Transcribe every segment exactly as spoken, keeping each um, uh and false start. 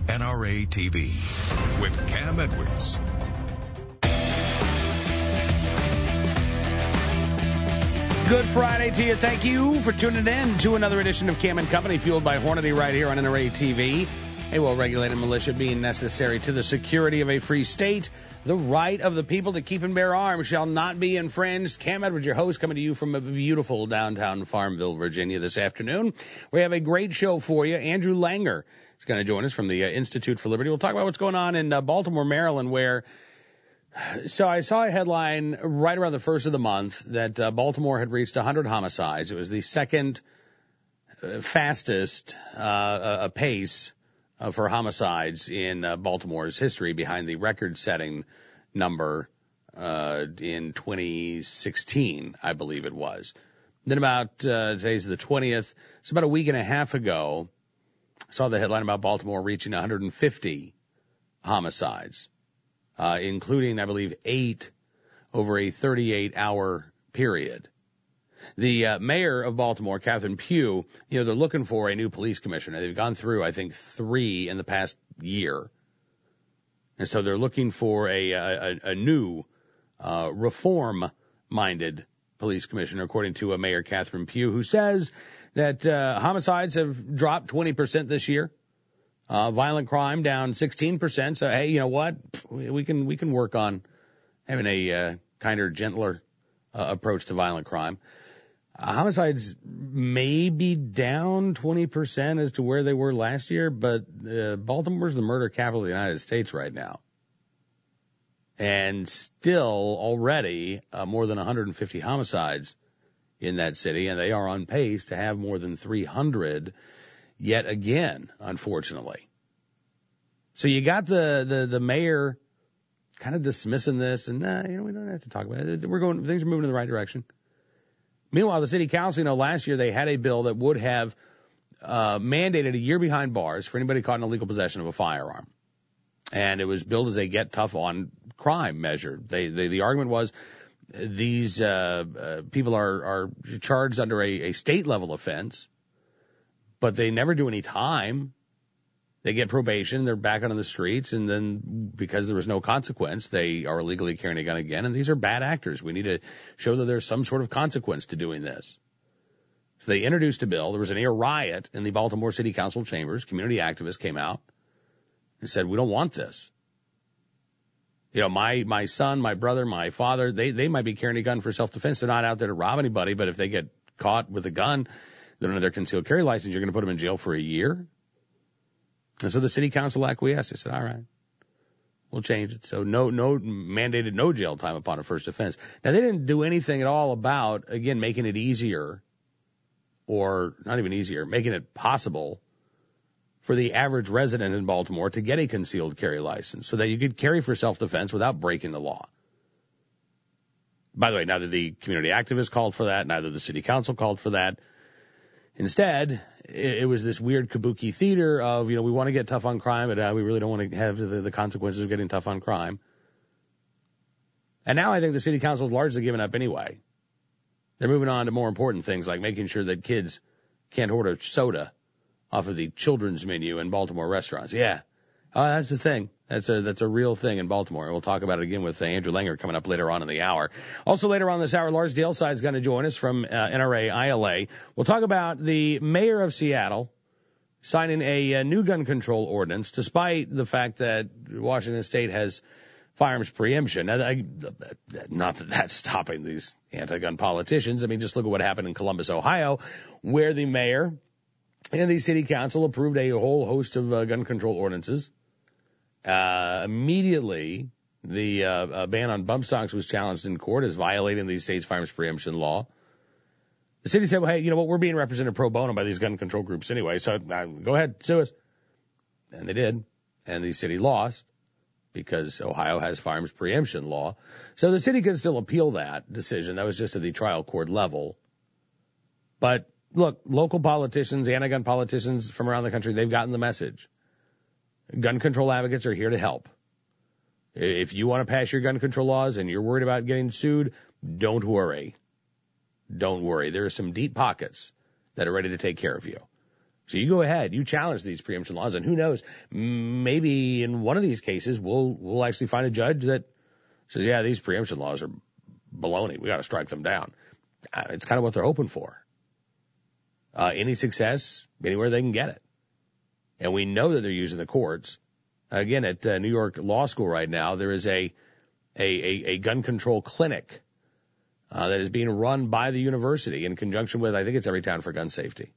N R A T V with Cam Edwards. Good Friday to you. Thank you for tuning in to another edition of Cam and Company, fueled by Hornady right here on N R A T V. A well-regulated militia being necessary to the security of a free state. The right of the people to keep and bear arms shall not be infringed. Cam Edwards, your host, coming to you from a beautiful downtown Farmville, Virginia this afternoon. We have a great show for you. Andrew Langer is going to join us from the uh, Institute for Liberty. We'll talk about what's going on in uh, Baltimore, Maryland, where So I saw a headline right around the first of the month that uh, Baltimore had reached one hundred homicides. It was the second uh, fastest uh, uh, pace uh, for homicides in uh, Baltimore's history, behind the record-setting number uh, in twenty sixteen, I believe it was. Then about, uh, today's the twentieth, so about a week and a half ago, I saw the headline about Baltimore reaching one hundred fifty homicides. Uh, including, I believe, eight over a thirty-eight hour period. The uh, mayor of Baltimore, Catherine Pugh, you know, they're looking for a new police commissioner. They've gone through, I think, three in the past year. And so they're looking for a, a, a new, uh, reform-minded police commissioner, according to uh, Mayor Catherine Pugh, who says that uh, homicides have dropped twenty percent this year. Uh, violent crime down sixteen percent. So, hey, you know what? We can, we can work on having a, uh, kinder, gentler, uh, approach to violent crime. Uh, homicides may be down twenty percent as to where they were last year, but, uh, Baltimore's the murder capital of the United States right now. And still already, uh, more than one hundred fifty homicides in that city, and they are on pace to have more than three hundred yet again, unfortunately. So you got the, the, the mayor kind of dismissing this, and nah, you know, we don't have to talk about it. We're going, things are moving in the right direction. Meanwhile, the city council, you know, last year they had a bill that would have, uh, mandated a year behind bars for anybody caught in illegal possession of a firearm. And it was billed as a get tough on crime measure. They, they the argument was these, uh, uh people are, are charged under a, a state level offense, but they never do any time. They get probation, they're back on the streets, and then because there was no consequence, they are illegally carrying a gun again, and these are bad actors. We need to show that there's some sort of consequence to doing this. So they introduced a bill. There was a near riot in the Baltimore City Council chambers. Community activists came out and said, we don't want this. You know, my, my son, my brother, my father, they, they might be carrying a gun for self-defense. They're not out there to rob anybody, but if they get caught with a gun, they don't have their concealed carry license, you're going to put them in jail for a year. And so the city council acquiesced. They said, all right, we'll change it. So no, no mandated no jail time upon a first offense. Now, they didn't do anything at all about, again, making it easier, or not even easier, making it possible for the average resident in Baltimore to get a concealed carry license so that you could carry for self-defense without breaking the law. By the way, neither the community activists called for that, neither the city council called for that. Instead, it, it was this weird kabuki theater of, you know, we want to get tough on crime, but uh, we really don't want to have the, the consequences of getting tough on crime. And now I think the city council is largely given up anyway. They're moving on to more important things, like making sure that kids can't order soda off of the children's menu in Baltimore restaurants. Yeah. Oh, that's the thing. That's a, that's a real thing in Baltimore. And we'll talk about it again with uh, Andrew Langer coming up later on in the hour. Also later on this hour, Lars Daleside is going to join us from uh, N R A I L A. We'll talk about the mayor of Seattle signing a, a new gun control ordinance, despite the fact that Washington State has firearms preemption. Now, I, not that that's stopping these anti-gun politicians. I mean, just look at what happened in Columbus, Ohio, where the mayor and the city council approved a whole host of uh, gun control ordinances. Uh, immediately, the uh, uh, ban on bump stocks was challenged in court as violating the state's firearms preemption law. The city said, well, hey, you know what, we're being represented pro bono by these gun control groups anyway, so uh, go ahead, sue us. And they did, and the city lost because Ohio has firearms preemption law. So the city can still appeal that decision. That was just at the trial court level. But look, local politicians, anti-gun politicians from around the country, they've gotten the message. Gun control advocates are here to help. If you want to pass your gun control laws and you're worried about getting sued, don't worry. Don't worry. There are some deep pockets that are ready to take care of you. So you go ahead, you challenge these preemption laws, and who knows, maybe in one of these cases we'll we'll actually find a judge that says, yeah, these preemption laws are baloney. We got to strike them down. Uh, it's kind of what they're hoping for. Uh, any success, anywhere they can get it. And we know that they're using the courts. Again, at uh, New York Law School right now, there is a a, a, a gun control clinic uh, that is being run by the university in conjunction with, I think it's Everytown for Gun Safety.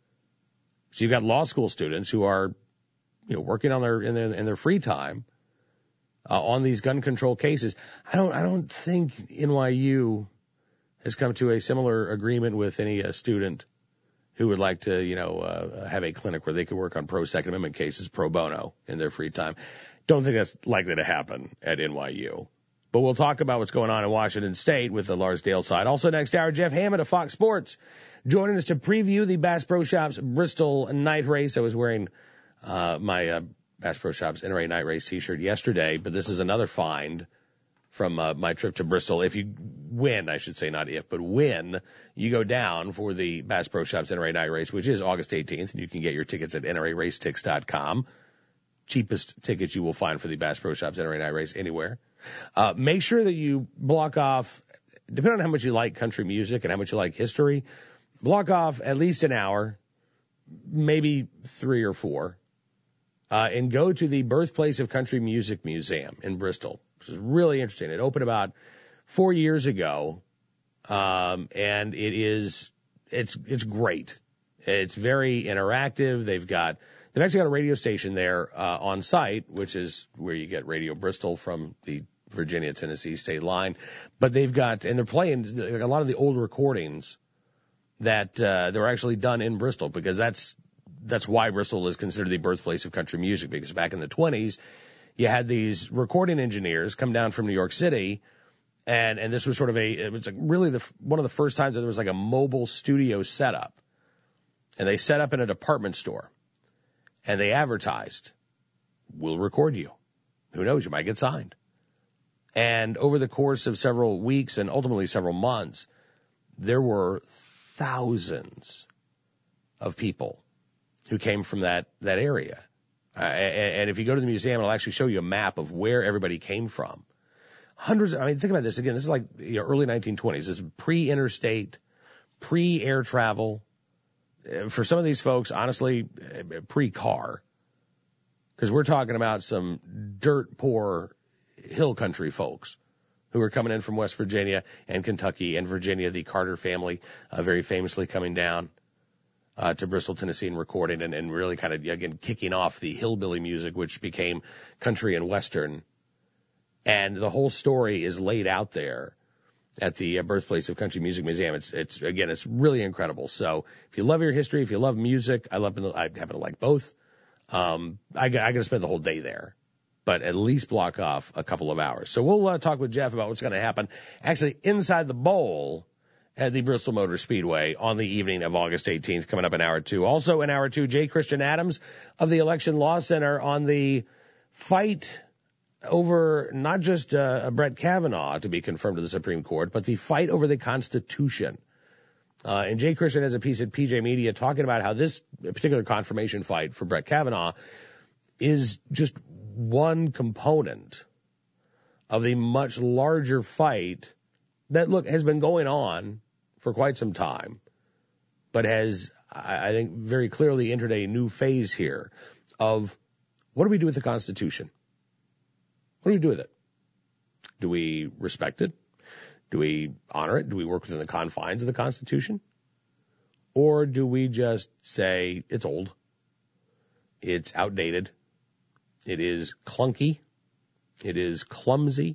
So you've got law school students who are, you know, working on their in their in their free time uh, on these gun control cases. I don't I don't think N Y U has come to a similar agreement with any uh, student who would like to, you know, uh, have a clinic where they could work on pro Second Amendment cases pro bono in their free time. Don't think that's likely to happen at N Y U. But we'll talk about what's going on in Washington State with the Larsdale side. Also next hour, Jeff Hammond of Fox Sports joining us to preview the Bass Pro Shops Bristol night race. I was wearing uh, my uh, Bass Pro Shops N R A night race T-shirt yesterday, but this is another find from uh, my trip to Bristol. If you win, I should say not if, but when you go down for the Bass Pro Shops N R A night race, which is August eighteenth, and you can get your tickets at N R A race tix dot com. Cheapest tickets you will find for the Bass Pro Shops N R A night race anywhere. Uh, make sure that you block off, depending on how much you like country music and how much you like history, block off at least an hour, maybe three or four, uh, and go to the Birthplace of Country Music Museum in Bristol, which is really interesting. It opened about four years ago, um, and it is, it's, it's great. It's very interactive. They've got, they've actually got a radio station there, uh, on site, which is where you get Radio Bristol from the Virginia-Tennessee state line. But they've got, and they're playing a lot of the old recordings that, uh, they were actually done in Bristol, because that's, that's why Bristol is considered the birthplace of country music, because back in the twenties, you had these recording engineers come down from New York City, and, and this was sort of a, it was like really the, one of the first times that there was like a mobile studio setup. And they set up in a department store, and they advertised, we'll record you. Who knows, you might get signed. And over the course of several weeks and ultimately several months, there were thousands of people who came from that, that area. Uh, and, and if you go to the museum, it'll actually show you a map of where everybody came from. Hundreds, I mean, think about this again. This is like the you know, early nineteen twenties. This is pre-interstate, pre-air travel. For some of these folks, honestly, pre-car. Because we're talking about some dirt poor hill country folks who are coming in from West Virginia and Kentucky and Virginia, the Carter family, uh, very famously coming down uh, to Bristol, Tennessee and recording and, and really kind of, again, kicking off the hillbilly music, which became country and Western. And the whole story is laid out there at the uh, Birthplace of Country Music Museum. It's, it's, again, it's really incredible. So if you love your history, if you love music, I love, I happen to like both. Um, I, I got to spend the whole day there, but at least block off a couple of hours. So we'll uh, talk with Jeff about what's going to happen actually inside the bowl at the Bristol Motor Speedway on the evening of August eighteenth, coming up in hour two. Also in hour two, J. Christian Adams of the Election Law Center on the fight over not just uh, Brett Kavanaugh to be confirmed to the Supreme Court, but the fight over the Constitution. Uh, and Jay Christian has a piece at P J Media talking about how this particular confirmation fight for Brett Kavanaugh is just one component of the much larger fight that, look, has been going on for quite some time, but has, I think, very clearly entered a new phase here of what do we do with the Constitution? What do we do with it? Do we respect it? Do we honor it? Do we work within the confines of the Constitution? Or do we just say it's old, it's outdated, it is clunky, it is clumsy,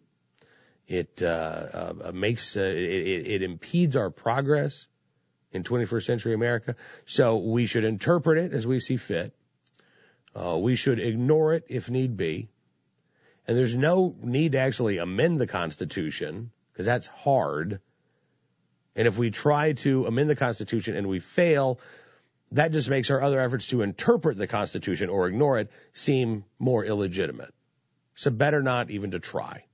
it uh, uh, makes uh, it, it, it impedes our progress in twenty-first century America, so we should interpret it as we see fit. Uh, we should ignore it if need be. And there's no need to actually amend the Constitution, because that's hard. And if we try to amend the Constitution and we fail, that just makes our other efforts to interpret the Constitution or ignore it seem more illegitimate. So better not even to try.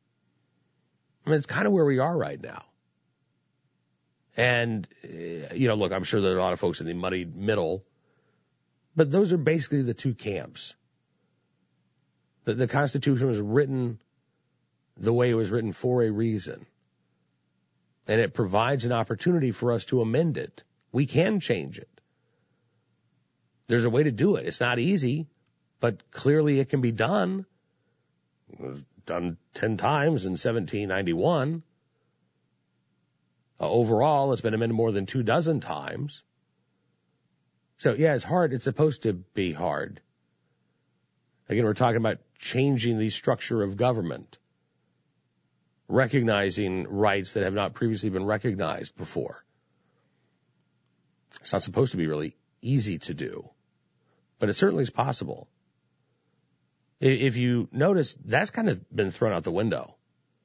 I mean, it's kind of where we are right now. And, you know, look, I'm sure there are a lot of folks in the muddied middle But those are basically the two camps. The, the Constitution was written the way it was written for a reason. And it provides an opportunity for us to amend it. We can change it. There's a way to do it. It's not easy, but clearly it can be done. It was done ten times in seventeen ninety-one. Uh, overall, it's been amended more than two dozen times. So, yeah, it's hard. It's supposed to be hard. Again, we're talking about changing the structure of government, recognizing rights that have not previously been recognized before. It's not supposed to be really easy to do, but it certainly is possible. If you notice, that's kind of been thrown out the window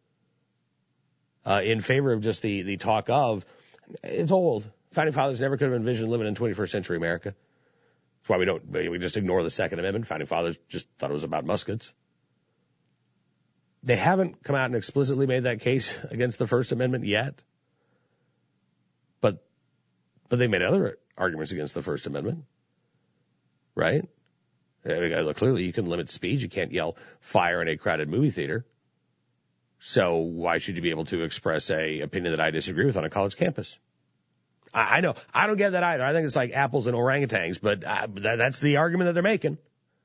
uh, in favor of just the, the talk of, it's old. Founding fathers never could have envisioned living in twenty-first century America. That's why we don't, we just ignore the Second Amendment. Founding fathers just thought it was about muskets. They haven't come out and explicitly made that case against the First Amendment yet. But, but they made other arguments against the First Amendment. Right? Clearly you can limit speech. You can't yell fire in a crowded movie theater. So why should you be able to express a opinion that I disagree with on a college campus? I, I know. I don't get that either. I think it's like apples and orangutans, but uh, that, that's the argument that they're making.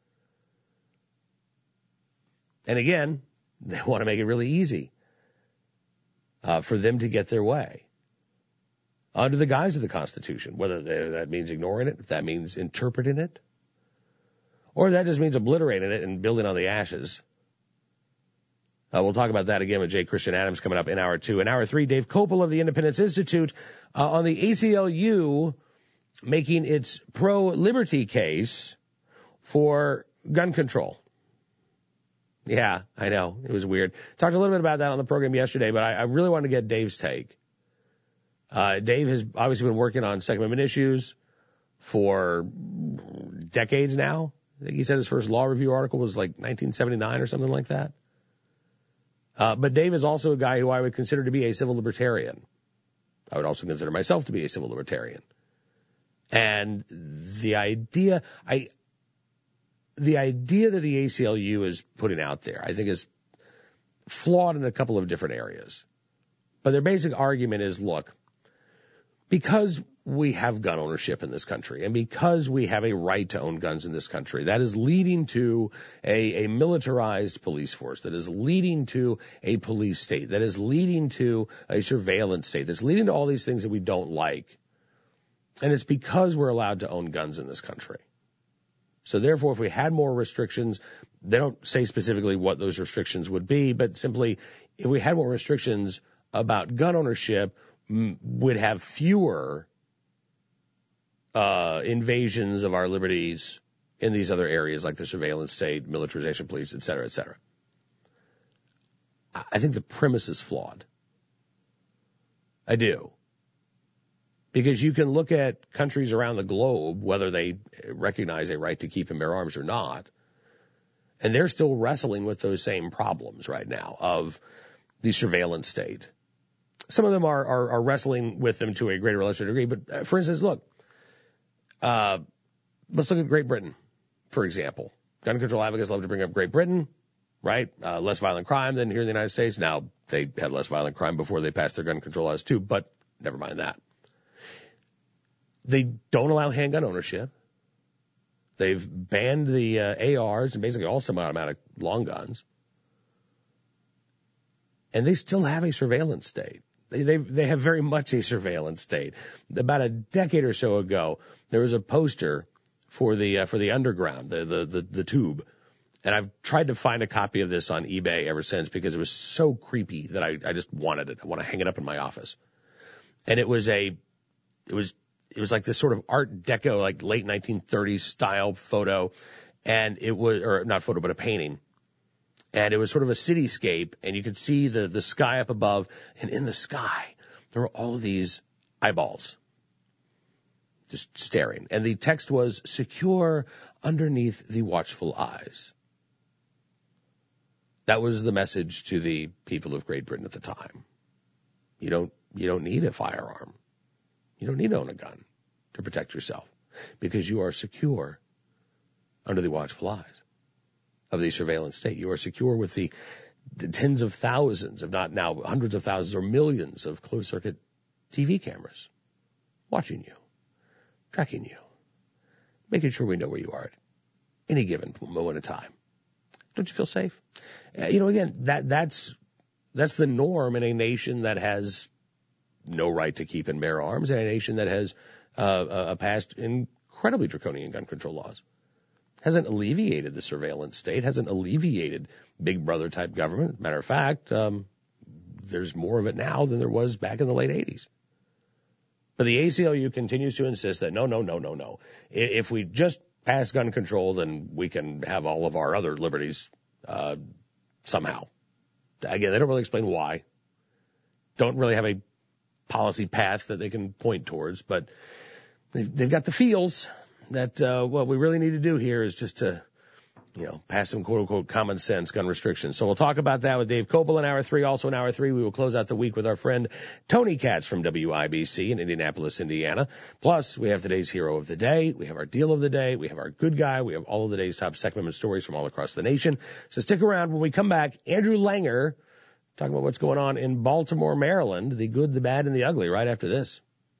And again, they want to make it really easy uh, for them to get their way under the guise of the Constitution, whether they, that means ignoring it, if that means interpreting it, or that just means obliterating it and building on the ashes. Uh, we'll talk about that again with J. Christian Adams coming up in hour two. In hour three, Dave Kopel of the Independence Institute uh, on the A C L U making its pro-liberty case for gun control. Yeah, I know. It was weird. Talked a little bit about that on the program yesterday, but I, I really want to get Dave's take. Uh, Dave has obviously been working on Second Amendment issues for decades now. I think he said his first law review article was like nineteen seventy-nine or something like that. Uh, but Dave is also a guy who I would consider to be a civil libertarian. I would also consider myself to be a civil libertarian. And the idea, I, the idea that the A C L U is putting out there, I think is flawed in a couple of different areas. But their basic argument is, look, because we have gun ownership in this country and because we have a right to own guns in this country, that is leading to a, a militarized police force, that is leading to a police state, that is leading to a surveillance state, that's leading to all these things that we don't like. And it's because we're allowed to own guns in this country. So therefore, if we had more restrictions, they don't say specifically what those restrictions would be, but simply if we had more restrictions about gun ownership, m- would have fewer uh invasions of our liberties in these other areas like the surveillance state, militarization police, et cetera, et cetera. I think the premise is flawed. I do. Because you can look at countries around the globe, whether they recognize a right to keep and bear arms or not, and they're still wrestling with those same problems right now of the surveillance state. Some of them are, are, are wrestling with them to a greater or lesser degree, but uh, for instance, look, uh, let's look at Great Britain, for example. Gun control advocates love to bring up Great Britain, right? Uh, less violent crime than here in the United States. Now, they had less violent crime before they passed their gun control laws too, but never mind that. They don't allow handgun ownership. They've banned the uh, A Rs and basically all semi-automatic long guns. And they still have a surveillance state. They, they they have very much a surveillance state. About a decade or so ago, there was a poster for the uh, for the underground, the, the the the tube, and I've tried to find a copy of this on eBay ever since because it was so creepy that I I just wanted it. I want to hang it up in my office. And it was a it was it was like this sort of Art Deco, like late nineteen thirties style photo, and it was or not photo but a painting. And it was sort of a cityscape, and you could see the, the sky up above, and in the sky, there were all of these eyeballs just staring. And the text was, secure underneath the watchful eyes. That was the message to the people of Great Britain at the time. You don't, you don't need a firearm. You don't need to own a gun to protect yourself, because you are secure under the watchful eyes of the surveillance state. You are secure with the, the tens of thousands, if not now hundreds of thousands or millions of closed-circuit T V cameras watching you, tracking you, making sure we know where you are at any given moment of time. Don't you feel safe? Uh, you know, again, that that's that's the norm in a nation that has no right to keep and bear arms, and a nation that has uh, uh, passed incredibly draconian gun control laws. Hasn't alleviated the surveillance state, hasn't alleviated Big Brother type government. Matter of fact, um, there's more of it now than there was back in the late eighties. But the A C L U continues to insist that no, no, no, no, no. If we just pass gun control, then we can have all of our other liberties uh, somehow. Again, they don't really explain why. Don't really have a policy path that they can point towards, but they've, they've got the feels that uh, what we really need to do here is just to, you know, pass some quote-unquote common sense gun restrictions. So we'll talk about that with Dave Kopel in hour three. Also in hour three, we will close out the week with our friend Tony Katz from W I B C in Indianapolis, Indiana. Plus, we have today's hero of the day. We have our deal of the day. We have our good guy. We have all of the day's top Second Amendment stories from all across the nation. So stick around. When we come back, Andrew Langer talking about what's going on in Baltimore, Maryland, the good, the bad, and the ugly right after this.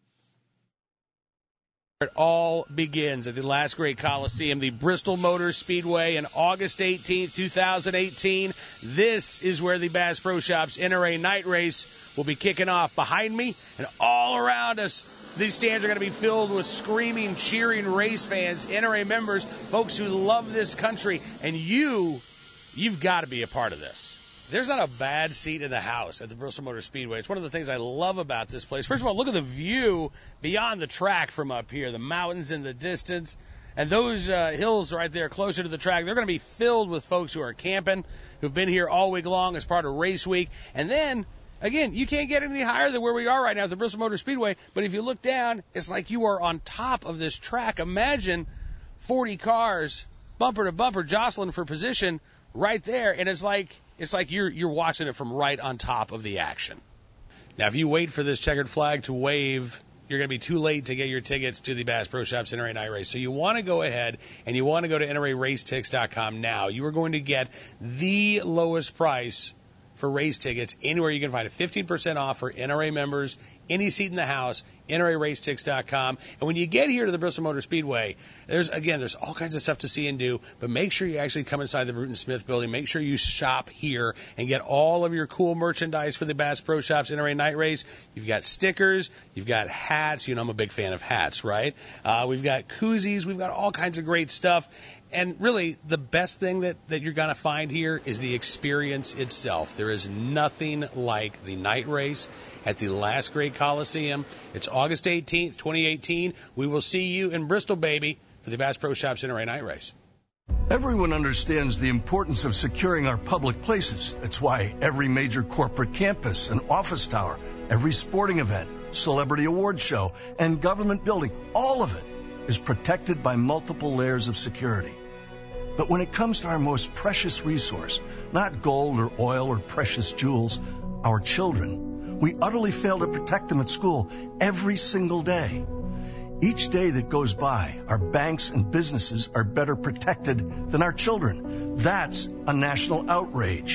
It all begins at the last great Coliseum, the Bristol Motor Speedway, on August eighteenth, twenty eighteen. This is where the Bass Pro Shops N R A Night Race will be kicking off. Behind me and all around us, these stands are going to be filled with screaming, cheering race fans, N R A members, folks who love this country, and you, you've got to be a part of this. There's not a bad seat in the house at the Bristol Motor Speedway. It's one of the things I love about this place. First of all, look at the view beyond the track from up here, the mountains in the distance. And those uh, hills right there closer to the track, they're going to be filled with folks who are camping, who've been here all week long as part of race week. And then, again, you can't get any higher than where we are right now at the Bristol Motor Speedway. But if you look down, it's like you are on top of this track. Imagine forty cars, bumper to bumper, jostling for position right there. And it's like... It's like you're you're watching it from right on top of the action. Now, if you wait for this checkered flag to wave, you're going to be too late to get your tickets to the Bass Pro Shops N R A Night Race. So you want to go ahead and you want to go to N R A race tix dot com now. You are going to get the lowest price for race tickets anywhere you can find it. fifteen percent off for N R A members, any seat in the house, N R A race tix dot com. And when you get here to the Bristol Motor Speedway, there's, again, there's all kinds of stuff to see and do, but make sure you actually come inside the Bruton Smith building. Make sure you shop here and get all of your cool merchandise for the Bass Pro Shops N R A Night Race. You've got stickers, you've got hats. You know I'm a big fan of hats, right? Uh, we've got koozies. We've got all kinds of great stuff. And really, the best thing that, that you're going to find here is the experience itself. There is nothing like the night race at the last great Coliseum. It's August eighteenth, twenty eighteen. We will see you in Bristol, baby, for the Bass Pro Shops N R A Night Race. Everyone understands the importance of securing our public places. That's why every major corporate campus and office tower, every sporting event, celebrity award show, and government building, all of it is protected by multiple layers of security. But when it comes to our most precious resource, not gold or oil or precious jewels, our children, we utterly fail to protect them at school every single day. Each day that goes by, our banks and businesses are better protected than our children. That's a national outrage.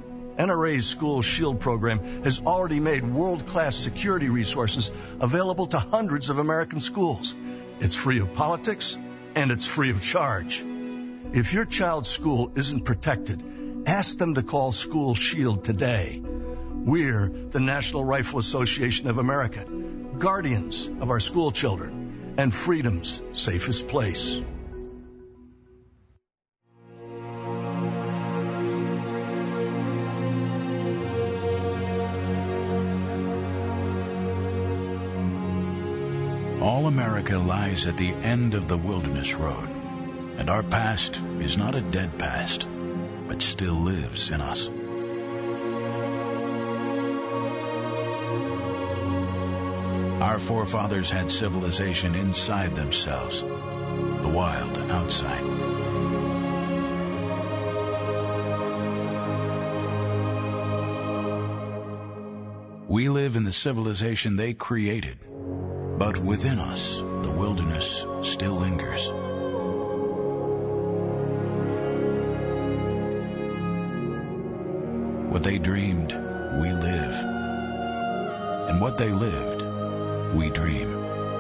N R A's School Shield program has already made world-class security resources available to hundreds of American schools. It's free of politics, and it's free of charge. If your child's school isn't protected, ask them to call School Shield today. We're the National Rifle Association of America, guardians of our school children, and freedom's safest place. All America lies at the end of the wilderness road, and our past is not a dead past, but still lives in us. Our forefathers had civilization inside themselves, the wild outside. We live in the civilization they created, but within us, the wilderness still lingers. What they dreamed, we live. And what they lived, we dream.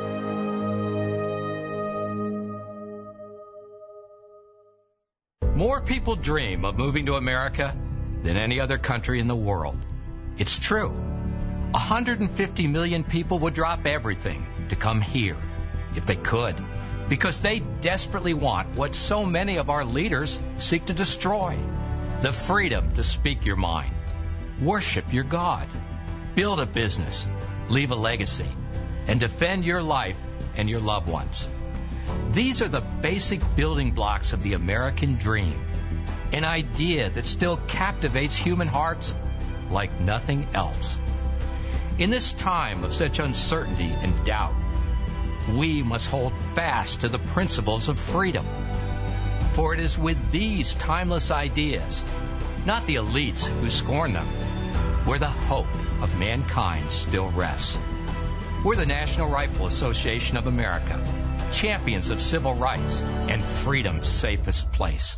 More people dream of moving to America than any other country in the world. It's true. one hundred fifty million people would drop everything to come here, if they could, because they desperately want what so many of our leaders seek to destroy: the freedom to speak your mind, worship your God, build a business, leave a legacy, and defend your life and your loved ones. These are the basic building blocks of the American dream, an idea that still captivates human hearts like nothing else. In this time of such uncertainty and doubt, we must hold fast to the principles of freedom. For it is with these timeless ideas, not the elites who scorn them, where the hope of mankind still rests. We're the National Rifle Association of America, champions of civil rights and freedom's safest place.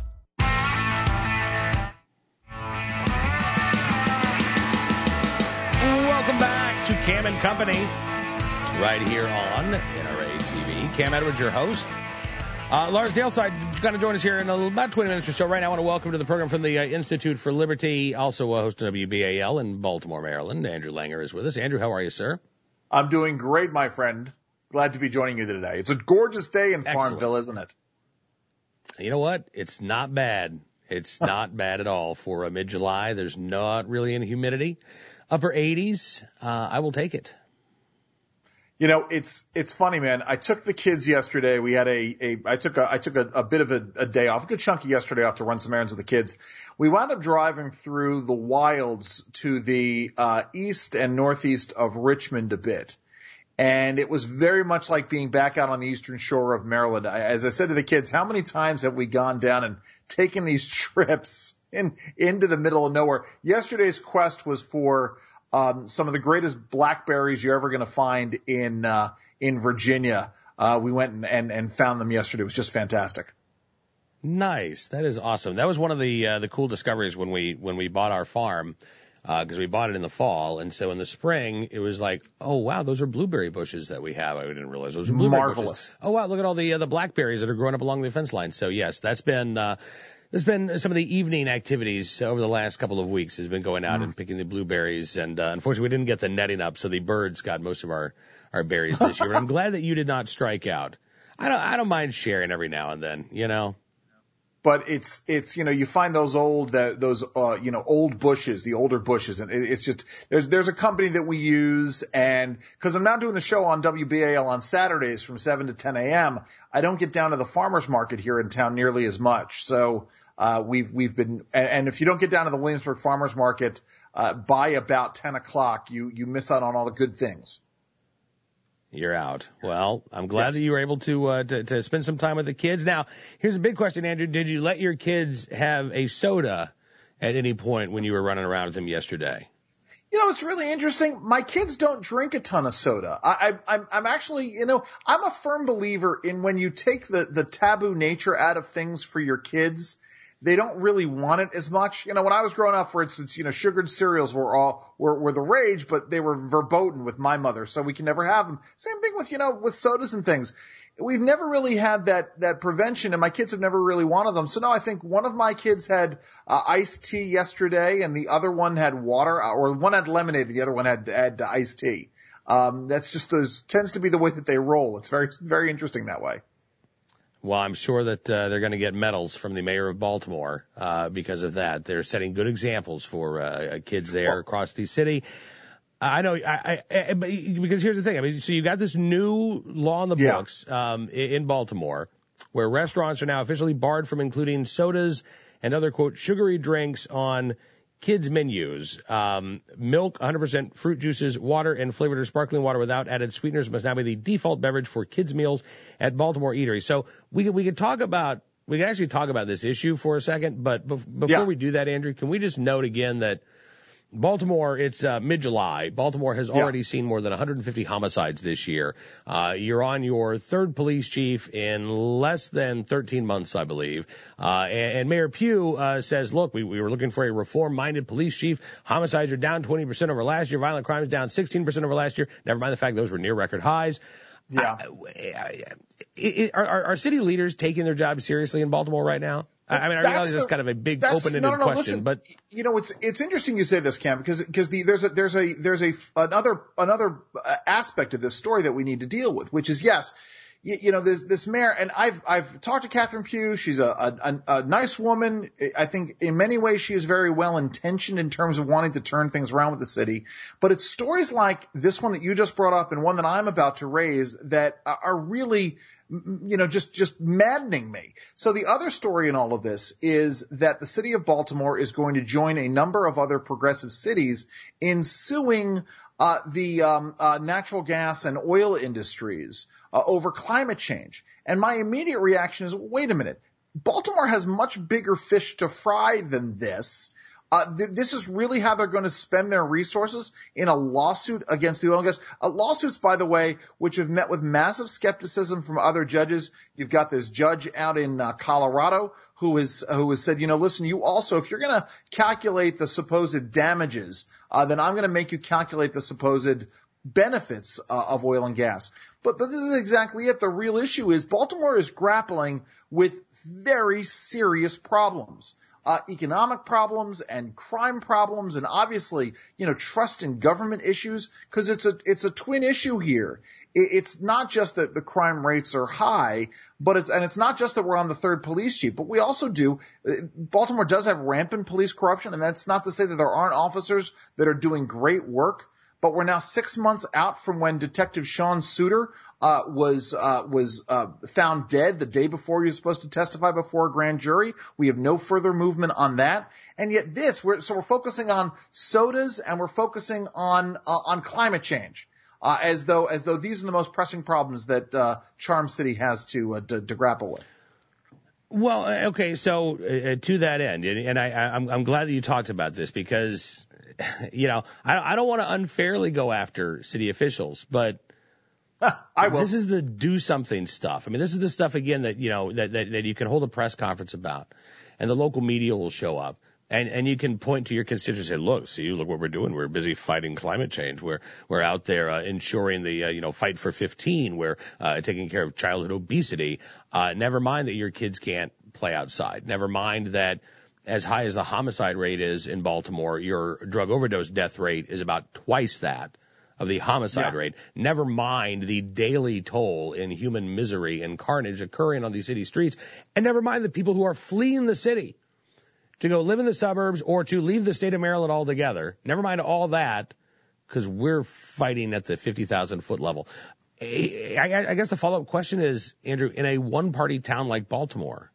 Welcome back to Cam and Company, right here on N R A T V. Cam Edwards, your host. Uh, Lars Daleside is going to join us here in about twenty minutes or so. Right now, I want to welcome to the program from the uh, Institute for Liberty, also a host of W B A L in Baltimore, Maryland. Andrew Langer is with us. Andrew, how are you, sir? I'm doing great, my friend. Glad to be joining you today. It's a gorgeous day in Excellent. Farmville, isn't it? You know what? It's not bad. It's not bad at all for uh, mid-July. There's not really any humidity. Upper eighties. Uh, I will take it. You know, it's it's funny, man. I took the kids yesterday. We had a, a I took a I took a, a bit of a, a day off, a good chunk of yesterday off to run some errands with the kids. We wound up driving through the wilds to the uh, east and northeast of Richmond a bit. And it was very much like being back out on the eastern shore of Maryland. I, as I said to the kids, how many times have we gone down and taken these trips in into the middle of nowhere? Yesterday's quest was for um, some of the greatest blackberries you're ever going to find in uh, in Virginia. Uh, we went and, and, and found them yesterday. It was just fantastic. Nice. That is awesome. That was one of the uh, the cool discoveries when we when we bought our farm. Because uh, we bought it in the fall, and so in the spring, it was like, oh, wow, those are blueberry bushes that we have. I didn't realize those were blueberry Marvelous. bushes. Oh, wow, look at all the uh, the blackberries that are growing up along the fence line. So, yes, that's been uh, that's been some of the evening activities over the last couple of weeks has been going out mm. and picking the blueberries. And uh, unfortunately, we didn't get the netting up, so the birds got most of our, our berries this year. But I'm glad that you did not strike out. I don't I don't mind sharing every now and then, you know. But it's, it's, you know, you find those old, uh, those, uh, you know, old bushes, the older bushes. And it, it's just, there's, there's a company that we use. And cause I'm now doing the show on W B A L on Saturdays from seven to ten a.m. I don't get down to the farmer's market here in town nearly as much. So, uh, we've, we've been, and, and if you don't get down to the Williamsburg farmer's market, uh, by about ten o'clock, you, you miss out on all the good things. You're out. Well, I'm glad yes. that you were able to, uh, to to spend some time with the kids. Now, here's a big question, Andrew. Did you let your kids have a soda at any point when you were running around with them yesterday? You know, it's really interesting. My kids don't drink a ton of soda. I, I, I'm, I'm actually, you know, I'm a firm believer in when you take the, the taboo nature out of things for your kids, they don't really want it as much. You know, when I was growing up, for instance, you know, sugared cereals were all, were, were the rage, but they were verboten with my mother, so we can never have them. Same thing with, you know, with sodas and things. We've never really had that, that prevention, and my kids have never really wanted them. So no, I think one of my kids had, uh, iced tea yesterday, and the other one had water, or one had lemonade, and the other one had, had uh, iced tea. Um, that's just those, tends to be the way that they roll. It's very, very interesting that way. Well, I'm sure that uh, they're going to get medals from the mayor of Baltimore uh, because of that. They're setting good examples for uh, kids there across the city. I know, I, I, I, because here's the thing. I mean, so you got this new law in the yeah. books um, in Baltimore where restaurants are now officially barred from including sodas and other, quote, sugary drinks on kids' menus. Um, milk, one hundred percent fruit juices, water, and flavored or sparkling water without added sweeteners must now be the default beverage for kids' meals at Baltimore eateries. So we could, we could talk about, we could actually talk about this issue for a second, but be- before yeah. we do that, Andrew, can we just note again that Baltimore, it's uh, mid-July. Baltimore has already Yeah. seen more than one hundred fifty homicides this year. Uh, you're on your third police chief in less than thirteen months, I believe. Uh, and, and Mayor Pugh uh, says, look, we, we were looking for a reform-minded police chief. Homicides are down twenty percent over last year. Violent crimes down sixteen percent over last year. Never mind the fact those were near record highs. Yeah. Uh, are, are, are city leaders taking their job seriously in Baltimore right now? I mean, I realize that's kind of a big open-ended no, no, no, question, listen, but you know, it's it's interesting you say this, Cam, because because the, there's a there's a there's a another another aspect of this story that we need to deal with, which is yes, you, you know, there's this mayor, and I've I've talked to Catherine Pugh. She's a, a a nice woman. I think in many ways she is very well intentioned in terms of wanting to turn things around with the city. But it's stories like this one that you just brought up, and one that I'm about to raise that are really, you know, just, just maddening me. So the other story in all of this is that the city of Baltimore is going to join a number of other progressive cities in suing uh, the um, uh, natural gas and oil industries uh, over climate change. And my immediate reaction is, wait a minute, Baltimore has much bigger fish to fry than this. Uh, th- this is really how they're going to spend their resources in a lawsuit against the oil and gas. Uh, lawsuits, by the way, which have met with massive skepticism from other judges. You've got this judge out in uh, Colorado who is who has said, you know, listen, you also, if you're going to calculate the supposed damages, uh, then I'm going to make you calculate the supposed benefits uh, of oil and gas. But, but this is exactly it. The real issue is Baltimore is grappling with very serious problems. Uh, economic problems and crime problems and obviously, you know, trust in government issues, because it's a, it's a twin issue here. It, it's not just that the crime rates are high, but it's, and it's not just that we're on the third police chief, but we also do, Baltimore does have rampant police corruption, and that's not to say that there aren't officers that are doing great work. But we're now six months out from when Detective Sean Suter uh, was uh, was uh, found dead the day before he was supposed to testify before a grand jury. We have no further movement on that, and yet this we're so we're focusing on sodas and we're focusing on uh, on climate change uh, as though as though these are the most pressing problems that uh, Charm City has to, uh, to to grapple with. Well, okay, so uh, to that end, and, and I, I'm, I'm glad that you talked about this because, you know, I, I don't want to unfairly go after city officials, but I will. This is the do something stuff. I mean, this is the stuff, again, that, you know, that, that, that you can hold a press conference about, and the local media will show up. And, and you can point to your constituents and say, look, see, look what we're doing. We're busy fighting climate change. We're, we're out there, uh, ensuring the, uh, you know, fight for fifteen. We're, uh, taking care of childhood obesity. Uh, never mind that your kids can't play outside. Never mind that as high as the homicide rate is in Baltimore, your drug overdose death rate is about twice that of the homicide yeah. rate. Never mind the daily toll in human misery and carnage occurring on these city streets. And never mind the people who are fleeing the city to go live in the suburbs or to leave the state of Maryland altogether. Never mind all that, because we're fighting at the fifty thousand foot level. I, I, I guess the follow-up question is, Andrew, in a one-party town like Baltimore,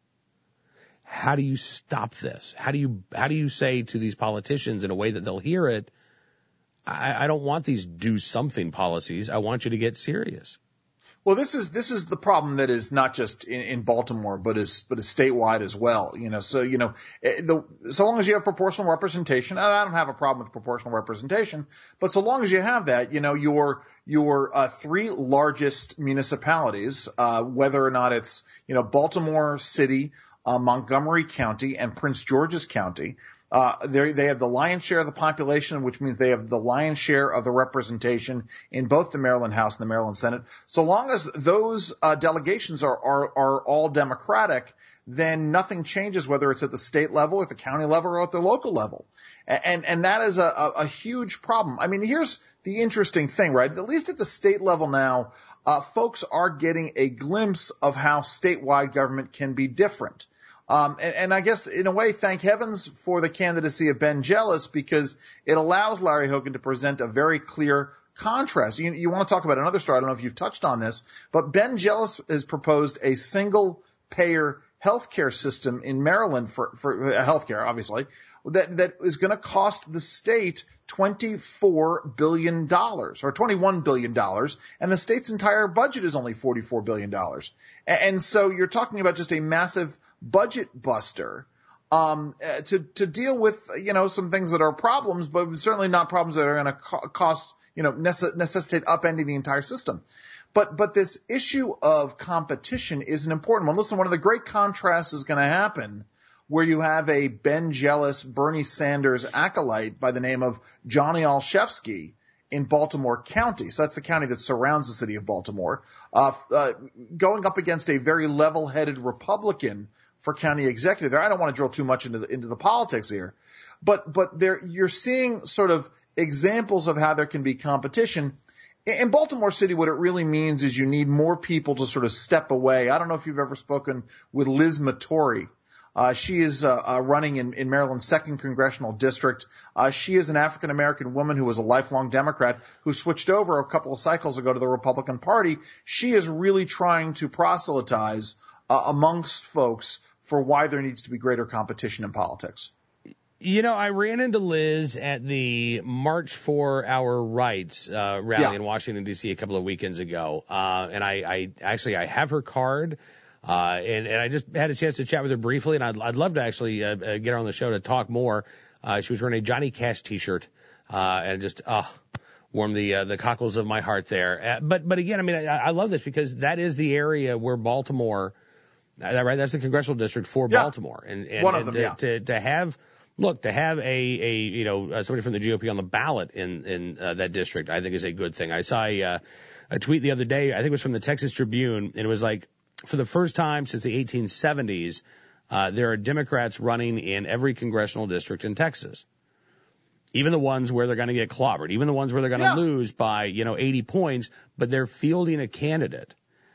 how do you stop this? How do you how do you say to these politicians in a way that they'll hear it, I, I don't want these do-something policies. I want you to get serious. Well, this is this is the problem that is not just in, in Baltimore, but is but is statewide as well. You know, so you know, the so long as you have proportional representation, and I don't have a problem with proportional representation, but so long as you have that, you know, your your uh, three largest municipalities, uh, whether or not it's you know Baltimore City, uh, Montgomery County, and Prince George's County. Uh, they they have the lion's share of the population, which means they have the lion's share of the representation in both the Maryland House and the Maryland Senate. So long as those uh, delegations are, are are all Democratic, then nothing changes, whether it's at the state level, at the county level, or at the local level. And and that is a, a, a huge problem. I mean, here's the interesting thing, right? At least at the state level now, uh, folks are getting a glimpse of how statewide government can be different. Um, and, and I guess in a way, thank heavens for the candidacy of Ben Jealous, because it allows Larry Hogan to present a very clear contrast. You, you want to talk about another story? I don't know if you've touched on this, but Ben Jealous has proposed a single payer healthcare system in Maryland for, for uh, healthcare, obviously, that, that is going to cost the state twenty-four billion dollars or twenty-one billion dollars, and the state's entire budget is only forty-four billion dollars. And, and so you're talking about just a massive budget buster. um, uh, to to deal with, you know, some things that are problems, but certainly not problems that are going to co- cost, you know, necess- necessitate upending the entire system. But but this issue of competition is an important one. Listen, one of the great contrasts is going to happen where you have a Ben jealous Bernie Sanders acolyte by the name of Johnny Olszewski in Baltimore County. So that's the county that surrounds the city of Baltimore, uh, uh, going up against a very level-headed Republican for county executive there. I don't want to drill too much into the, into the politics here, but, but there, you're seeing sort of examples of how there can be competition. In Baltimore City, what it really means is you need more people to sort of step away. I don't know if you've ever spoken with Liz Mattori. Uh, she is uh, uh, running in, in Maryland's second congressional district. Uh, she is an African-American woman who was a lifelong Democrat who switched over a couple of cycles ago to the Republican Party. She is really trying to proselytize uh, amongst folks for why there needs to be greater competition in politics. You know, I ran into Liz at the March for Our Rights uh, rally Yeah. in Washington, D C a couple of weekends ago. Uh, and I, I actually, I have her card. Uh, and, and I just had a chance to chat with her briefly, and I'd, I'd love to actually uh, uh, get her on the show to talk more. Uh, she was wearing a Johnny Cash T-shirt, uh, and just uh, warmed the uh, the cockles of my heart there. Uh, but but again, I mean, I, I love this because that is the area where Baltimore, uh, right? That's the congressional district for Yeah. Baltimore, and, and, One of and them, to, yeah. to to have. Look, to have a, a you know, uh, somebody from the G O P on the ballot in, in uh, that district, I think is a good thing. I saw a, uh, a tweet the other day, I think it was from the Texas Tribune, and it was like, for the first time since the eighteen seventies, uh, there are Democrats running in every congressional district in Texas. Even the ones where they're going to get clobbered, even the ones where they're going to Yeah. lose by, you know, eighty points, but they're fielding a candidate.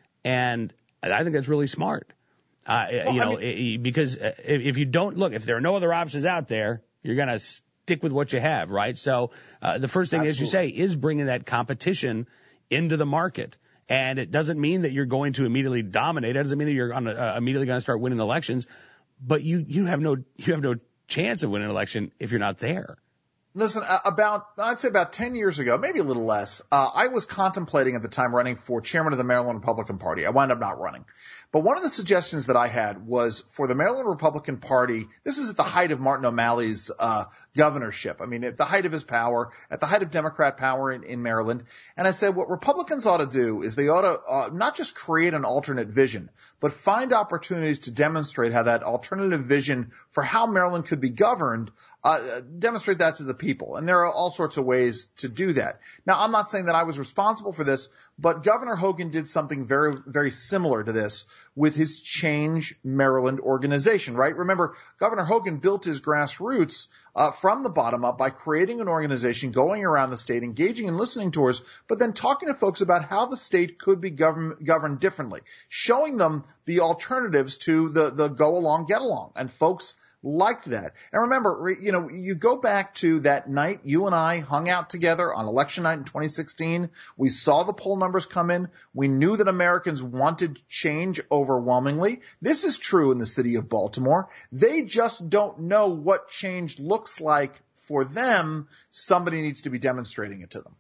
And I think that's really smart. Uh, Well, you I know, mean, it, because if, if you don't look, if there are no other options out there, you're going to stick with what you have, right? So uh, the first thing, Absolutely. as you say, is bringing that competition into the market. And it doesn't mean that you're going to immediately dominate. It doesn't mean that you're gonna, uh, immediately going to start winning elections. But you, you have no you have no chance of winning an election if you're not there. Listen, uh, about, I'd say about ten years ago, maybe a little less, uh, I was contemplating at the time running for chairman of the Maryland Republican Party. I wound up not running. But one of the suggestions that I had was for the Maryland Republican Party, this is at the height of Martin O'Malley's uh governorship. I mean, at the height of his power, at the height of Democrat power in, in Maryland. And I said what Republicans ought to do is they ought to uh, not just create an alternate vision, but find opportunities to demonstrate how that alternative vision for how Maryland could be governed Uh, demonstrate that to the people. And there are all sorts of ways to do that. Now, I'm not saying that I was responsible for this, but Governor Hogan did something very, very similar to this with his Change Maryland organization, right? Remember, Governor Hogan built his grassroots uh, from the bottom up by creating an organization, going around the state, engaging in listening tours, but then talking to folks about how the state could be govern, governed differently, showing them the alternatives to the, the go along, get along. And folks liked that. And remember, you know, you go back to that night you and I hung out together on election night in twenty sixteen. We saw the poll numbers come in. We knew that Americans wanted change overwhelmingly. This is true in the city of Baltimore. They just don't know what change looks like for them. Somebody needs to be demonstrating it to them.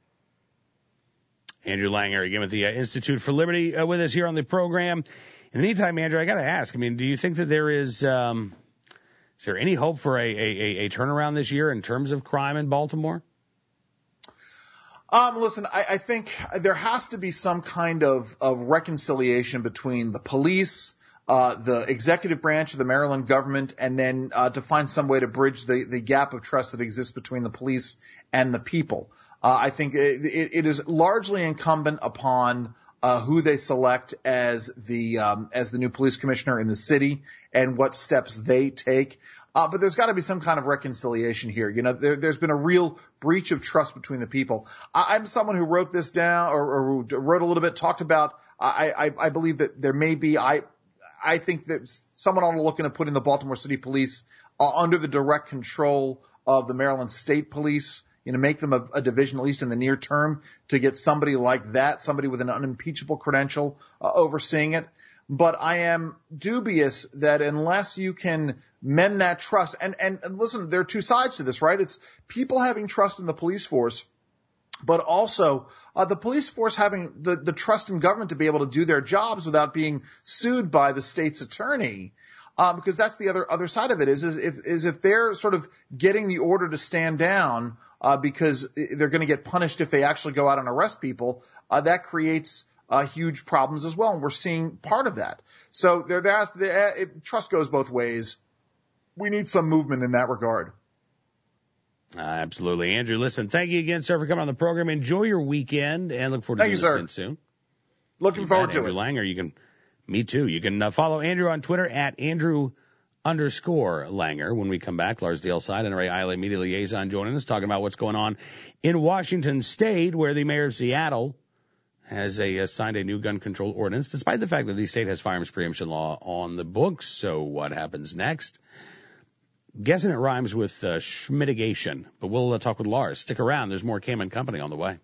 Andrew Langer, again with the uh, Institute for Liberty, uh, with us here on the program. In the meantime, Andrew, I got to ask, I mean, do you think that there is, um, is there any hope for a, a, a turnaround this year in terms of crime in Baltimore? Um, listen, I, I think there has to be some kind of, of reconciliation between the police, uh, the executive branch of the Maryland government, and then uh, to find some way to bridge the, the gap of trust that exists between the police and the people. Uh, I think it, it, it is largely incumbent upon Uh, who they select as the um, as the new police commissioner in the city and what steps they take. Uh, but there's got to be some kind of reconciliation here. You know, there, there's been a real breach of trust between the people. I, I'm someone who wrote this down or, or who wrote a little bit, talked about. I, I, I believe that there may be. I I think that someone ought to look into putting the Baltimore City Police uh, under the direct control of the Maryland State Police. You know, make them a, a division, at least in the near term, to get somebody like that, somebody with an unimpeachable credential uh, overseeing it. But I am dubious that unless you can mend that trust, and, and, and listen, there are two sides to this, right? It's people having trust in the police force, but also uh, the police force having the, the trust in government to be able to do their jobs without being sued by the state's attorney. Um, because that's the other other side of it is, is if is if they're sort of getting the order to stand down uh, because they're going to get punished if they actually go out and arrest people, uh, that creates uh, huge problems as well, and we're seeing part of that. So there, that's the, it, trust goes both ways. We need some movement in that regard. Uh, absolutely, Andrew. Listen, thank you again, sir, for coming on the program. Enjoy your weekend, and look forward to thank doing you, this again soon. Looking you forward bet, to Andrew it. Langer, you can. Me too. You can uh, follow Andrew on Twitter at Andrew underscore Langer. When we come back, Lars Dale Side, N R A I L A Media Liaison, joining us, talking about what's going on in Washington State, where the mayor of Seattle has a, uh, signed a new gun control ordinance, despite the fact that the state has firearms preemption law on the books. So what happens next? Guessing it rhymes with uh, schmitigation, but we'll uh, talk with Lars. Stick around. There's more Cam and Company on the way.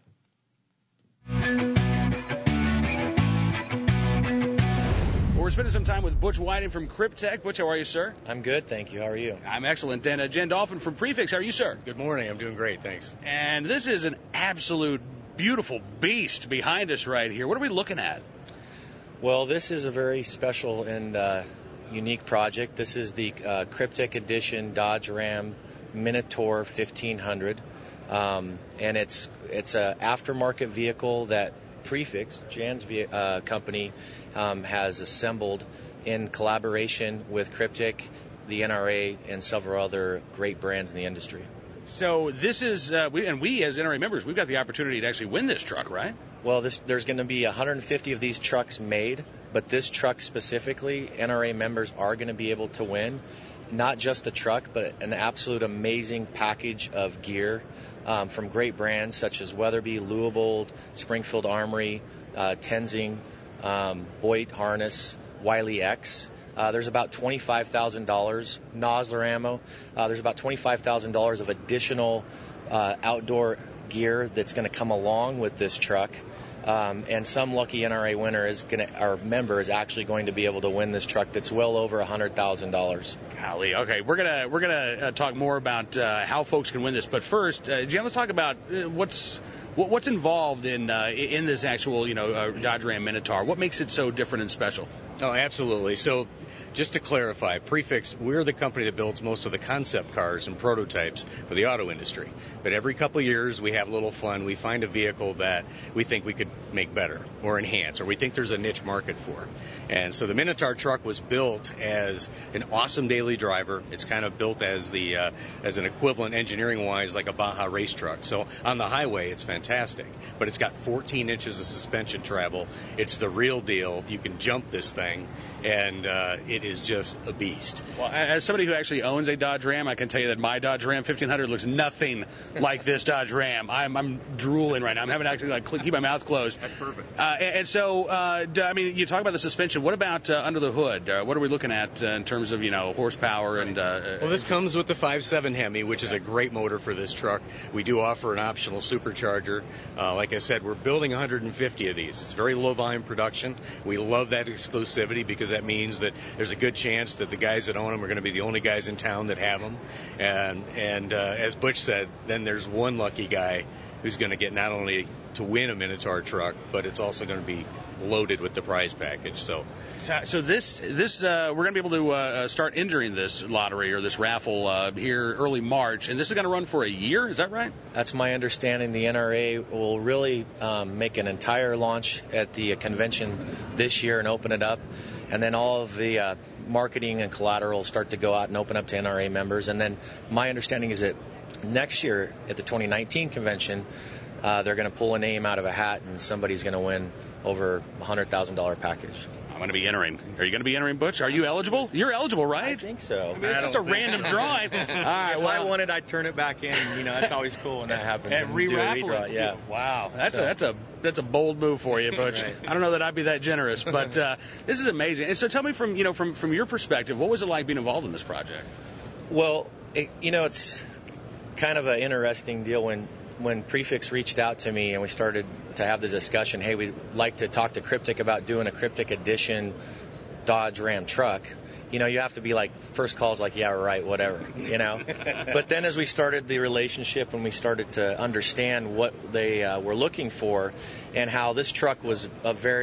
We're spending some time with Butch Whiting from Cryptek. Butch, how are you, sir? I'm good, thank you. How are you? I'm excellent. And uh, Jen Dolphin from Prefix, how are you, sir? Good morning. I'm doing great, thanks. And this is an absolute beautiful beast behind us right here. What are we looking at? Well, this is a very special and uh, unique project. This is the uh, Cryptek Edition Dodge Ram Minotaur fifteen hundred. Um, and it's it's an aftermarket vehicle that Prefix, Jan's uh, company, um, has assembled in collaboration with Cryptek, the N R A, and several other great brands in the industry. So this is, uh, we, and we as N R A members, we've got the opportunity to actually win this truck, right? Well, this, there's going to be one hundred fifty of these trucks made, but this truck specifically, N R A members are going to be able to win. Not just the truck, but an absolute amazing package of gear um, from great brands such as Weatherby, Louisbold, Springfield Armory, uh, Tenzing, um, Boyd Harness, Wiley X. Uh, there's about twenty-five thousand dollars Nosler ammo. Uh, there's about twenty-five thousand dollars of additional uh, outdoor gear that's going to come along with this truck. Um, and some lucky N R A winner is going to, our member is actually going to be able to win this truck that's well over one hundred thousand dollars. Golly, okay, we're gonna we're gonna uh, talk more about uh, how folks can win this, but first, uh, Jan, let's talk about uh, what's what, what's involved in uh, in this actual you know uh, Dodge Ram Minotaur. What makes it so different and special? Oh, absolutely. So, just to clarify, Prefix, we're the company that builds most of the concept cars and prototypes for the auto industry. But every couple of years, we have a little fun. We find a vehicle that we think we could make better or enhance, or we think there's a niche market for. And so the Minotaur truck was built as an awesome daily driver. It's kind of built as the uh, as an equivalent engineering-wise like a Baja race truck. So on the highway, it's fantastic. But it's got fourteen inches of suspension travel. It's the real deal. You can jump this thing, and uh, it is just a beast. Well, as somebody who actually owns a Dodge Ram, I can tell you that my Dodge Ram fifteen hundred looks nothing like this Dodge Ram. I'm, I'm drooling right now. I'm having to actually like keep my mouth closed. That's perfect. Uh, and, and so, uh, I mean, you talk about the suspension. What about uh, under the hood? Uh, what are we looking at uh, in terms of, you know, horsepower and? Uh, well, this comes with the five seven Hemi, which is a great motor for this truck. We do offer an optional supercharger. Uh, like I said, we're building one hundred fifty of these. It's very low volume production. We love that exclusivity because that means that there's a good chance that the guys that own them are going to be the only guys in town that have them. And and uh, as Butch said, then there's one lucky guy who's going to get not only to win a Minotaur truck, but it's also going to be loaded with the prize package. So, so this this uh, we're going to be able to uh, start entering this lottery or this raffle uh, here early March, and this is going to run for a year. Is that right? That's my understanding. The N R A will really um, make an entire launch at the convention this year and open it up, and then all of the uh, marketing and collateral start to go out and open up to N R A members. And then my understanding is that next year at the twenty nineteen convention, uh, they're going to pull a name out of a hat and somebody's going to win over a one hundred thousand dollars package. I'm going to be entering. Are you going to be entering, Butch? Are you eligible? You're eligible, right? I think so. I mean, it's just a random drawing. All right, if well, I won it, I'd turn it back in. You know, that's always cool when that happens. And re-raffle it. Yeah. Wow, that's So. a that's a that's a bold move for you, Butch. Right. I don't know that I'd be that generous, but uh, this is amazing. And so, tell me from you know from from your perspective, what was it like being involved in this project? Well, it, you know, it's kind of an interesting deal when when Prefix reached out to me and we started to have the discussion, hey, we'd like to talk to Cryptek about doing a Cryptek Edition Dodge Ram truck. You know, you have to be like, first call's like, yeah, right, whatever, you know. But then as we started the relationship and we started to understand what they uh, were looking for and how this truck was a very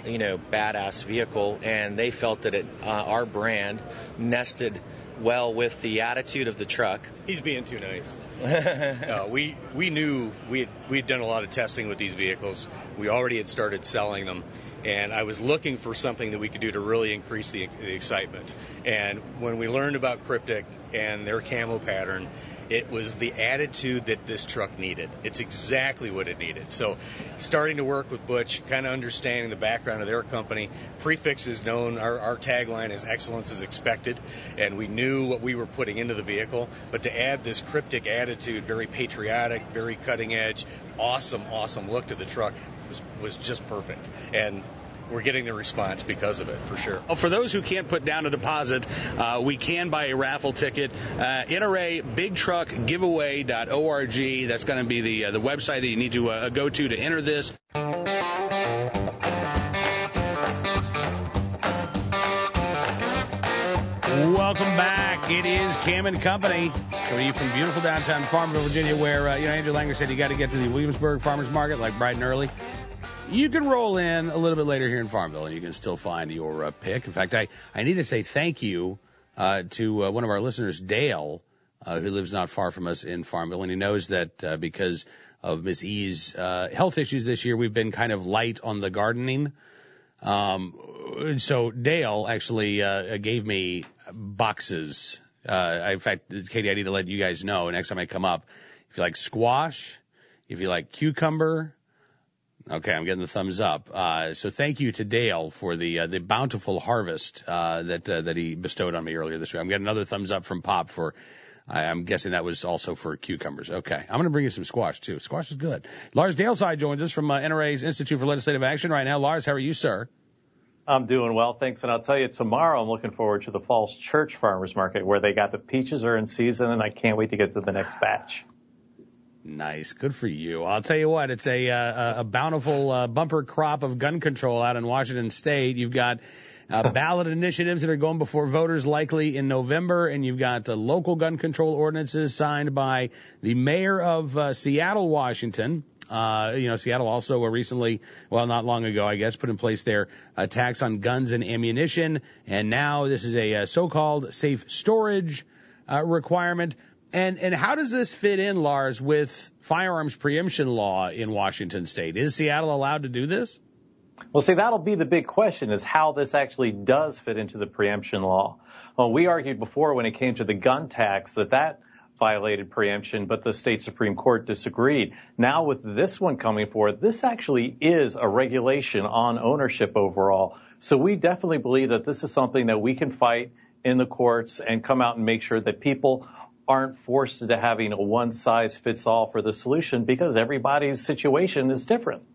you know, badass vehicle, and they felt that it, uh, our brand nested well with the attitude of the truck. He's being too nice. uh, we we knew we had we had done a lot of testing with these vehicles. We already had started selling them, and I was looking for something that we could do to really increase the, the excitement. And when we learned about Cryptic and their camo pattern, it was the attitude that this truck needed. It's exactly what it needed. So starting to work with Butch, kind of understanding the background of their company. Prefix is known, our, our tagline is excellence is expected, and we knew what we were putting into the vehicle. But to add this Cryptic attitude, very patriotic, very cutting edge, awesome, awesome look to the truck was, was just perfect. And we're getting the response because of it, for sure. Well, for those who can't put down a deposit, uh, we can buy a raffle ticket. Uh, N R A big truck giveaway dot org. That's going to be the uh, the website that you need to uh, go to to enter this. Welcome back. It is Cam and Company. Coming to you from beautiful downtown Farmville, Virginia, where uh, you know Andrew Langer said you got to get to the Williamsburg Farmers Market like bright and early. You can roll in a little bit later here in Farmville, and you can still find your uh, pick. In fact, I, I need to say thank you uh, to uh, one of our listeners, Dale, uh, who lives not far from us in Farmville, and he knows that uh, because of Miss E's uh, health issues this year, we've been kind of light on the gardening. Um, so Dale actually uh, gave me boxes. Uh, in fact, Katie, I need to let you guys know next time I come up, if you like squash, if you like cucumber. Okay, I'm getting the thumbs up. Uh, so thank you to Dale for the uh, the bountiful harvest uh, that uh, that he bestowed on me earlier this week. I'm getting another thumbs up from Pop for, I, I'm guessing that was also for cucumbers. Okay, I'm going to bring you some squash, too. Squash is good. Lars Daleside joins us from uh, N R A's Institute for Legislative Action right now. Lars, how are you, sir? I'm doing well, thanks. And I'll tell you, tomorrow I'm looking forward to the Falls Church Farmers Market, where they got the peaches are in season, and I can't wait to get to the next batch. Nice. Good for you. I'll tell you what, it's a uh, a bountiful uh, bumper crop of gun control out in Washington State. You've got uh, ballot initiatives that are going before voters likely in November, and you've got uh, local gun control ordinances signed by the mayor of uh, Seattle, Washington. Uh, you know, Seattle also uh, recently, well, not long ago, I guess, put in place their uh, tax on guns and ammunition, and now this is a uh, so-called safe storage uh, requirement. And and how does this fit in, Lars, with firearms preemption law in Washington State? Is Seattle allowed to do this? Well, see, that'll be the big question, is how this actually does fit into the preemption law. Well, we argued before when it came to the gun tax that that violated preemption, but the state Supreme Court disagreed. Now with this one coming forward, this actually is a regulation on ownership overall. So we definitely believe that this is something that we can fight in the courts and come out and make sure that people aren't forced into having a one-size-fits-all for the solution, because everybody's situation is different.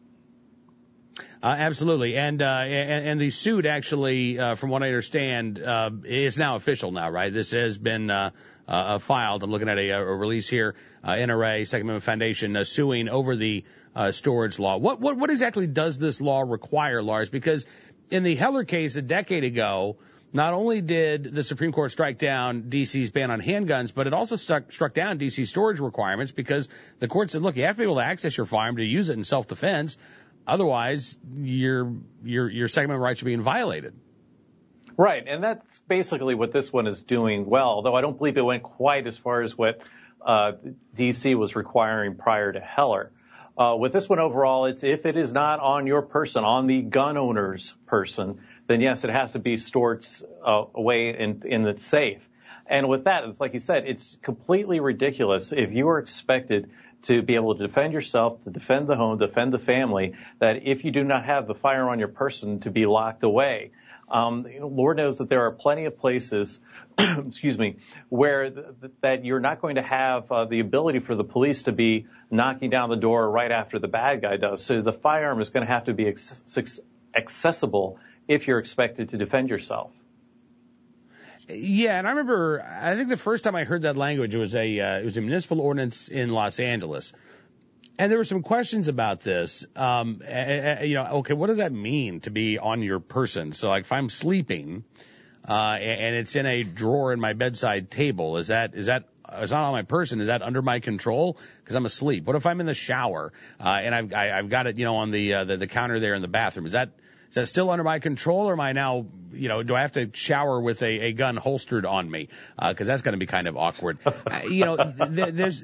Uh, absolutely. And, uh, and, and the suit actually, uh, from what I understand, uh, is now official now, right? This has been, uh, uh, filed. I'm looking at a, a release here, uh, N R A, Second Amendment Foundation, uh, suing over the, uh, storage law. What, what, what exactly does this law require, Lars? Because in the Heller case a decade ago, not only did the Supreme Court strike down D C's ban on handguns, but it also struck, struck down D C's storage requirements, because the court said, look, you have to be able to access your firearm to use it in self-defense. Otherwise, your your your Second Amendment rights are being violated. Right, and that's basically what this one is doing well, although I don't believe it went quite as far as what uh, D C was requiring prior to Heller. Uh, with this one overall, it's if it is not on your person, on the gun owner's person, then yes, it has to be stored uh, away in, in the safe. And with that, it's like you said, it's completely ridiculous if you are expected to be able to defend yourself, to defend the home, defend the family, that if you do not have the firearm on your person, to be locked away. Um, Lord knows that there are plenty of places, excuse me, where th- that you're not going to have uh, the ability for the police to be knocking down the door right after the bad guy does. So the firearm is going to have to be ex- accessible if you're expected to defend yourself. Yeah, and I remember, I think the first time I heard that language, it was a uh, it was a municipal ordinance in Los Angeles. And there were some questions about this. Um, uh, you know, okay, what does that mean to be on your person? So, like, if I'm sleeping, uh, and it's in a drawer in my bedside table, is that, is that, it's not on my person, is that under my control? Because I'm asleep. What if I'm in the shower, uh, and I've, I, I've got it, you know, on the, uh, the, the counter there in the bathroom? Is that, Is that still under my control, or am I now, you know, do I have to shower with a, a gun holstered on me? Because uh, that's going to be kind of awkward. uh, you know, th- there's,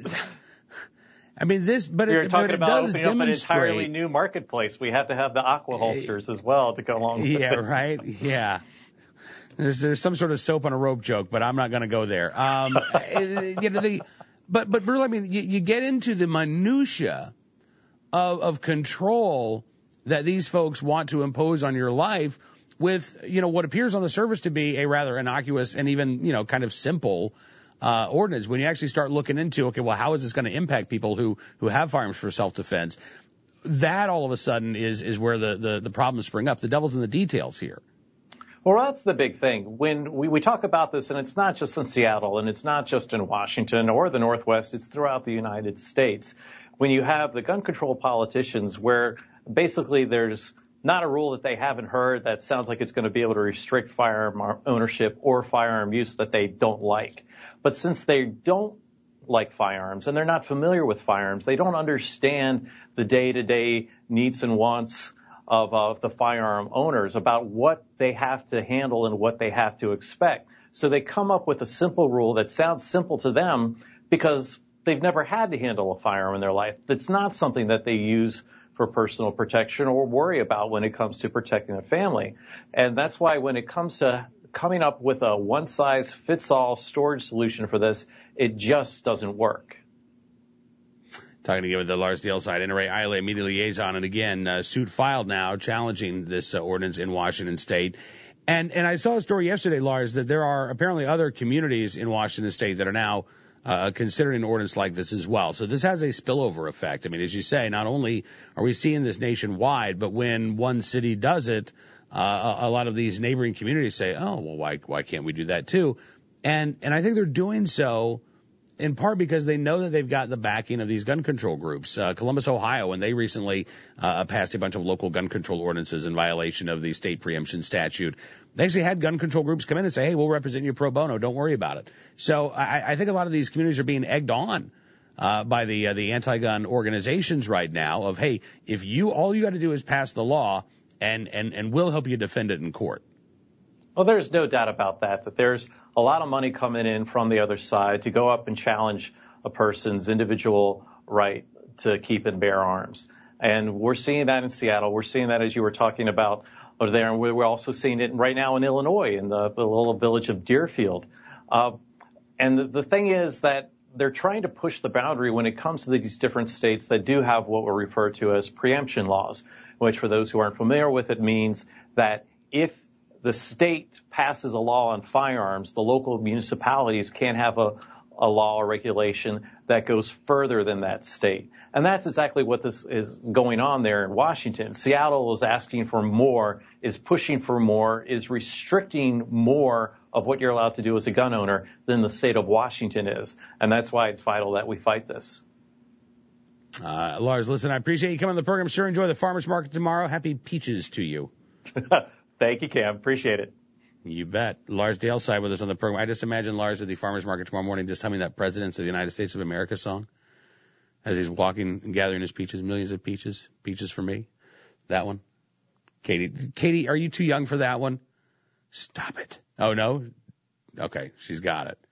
I mean, this, but we were it, talking but it about does opening up an demonstrate, entirely new marketplace. We have to have the aqua holsters as well to go along with yeah, it. Yeah, right? Yeah. There's there's some sort of soap on a rope joke, but I'm not going to go there. Um, you know, the, but but really, I mean, you, you get into the minutia of of control that these folks want to impose on your life with, you know, what appears on the surface to be a rather innocuous and even, you know, kind of simple uh, ordinance. When you actually start looking into, okay, well, how is this going to impact people who who have firearms for self-defense? That all of a sudden is is where the the, the problems spring up. The devil's in the details here. Well, that's the big thing. When we, we talk about this, and it's not just in Seattle, and it's not just in Washington or the Northwest, it's throughout the United States. When you have the gun control politicians where basically there's not a rule that they haven't heard that sounds like it's going to be able to restrict firearm ownership or firearm use that they don't like. But since they don't like firearms and they're not familiar with firearms, they don't understand the day-to-day needs and wants of, of the firearm owners about what they have to handle and what they have to expect. So they come up with a simple rule that sounds simple to them because they've never had to handle a firearm in their life. That's not something that they use for personal protection or worry about when it comes to protecting a family. And that's why when it comes to coming up with a one-size-fits-all storage solution for this, it just doesn't work. Talking again with the Lars Dale side, N R A I L A Media Liaison, and again, uh, suit filed now challenging this uh, ordinance in Washington State. And and I saw a story yesterday, Lars, that there are apparently other communities in Washington State that are now uh, considering an ordinance like this as well. So this has a spillover effect. I mean, as you say, not only are we seeing this nationwide, but when one city does it, uh, a, a lot of these neighboring communities say, oh, well, why why can't we do that too? And and I think they're doing so in part because they know that they've got the backing of these gun control groups. Uh, Columbus, Ohio, when they recently uh, passed a bunch of local gun control ordinances in violation of the state preemption statute, they actually had gun control groups come in and say, hey, we'll represent you pro bono. Don't worry about it. So I, I think a lot of these communities are being egged on uh, by the uh, the anti-gun organizations right now of, hey, if you all you got to do is pass the law and, and, and we'll help you defend it in court. Well, there's no doubt about that, that there's a lot of money coming in from the other side to go up and challenge a person's individual right to keep and bear arms. And we're seeing that in Seattle. We're seeing that, as you were talking about over there. And we're also seeing it right now in Illinois, in the, the little village of Deerfield. Uh, and the, the thing is that they're trying to push the boundary when it comes to these different states that do have what were referred to as preemption laws, which for those who aren't familiar with it means that if the state passes a law on firearms, the local municipalities can't have a, a law or regulation that goes further than that state. And that's exactly what this is going on there in Washington. Seattle is asking for more, is pushing for more, is restricting more of what you're allowed to do as a gun owner than the state of Washington is. And that's why it's vital that we fight this. Uh, Lars, listen, I appreciate you coming on the program. Sure, enjoy the farmer's market tomorrow. Happy peaches to you. Thank you, Cam. Appreciate it. You bet. Lars Dale side with us on the program. I just imagine Lars at the farmer's market tomorrow morning just humming that Presidents of the United States of America song as he's walking and gathering his peaches, millions of peaches, peaches for me. That one. Katie, Katie, are you too young for that one? Stop it. Oh, no? Okay, she's got it.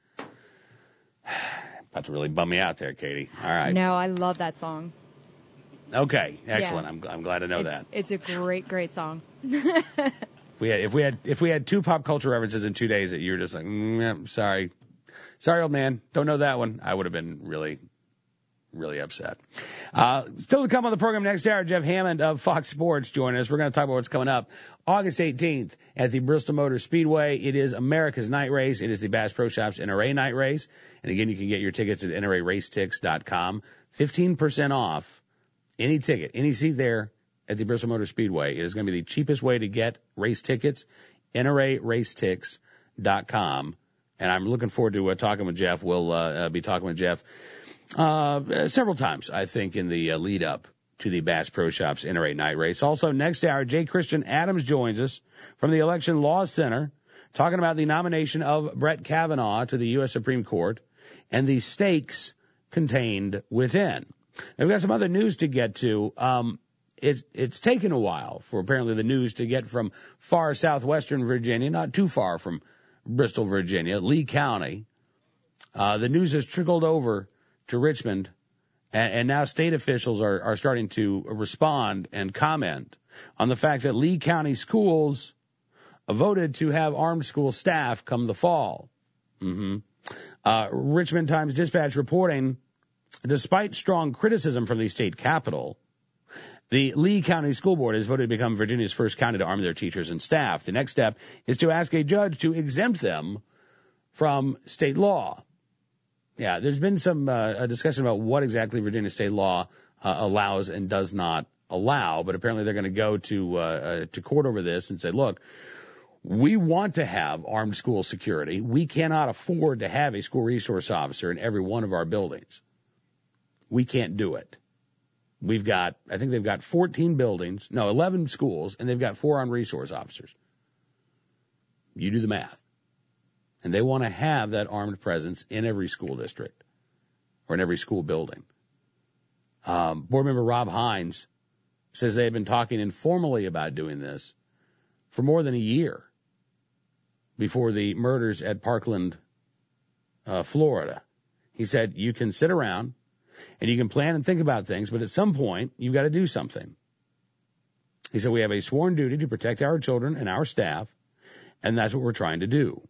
About to really bum me out there, Katie. All right. No, I love that song. Okay, excellent. Yeah. I'm I'm glad to know it's, that. It's a great, great song. if we had if we had if we had two pop culture references in two days that you were just like, mm, yeah, sorry, sorry, old man, don't know that one, I would have been really, really upset. Uh, still to come on the program next hour, Jeff Hammond of Fox Sports joining us. We're going to talk about what's coming up August eighteenth at the Bristol Motor Speedway. It is America's night race. It is the Bass Pro Shops N R A night race. And again, you can get your tickets at N R A race tix dot com. fifteen percent off any ticket, any seat there at the Bristol Motor Speedway. It is going to be the cheapest way to get race tickets, N R A race tix dot com. And I'm looking forward to uh, talking with Jeff. We'll uh, uh, be talking with Jeff uh, several times, I think, in the uh, lead up to the Bass Pro Shops N R A night race. Also, next hour, J. Christian Adams joins us from the Election Law Center, talking about the nomination of Brett Kavanaugh to the U S Supreme Court and the stakes contained within. Now, we've got some other news to get to. Um, it's it's taken a while for apparently the news to get from far southwestern Virginia, not too far from Bristol, Virginia, Lee County. Uh, the news has trickled over to Richmond, and, and now state officials are, are starting to respond and comment on the fact that Lee County schools voted to have armed school staff come the fall. Mm-hmm. Uh, Richmond Times-Dispatch reporting, despite strong criticism from the state capital, the Lee County School Board has voted to become Virginia's first county to arm their teachers and staff. The next step is to ask a judge to exempt them from state law. Yeah, there's been some uh, a discussion about what exactly Virginia state law uh, allows and does not allow, but apparently they're going to go to uh, uh, to court over this and say, look, we want to have armed school security. We cannot afford to have a school resource officer in every one of our buildings. We can't do it. We've got, I think they've got fourteen buildings, no, eleven schools, and they've got four armed resource officers. You do the math. And they want to have that armed presence in every school district or in every school building. Um, board member Rob Hines says they have been talking informally about doing this for more than a year before the murders at Parkland, uh, Florida. He said, you can sit around and you can plan and think about things, but at some point you've got to do something. He said, we have a sworn duty to protect our children and our staff, and that's what we're trying to do.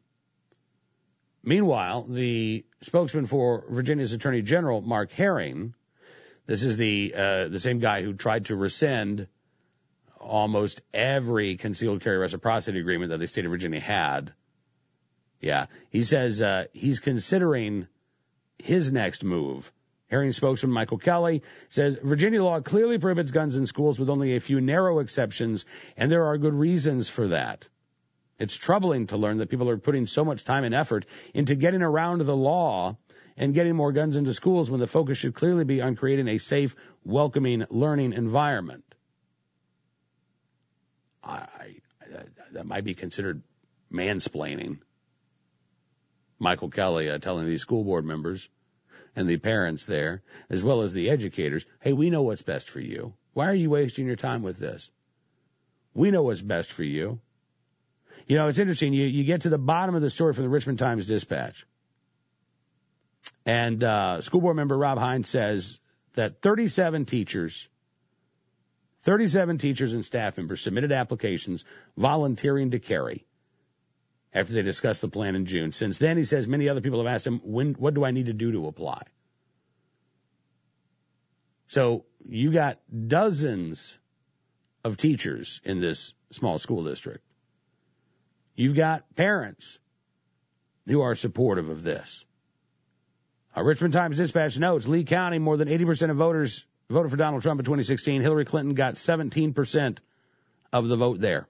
Meanwhile, the spokesman for Virginia's Attorney General, Mark Herring, this is the uh, the same guy who tried to rescind almost every concealed carry reciprocity agreement that the state of Virginia had. Yeah, he says uh, he's considering his next move. Herring spokesman Michael Kelly says Virginia law clearly prohibits guns in schools with only a few narrow exceptions, and there are good reasons for that. It's troubling to learn that people are putting so much time and effort into getting around the law and getting more guns into schools when the focus should clearly be on creating a safe, welcoming, learning environment. I, I, that might be considered mansplaining. Michael Kelly uh, telling these school board members and the parents there, as well as the educators, hey, we know what's best for you. Why are you wasting your time with this? We know what's best for you. You know, it's interesting. You, you get to the bottom of the story from the Richmond Times-Dispatch. And uh, school board member Rob Hines says that thirty-seven teachers, thirty-seven teachers and staff members submitted applications volunteering to carry after they discussed the plan in June. Since then, he says many other people have asked him, when, what do I need to do to apply? So you got dozens of teachers in this small school district. You've got parents who are supportive of this. Uh, Richmond Times-Dispatch notes Lee County, more than eighty percent of voters voted for Donald Trump in twenty sixteen. Hillary Clinton got seventeen percent of the vote there.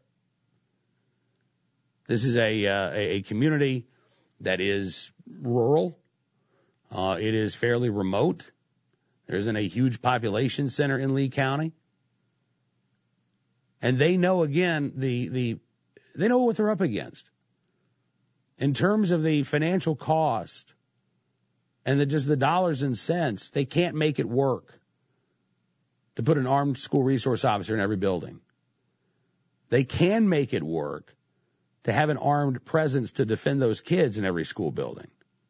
This is a, uh, a community that is rural. Uh, it is fairly remote. There isn't a huge population center in Lee County. And they know, again, the, the, they know what they're up against. In terms of the financial cost and the, just the dollars and cents, they can't make it work to put an armed school resource officer in every building. They can make it work to have an armed presence to defend those kids in every school building.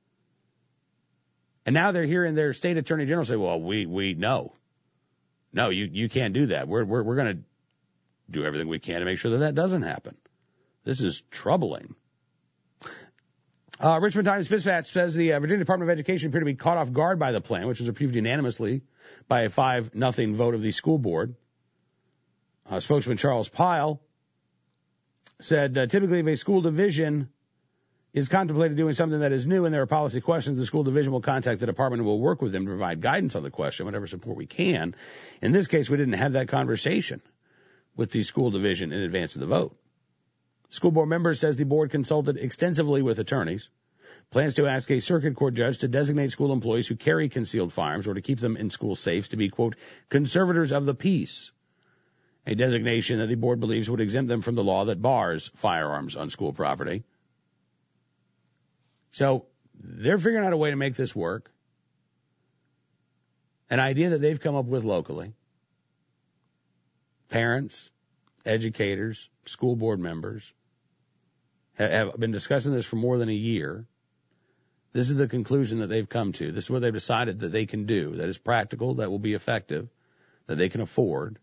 And now they're hearing their state attorney general say, well, we, we know. No, you, you can't do that. We're, we're, we're going to do everything we can to make sure that that doesn't happen. This is troubling. Uh, Richmond Times-Dispatch says the uh, Virginia Department of Education appeared to be caught off guard by the plan, which was approved unanimously by a five nothing vote of the school board. Uh, spokesman Charles Pyle said, uh, typically if a school division is contemplated doing something that is new and there are policy questions, the school division will contact the department and will work with them to provide guidance on the question, whatever support we can. In this case, we didn't have that conversation with the school division in advance of the vote. School board member says the board consulted extensively with attorneys, plans to ask a circuit court judge to designate school employees who carry concealed firearms or to keep them in school safes to be, quote, conservators of the peace, a designation that the board believes would exempt them from the law that bars firearms on school property. So they're figuring out a way to make this work. An idea that they've come up with locally. parents, educators, school board members have been discussing this for more than a year. This is the conclusion that they've come to. This is what they've decided that they can do, that is practical, that will be effective, that they can afford.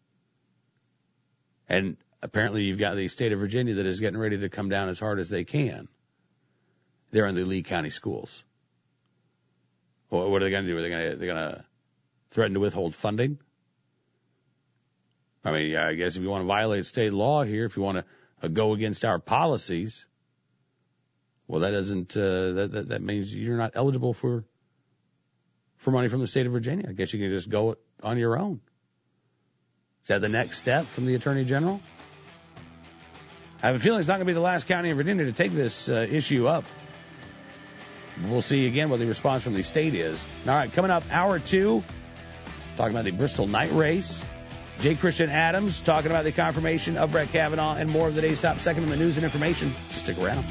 And apparently you've got the state of Virginia that is getting ready to come down as hard as they can. They're in the Lee County schools. Well, what are they going to do? Are they going to, they're going to threaten to withhold funding? I mean, yeah, I guess if you want to violate state law here, if you want to uh, go against our policies, well, that doesn't, uh, that, that, that means you're not eligible for, for money from the state of Virginia. I guess you can just go it on your own. Is that the next step from the Attorney General? I have a feeling it's not going to be the last county in Virginia to take this uh, issue up. We'll see again what the response from the state is. All right, coming up, hour two, talking about the Bristol night race. J. Christian Adams talking about the confirmation of Brett Kavanaugh and more of the day's top second in the news and information. So stick around.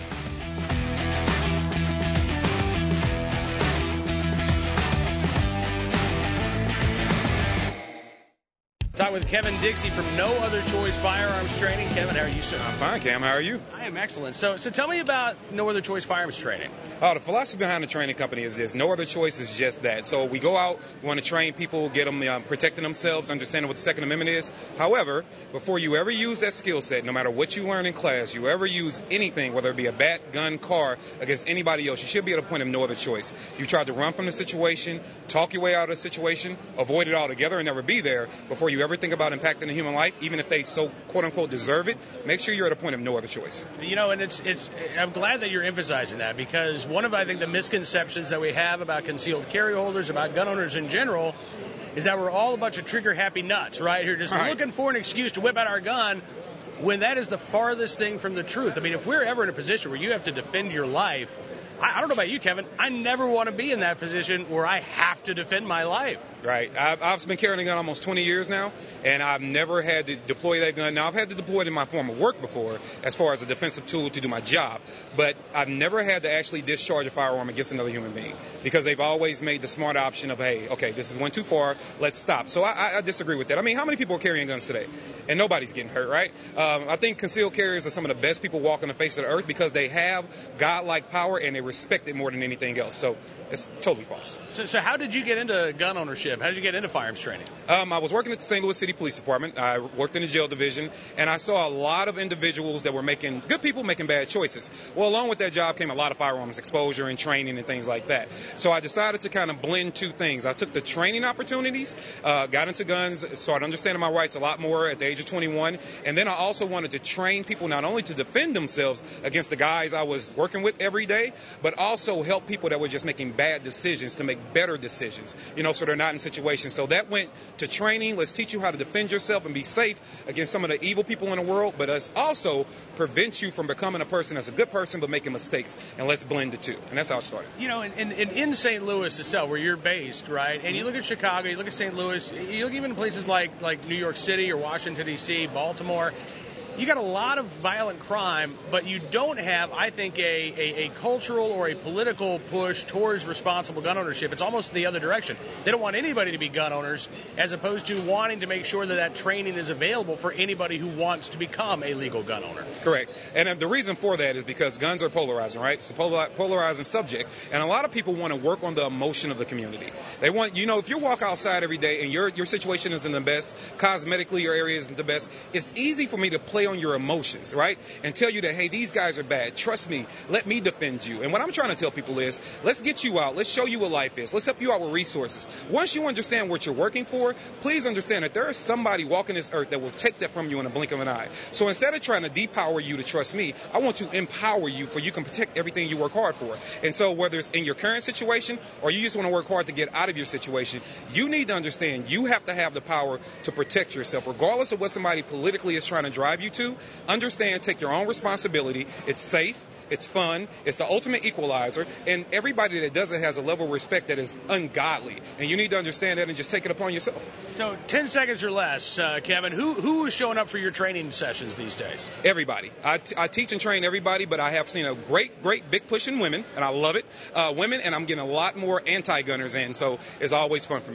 Talk with Kevin Dixie from No Other Choice Firearms Training. Kevin, how are you, sir? I'm fine, Cam. How are you? I am excellent. So, so tell me about No Other Choice Firearms Training. Oh, the philosophy behind the training company is this: no other choice is just that. So we go out, we want to train people, get them uh, protecting themselves, understanding what the Second Amendment is. However, before you ever use that skill set, no matter what you learn in class, you ever use anything, whether it be a bat, gun, car, against anybody else, you should be at a point of no other choice. You tried to run from the situation, talk your way out of the situation, avoid it altogether, and never be there before you ever think about impacting a human life, even if they so quote unquote deserve it. Make sure you're at a point of no other choice. You know, and it's it's. I'm glad that you're emphasizing that, because one of I think the misconceptions that we have about concealed carry holders, about gun owners in general, is that we're all a bunch of trigger happy nuts, right? Who are just all looking right. for an excuse to whip out our gun, when that is the farthest thing from the truth. I mean, if we're ever in a position where you have to defend your life, I, I don't know about you, Kevin, I never want to be in that position where I have to defend my life. Right. I've, I've been carrying a gun almost twenty years now, and I've never had to deploy that gun. Now, I've had to deploy it in my former work before as far as a defensive tool to do my job, but I've never had to actually discharge a firearm against another human being, because they've always made the smart option of, hey, okay, this is went too far, let's stop. So I, I disagree with that. I mean, how many people are carrying guns today? And nobody's getting hurt, right? Um, I think concealed carriers are some of the best people walking the face of the earth, because they have godlike power and they respect it more than anything else. So it's totally false. So, so how did you get into gun ownership? How did you get into firearms training? Um, I was working at the Saint Louis City Police Department. I worked in the jail division, and I saw a lot of individuals that were making, good people making bad choices. Well, along with that job came a lot of firearms exposure and training and things like that. So I decided to kind of blend two things. I took the training opportunities, uh, got into guns, started understanding my rights a lot more at the age of twenty-one, and then I also wanted to train people not only to defend themselves against the guys I was working with every day, but also help people that were just making bad decisions to make better decisions, you know, so they're not in situations. So that went to training. Let's teach you how to defend yourself and be safe against some of the evil people in the world, but let's also prevent you from becoming a person that's a good person but making mistakes, and let's blend the two. And that's how it started. You know, in, in, in Saint Louis itself, where you're based, right, and you look at Chicago, you look at Saint Louis, you look even in places like, like New York City or Washington, D C, Baltimore, you got a lot of violent crime, but you don't have, I think, a, a, a cultural or a political push towards responsible gun ownership. It's almost the other direction. They don't want anybody to be gun owners, as opposed to wanting to make sure that that training is available for anybody who wants to become a legal gun owner. Correct. And uh, the reason for that is because guns are polarizing, right? It's a polar- polarizing subject. And a lot of people want to work on the emotion of the community. They want, you know, if you walk outside every day and your, your situation isn't the best, cosmetically your area isn't the best, it's easy for me to play on your emotions, right? And tell you that, hey, these guys are bad. Trust me. Let me defend you. And what I'm trying to tell people is, let's get you out. Let's show you what life is. Let's help you out with resources. Once you understand what you're working for, please understand that there is somebody walking this earth that will take that from you in a blink of an eye. So instead of trying to depower you to trust me, I want to empower you for you can protect everything you work hard for. And so whether it's in your current situation or you just want to work hard to get out of your situation, you need to understand you have to have the power to protect yourself, regardless of what somebody politically is trying to drive you to. Understand, take your own responsibility. It's safe. It's fun. It's the ultimate equalizer. And everybody that does it has a level of respect that is ungodly. And you need to understand that and just take it upon yourself. So ten seconds or less, uh, Kevin, who who is showing up for your training sessions these days? Everybody. I, t- I teach and train everybody, but I have seen a great, great big push in women, and I love it. Uh, women, and I'm getting a lot more anti-gunners in, so it's always fun for me.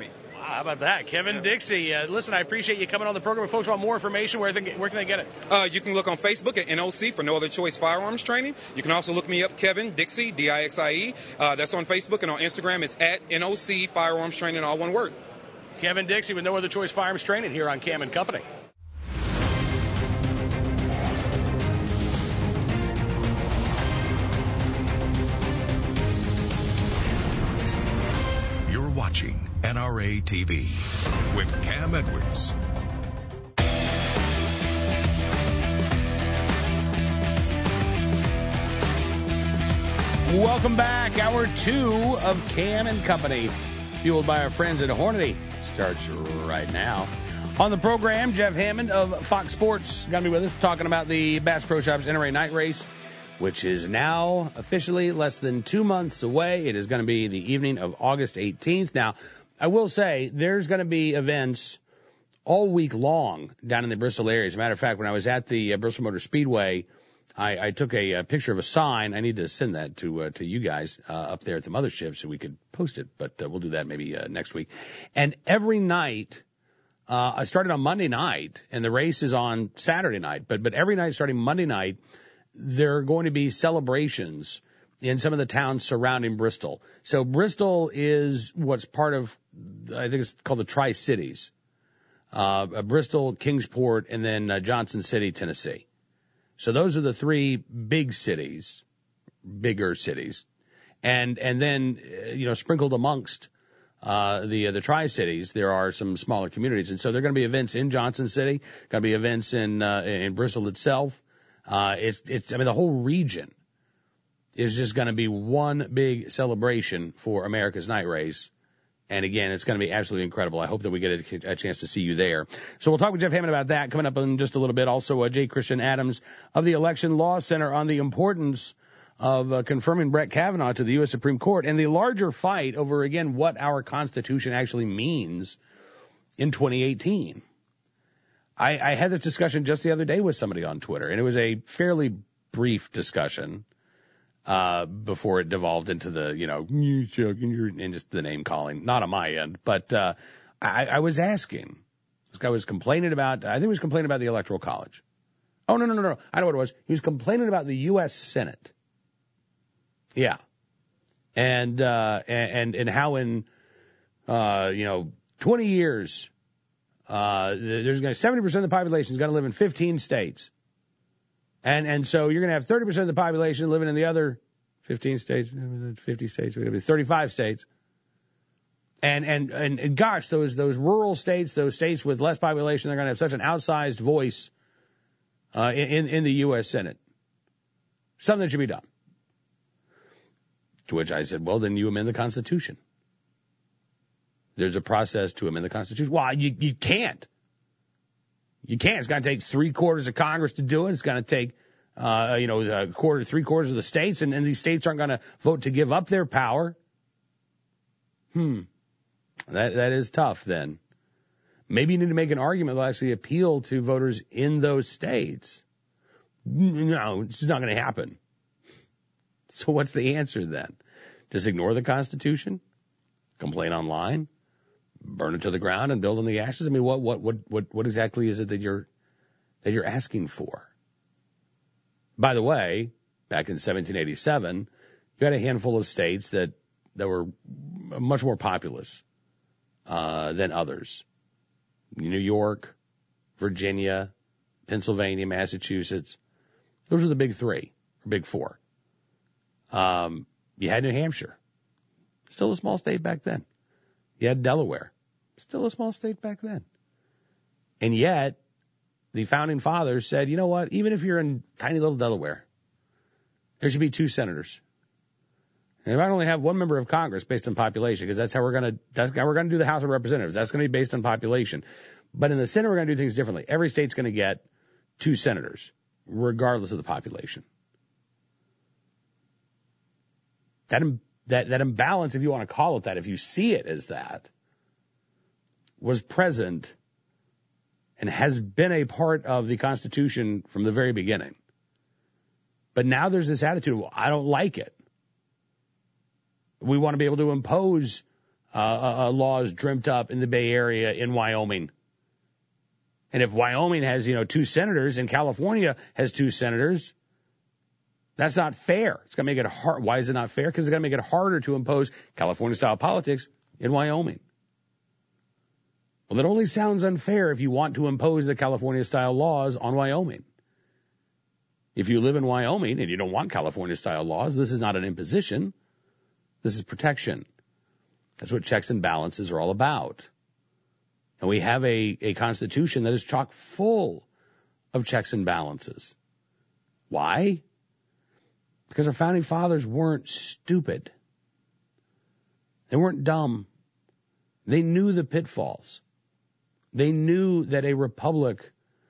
How about that? Kevin Dixie. Uh, listen, I appreciate you coming on the program. If folks want more information, where, they, where can they get it? Uh, you can look on Facebook at N O C for No Other Choice Firearms Training. You can also look me up, Kevin Dixie, D I X I E. Uh, that's on Facebook, and on Instagram it's at N O C Firearms Training, all one word. Kevin Dixie with No Other Choice Firearms Training here on Cam and Company. You're watching N R A T V with Cam Edwards. Welcome back. Hour two of Cam and Company, fueled by our friends at Hornady, starts right now. On the program, Jeff Hammond of Fox Sports going to be with us talking about the Bass Pro Shops N R A Night Race, which is now officially less than two months away. It is going to be the evening of August eighteenth. Now, I will say there's going to be events all week long down in the Bristol area. As a matter of fact, when I was at the uh, Bristol Motor Speedway, I, I took a, a picture of a sign. I need to send that to uh, to you guys uh, up there at the mothership so we could post it, but uh, we'll do that maybe uh, next week. And every night, uh, I started on Monday night, and the race is on Saturday night, but but every night starting Monday night, there are going to be celebrations in some of the towns surrounding Bristol. So Bristol is what's part of, I think it's called the Tri-Cities. Uh, Bristol, Kingsport, and then uh, Johnson City, Tennessee. So those are the three big cities, bigger cities. And, and then, uh, you know, sprinkled amongst, uh, the, uh, the Tri-Cities, there are some smaller communities. And so there are going to be events in Johnson City, going to be events in, uh, in Bristol itself. Uh, it's, it's, I mean, the whole region is just going to be one big celebration for America's Night Race. And again, it's going to be absolutely incredible. I hope that we get a, a chance to see you there. So we'll talk with Jeff Hammond about that coming up in just a little bit. Also, uh, J. Christian Adams of the Election Law Center on the importance of uh, confirming Brett Kavanaugh to the U S Supreme Court and the larger fight over, again, what our Constitution actually means in twenty eighteen. I, I had this discussion just the other day with somebody on Twitter, and it was a fairly brief discussion. Uh, before it devolved into the, you know, and just the name calling, not on my end. But, uh, I, I was asking, this guy was complaining about, I think he was complaining about the Electoral College. Oh, no, no, no, no. I know what it was. He was complaining about the U S Senate. Yeah. And, uh, and, and how in, uh, you know, twenty years, uh, there's going to, seventy percent of the population is going to live in fifteen states. And and so you're going to have thirty percent of the population living in the other fifteen states, fifty states, we're going to be thirty-five states. And, and, and, and gosh, those, those rural states, those states with less population, they're going to have such an outsized voice, uh, in, in the U S Senate. Something that should be done. To which I said, well, then you amend the Constitution. There's a process to amend the Constitution. Well, you, you can't. You can't. It's going to take three quarters of Congress to do it. It's going to take, uh, you know, a quarter, three quarters of the states, and, and these states aren't going to vote to give up their power. Hmm. That, that is tough then. Maybe you need to make an argument that will actually appeal to voters in those states. No, it's just not going to happen. So what's the answer then? Just ignore the Constitution? Complain online? Burn it to the ground and build on the ashes? I mean, what, what, what, what, what exactly is it that you're, that you're asking for? By the way, back in seventeen eighty-seven, you had a handful of states that, that were much more populous, uh, than others. New York, Virginia, Pennsylvania, Massachusetts. Those are the big three, or big four. Um, you had New Hampshire. Still a small state back then. You had Delaware. Still a small state back then. And yet, the founding fathers said, you know what, even if you're in tiny little Delaware, there should be two senators. And we might only have one member of Congress based on population, because that's how we're going to, that's how we're going to do the House of Representatives. That's going to be based on population. But in the Senate, we're going to do things differently. Every state's going to get two senators, regardless of the population. That, that, that imbalance, if you want to call it that, if you see it as that, was present and has been a part of the Constitution from the very beginning. But now there's this attitude, well, I don't like it. We want to be able to impose uh, uh, laws dreamt up in the Bay Area in Wyoming. And if Wyoming has, you know, two senators and California has two senators, that's not fair. It's going to make it hard. Why is it not fair? Because it's going to make it harder to impose California-style politics in Wyoming. Well, that only sounds unfair if you want to impose the California-style laws on Wyoming. If you live in Wyoming and you don't want California-style laws, this is not an imposition. This is protection. That's what checks and balances are all about. And we have a, a constitution that is chock full of checks and balances. Why? Because our founding fathers weren't stupid. They weren't dumb. They knew the pitfalls. They knew that a republic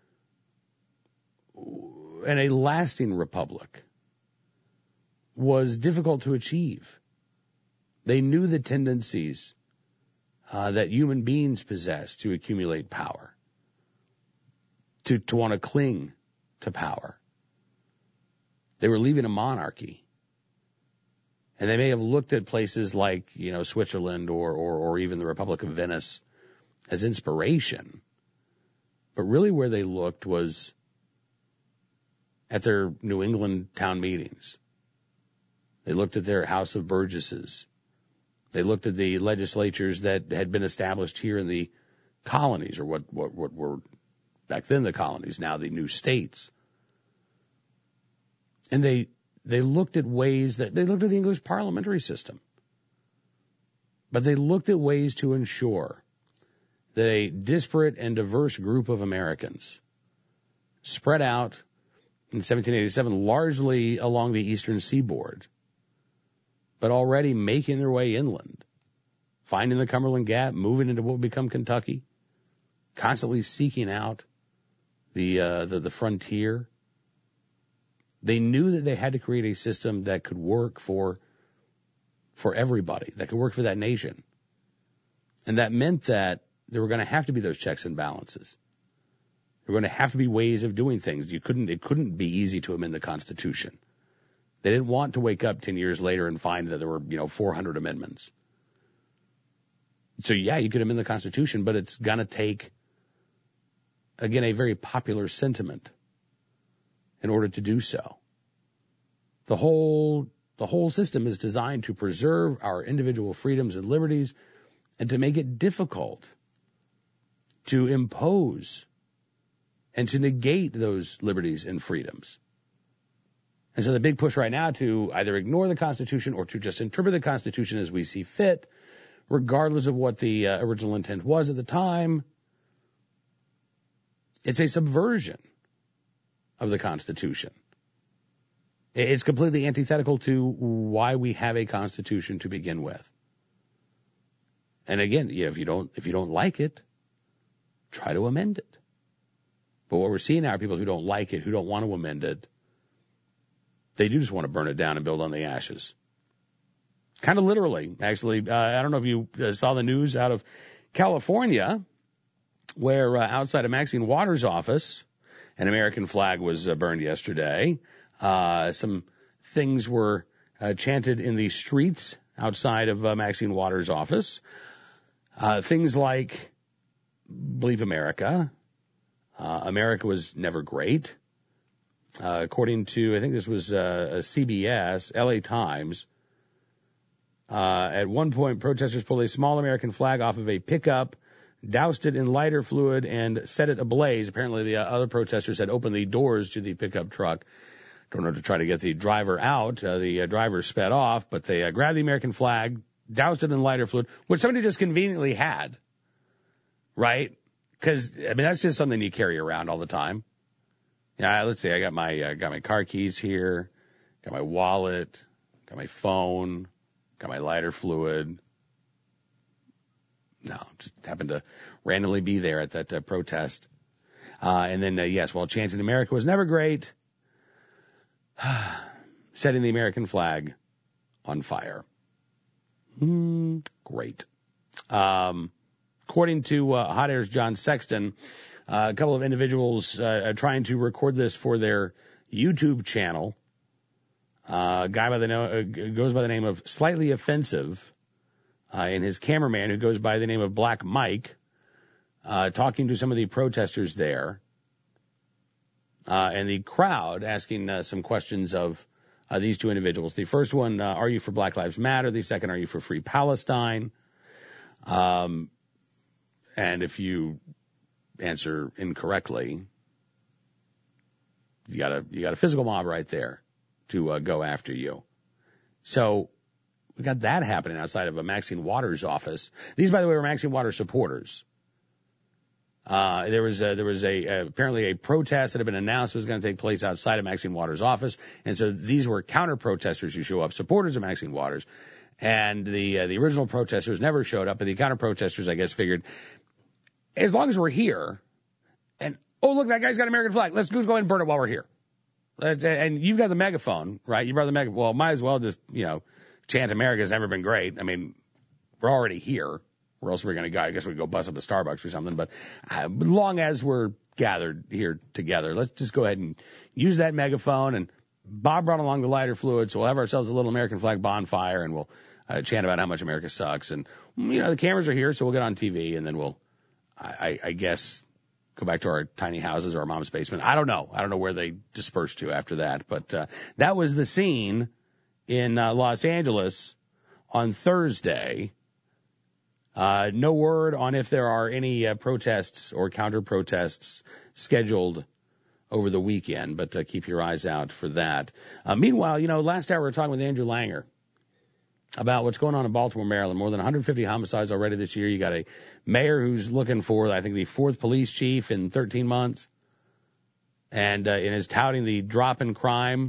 and a lasting republic was difficult to achieve. They knew the tendencies uh, that human beings possess to accumulate power, to, to want to cling to power. They were leaving a monarchy. And they may have looked at places like, you know, Switzerland or, or, or even the Republic of Venice as inspiration. But really where they looked was at their New England town meetings. They looked at their House of Burgesses. They looked at the legislatures that had been established here in the colonies, or what, what, what were back then the colonies, now the new states. And they they looked at ways that, they looked at the English parliamentary system. But they looked at ways to ensure that a disparate and diverse group of Americans spread out in seventeen eighty-seven largely along the eastern seaboard, but already making their way inland, finding the Cumberland Gap, moving into what would become Kentucky, constantly seeking out the, uh, the, the frontier. They knew that they had to create a system that could work for, for everybody, that could work for that nation. And that meant that there were going to have to be those checks and balances. There were going to have to be ways of doing things. You couldn't, it couldn't be easy to amend the Constitution. They didn't want to wake up ten years later and find that there were, you know, four hundred amendments. So yeah, you could amend the Constitution, but it's going to take, again, a very popular sentiment in order to do so. The whole, the whole system is designed to preserve our individual freedoms and liberties and to make it difficult to impose and to negate those liberties and freedoms. And so the big push right now to either ignore the Constitution or to just interpret the Constitution as we see fit, regardless of what the uh, original intent was at the time, it's a subversion of the Constitution. It's completely antithetical to why we have a Constitution to begin with. And again, you know, if you don't, if you don't like it, try to amend it. But what we're seeing now are people who don't like it, who don't want to amend it. They do just want to burn it down and build on the ashes. Kind of literally, actually. Uh, I don't know if you uh, saw the news out of California, where uh, outside of Maxine Waters' office, an American flag was uh, burned yesterday. Uh, some things were uh, chanted in the streets outside of uh, Maxine Waters' office. Uh, things like, Believe America. Uh, America was never great. Uh, according to, I think this was uh, a C B S, L A Times, uh, at one point, protesters pulled a small American flag off of a pickup, doused it in lighter fluid, and set it ablaze. Apparently, the uh, other protesters had opened the doors to the pickup truck. Don't know, to try to get the driver out. Uh, the uh, driver sped off, but they uh, grabbed the American flag, doused it in lighter fluid, which somebody just conveniently had, right? Because, I mean, that's just something you carry around all the time. Yeah, let's see, I got my, uh, got my car keys here, got my wallet, got my phone, got my lighter fluid. No, just happened to randomly be there at that uh, protest. Uh, and then, uh, yes, while chanting America was never great, setting the American flag on fire. Mm, great. Um, according to uh, Hot Air's John Sexton, uh, a couple of individuals uh, are trying to record this for their YouTube channel. Uh, a guy by the no- uh, goes by the name of Slightly Offensive uh, and his cameraman, who goes by the name of Black Mike, uh, talking to some of the protesters there, uh, and the crowd asking uh, some questions of uh, these two individuals. The first one, uh, are you for Black Lives Matter? The second, are you for Free Palestine? Um, and if you answer incorrectly, you got a you got a physical mob right there to uh, go after you. So we got that happening outside of a Maxine Waters office. These, by the way, were Maxine Waters supporters. Uh, there was a, there was a, a apparently a protest that had been announced was going to take place outside of Maxine Waters' office, and so these were counter protesters who show up, supporters of Maxine Waters, and the uh, the original protesters never showed up, but the counter protesters, I guess, figured as long as we're here, and oh look, that guy's got an American flag, let's go ahead and burn it while we're here. Let's, and you've got the megaphone, right? You brought the megaphone. Well, might as well just you know chant America's never been great. I mean, we're already here. Where else are we going to go? I guess we go bust up a Starbucks or something. But uh, long as we're gathered here together, let's just go ahead and use that megaphone. And Bob brought along the lighter fluid, so we'll have ourselves a little American flag bonfire, and we'll uh, chant about how much America sucks. And, you know, the cameras are here, so we'll get on T V, and then we'll, I, I guess, go back to our tiny houses or our mom's basement. I don't know. I don't know where they dispersed to after that. But uh, that was the scene in uh, Los Angeles on Thursday. Uh, no word on if there are any uh, protests or counter-protests scheduled over the weekend, but uh, keep your eyes out for that. Uh, meanwhile, you know, last hour we were talking with Andrew Langer about what's going on in Baltimore, Maryland. More than one hundred fifty homicides already this year. You got a mayor who's looking for, I think, the fourth police chief in thirteen months, and, uh, and is touting the drop in crime,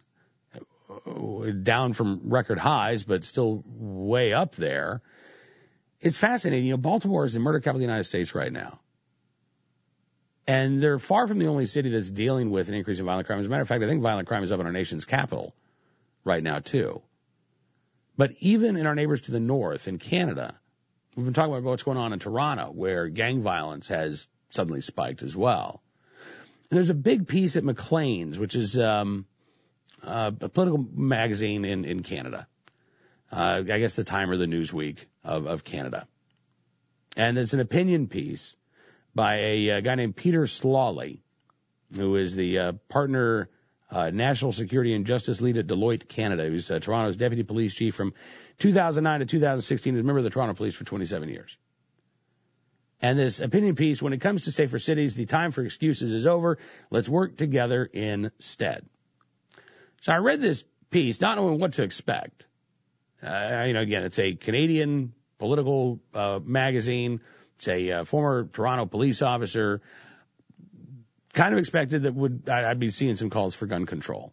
down from record highs, but still way up there. It's fascinating. You know, Baltimore is the murder capital of the United States right now. And they're far from the only city that's dealing with an increase in violent crime. As a matter of fact, I think violent crime is up in our nation's capital right now, too. But even in our neighbors to the north, in Canada, we've been talking about what's going on in Toronto, where gang violence has suddenly spiked as well. And there's a big piece at Maclean's, which is um, uh, a political magazine in, in Canada. Uh, I guess the Time or the Newsweek of, of Canada. And it's an opinion piece by a, a guy named Peter Slawley, who is the uh, partner uh, national security and justice lead at Deloitte Canada. He was uh, Toronto's deputy police chief from two thousand nine to two thousand sixteen. He was a member of the Toronto Police for twenty-seven years. And this opinion piece, when it comes to safer cities, the time for excuses is over. Let's work together instead. So I read this piece, not knowing what to expect. Uh, you know, again, it's a Canadian political uh, magazine. It's a uh, former Toronto police officer. Kind of expected that would I'd be seeing some calls for gun control.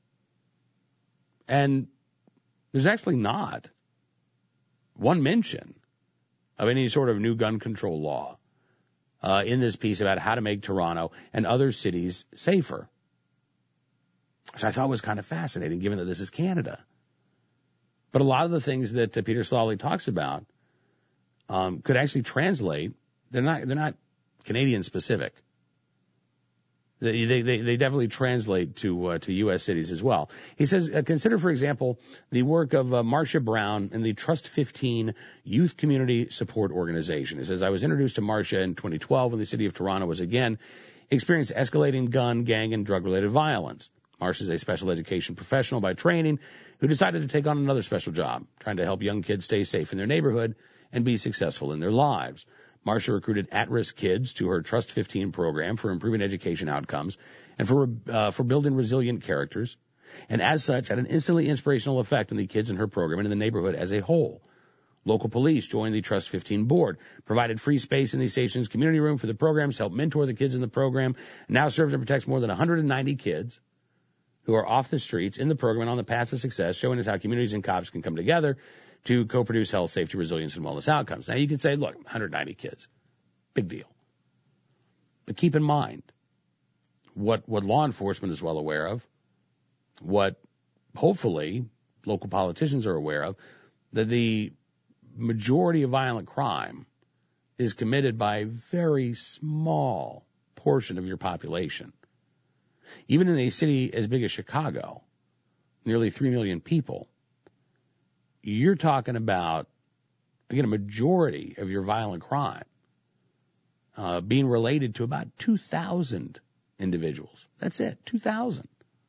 And there's actually not one mention of any sort of new gun control law uh, in this piece about how to make Toronto and other cities safer, which I thought was kind of fascinating, given that this is Canada. But a lot of the things that uh, Peter Slawley talks about um, could actually translate. They're not. They're not Canadian specific. They they they definitely translate to uh, to U S cities as well. He says, uh, consider, for example, the work of uh, Marcia Brown and the Trust fifteen Youth Community Support Organization. He says, I was introduced to Marcia in twenty twelve when the city of Toronto was again experiencing escalating gun, gang, and drug-related violence. Marcia is a special education professional by training who decided to take on another special job, trying to help young kids stay safe in their neighborhood and be successful in their lives. Marcia recruited at-risk kids to her Trust fifteen program for improving education outcomes and for uh, for building resilient characters, and as such had an instantly inspirational effect on the kids in her program and in the neighborhood as a whole. Local police joined the Trust fifteen board, provided free space in the station's community room for the programs, helped mentor the kids in the program, and now serves and protects more than one hundred ninety kids who are off the streets in the program and on the path to success, showing us how communities and cops can come together to co-produce health, safety, resilience, and wellness outcomes. Now, you can say, look, one hundred ninety kids, big deal. But keep in mind what, what law enforcement is well aware of, what hopefully local politicians are aware of, that the majority of violent crime is committed by a very small portion of your population. Even in a city as big as Chicago, nearly three million people, you're talking about Again, a majority of your violent crime uh, being related to about two thousand individuals. That's it, two thousand.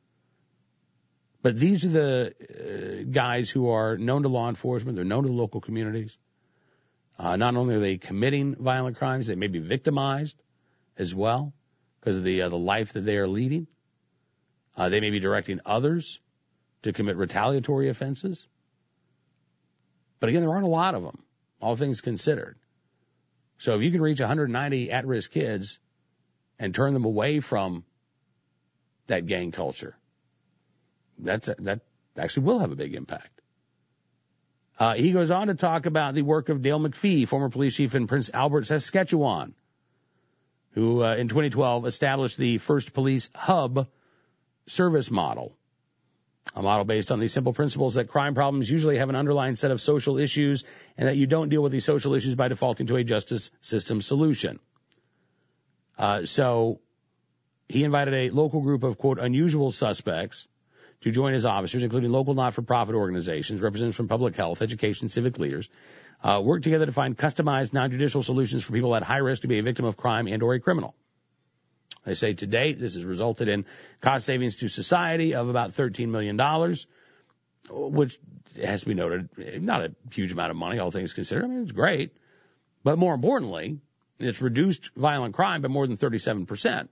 But these are the uh, guys who are known to law enforcement. They're known to the local communities. Uh, not only are they committing violent crimes, they may be victimized as well because of the uh, the life that they are leading. Uh, they may be directing others to commit retaliatory offenses. But again, there aren't a lot of them, all things considered. So if you can reach one hundred ninety at-risk kids and turn them away from that gang culture, that's a, that actually will have a big impact. Uh, he goes on to talk about the work of Dale McPhee, former police chief in Prince Albert, Saskatchewan, who uh, in twenty twelve established the first police hub service model, a model based on the simple principles that crime problems usually have an underlying set of social issues and that you don't deal with these social issues by defaulting to a justice system solution. Uh, so he invited a local group of, quote, unusual suspects to join his officers, including local not-for-profit organizations, representatives from public health, education, civic leaders, uh, work together to find customized non-judicial solutions for people at high risk to be a victim of crime and or a criminal. They say to date, this has resulted in cost savings to society of about thirteen million dollars, which has to be noted, not a huge amount of money, all things considered. I mean, it's great. But more importantly, it's reduced violent crime by more than thirty-seven percent.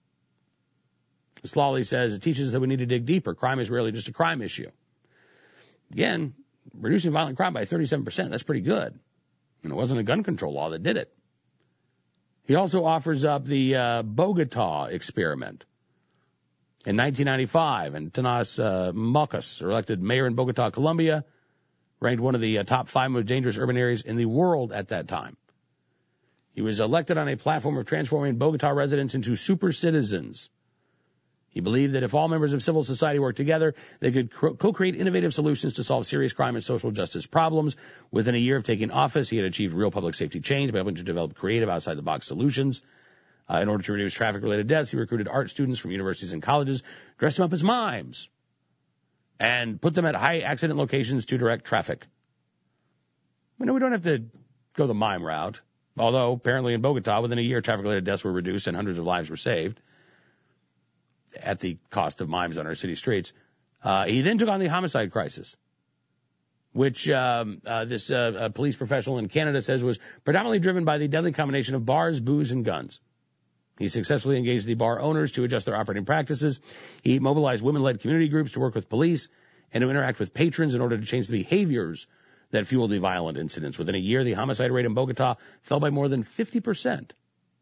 Slawley says it teaches us that we need to dig deeper. Crime is rarely just a crime issue. Again, reducing violent crime by thirty-seven percent, that's pretty good. And it wasn't a gun control law that did it. He also offers up the uh, Bogota experiment. In nineteen ninety-five, and Tanas uh, Marcos, elected mayor in Bogota, Colombia, ranked one of the uh, top five most dangerous urban areas in the world at that time. He was elected on a platform of transforming Bogota residents into super citizens. He believed that if all members of civil society worked together, they could co-create innovative solutions to solve serious crime and social justice problems. Within a year of taking office, he had achieved real public safety change by helping to develop creative outside-the-box solutions. Uh, in order to reduce traffic-related deaths, he recruited art students from universities and colleges, dressed them up as mimes, and put them at high-accident locations to direct traffic. We know we don't have to go the mime route, although apparently in Bogota, within a year, traffic-related deaths were reduced and hundreds of lives were saved at the cost of mimes on our city streets. Uh, he then took on the homicide crisis, which um, uh, this uh, police professional in Canada says was predominantly driven by the deadly combination of bars, booze, and guns. He successfully engaged the bar owners to adjust their operating practices. He mobilized women-led community groups to work with police and to interact with patrons in order to change the behaviors that fueled the violent incidents. Within a year, the homicide rate in Bogota fell by more than fifty percent.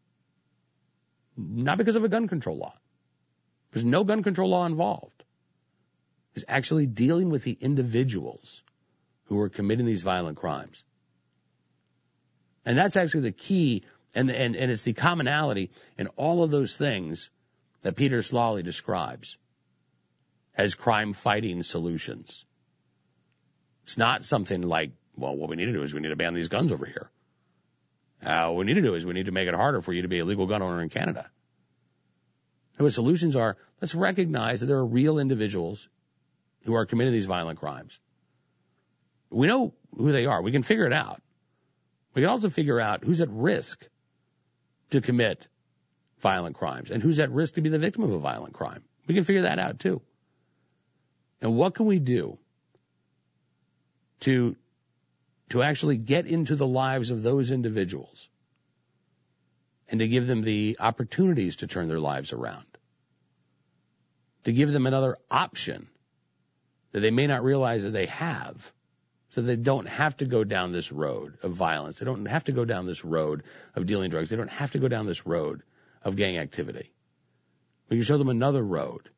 Not because of a gun control law. There's no gun control law involved. It's actually dealing with the individuals who are committing these violent crimes. And that's actually the key, and, and, and it's the commonality in all of those things that Peter Slawley describes as crime-fighting solutions. It's not something like, well, what we need to do is we need to ban these guns over here. Uh, what we need to do is we need to make it harder for you to be a legal gun owner in Canada. And what solutions are, let's recognize that there are real individuals who are committing these violent crimes. We know who they are. We can figure it out. We can also figure out who's at risk to commit violent crimes and who's at risk to be the victim of a violent crime. We can figure that out too. And what can we do to, to actually get into the lives of those individuals and to give them the opportunities to turn their lives around, to give them another option that they may not realize that they have, so they don't have to go down this road of violence. They don't have to go down this road of dealing drugs. They don't have to go down this road of gang activity. We can show them another road,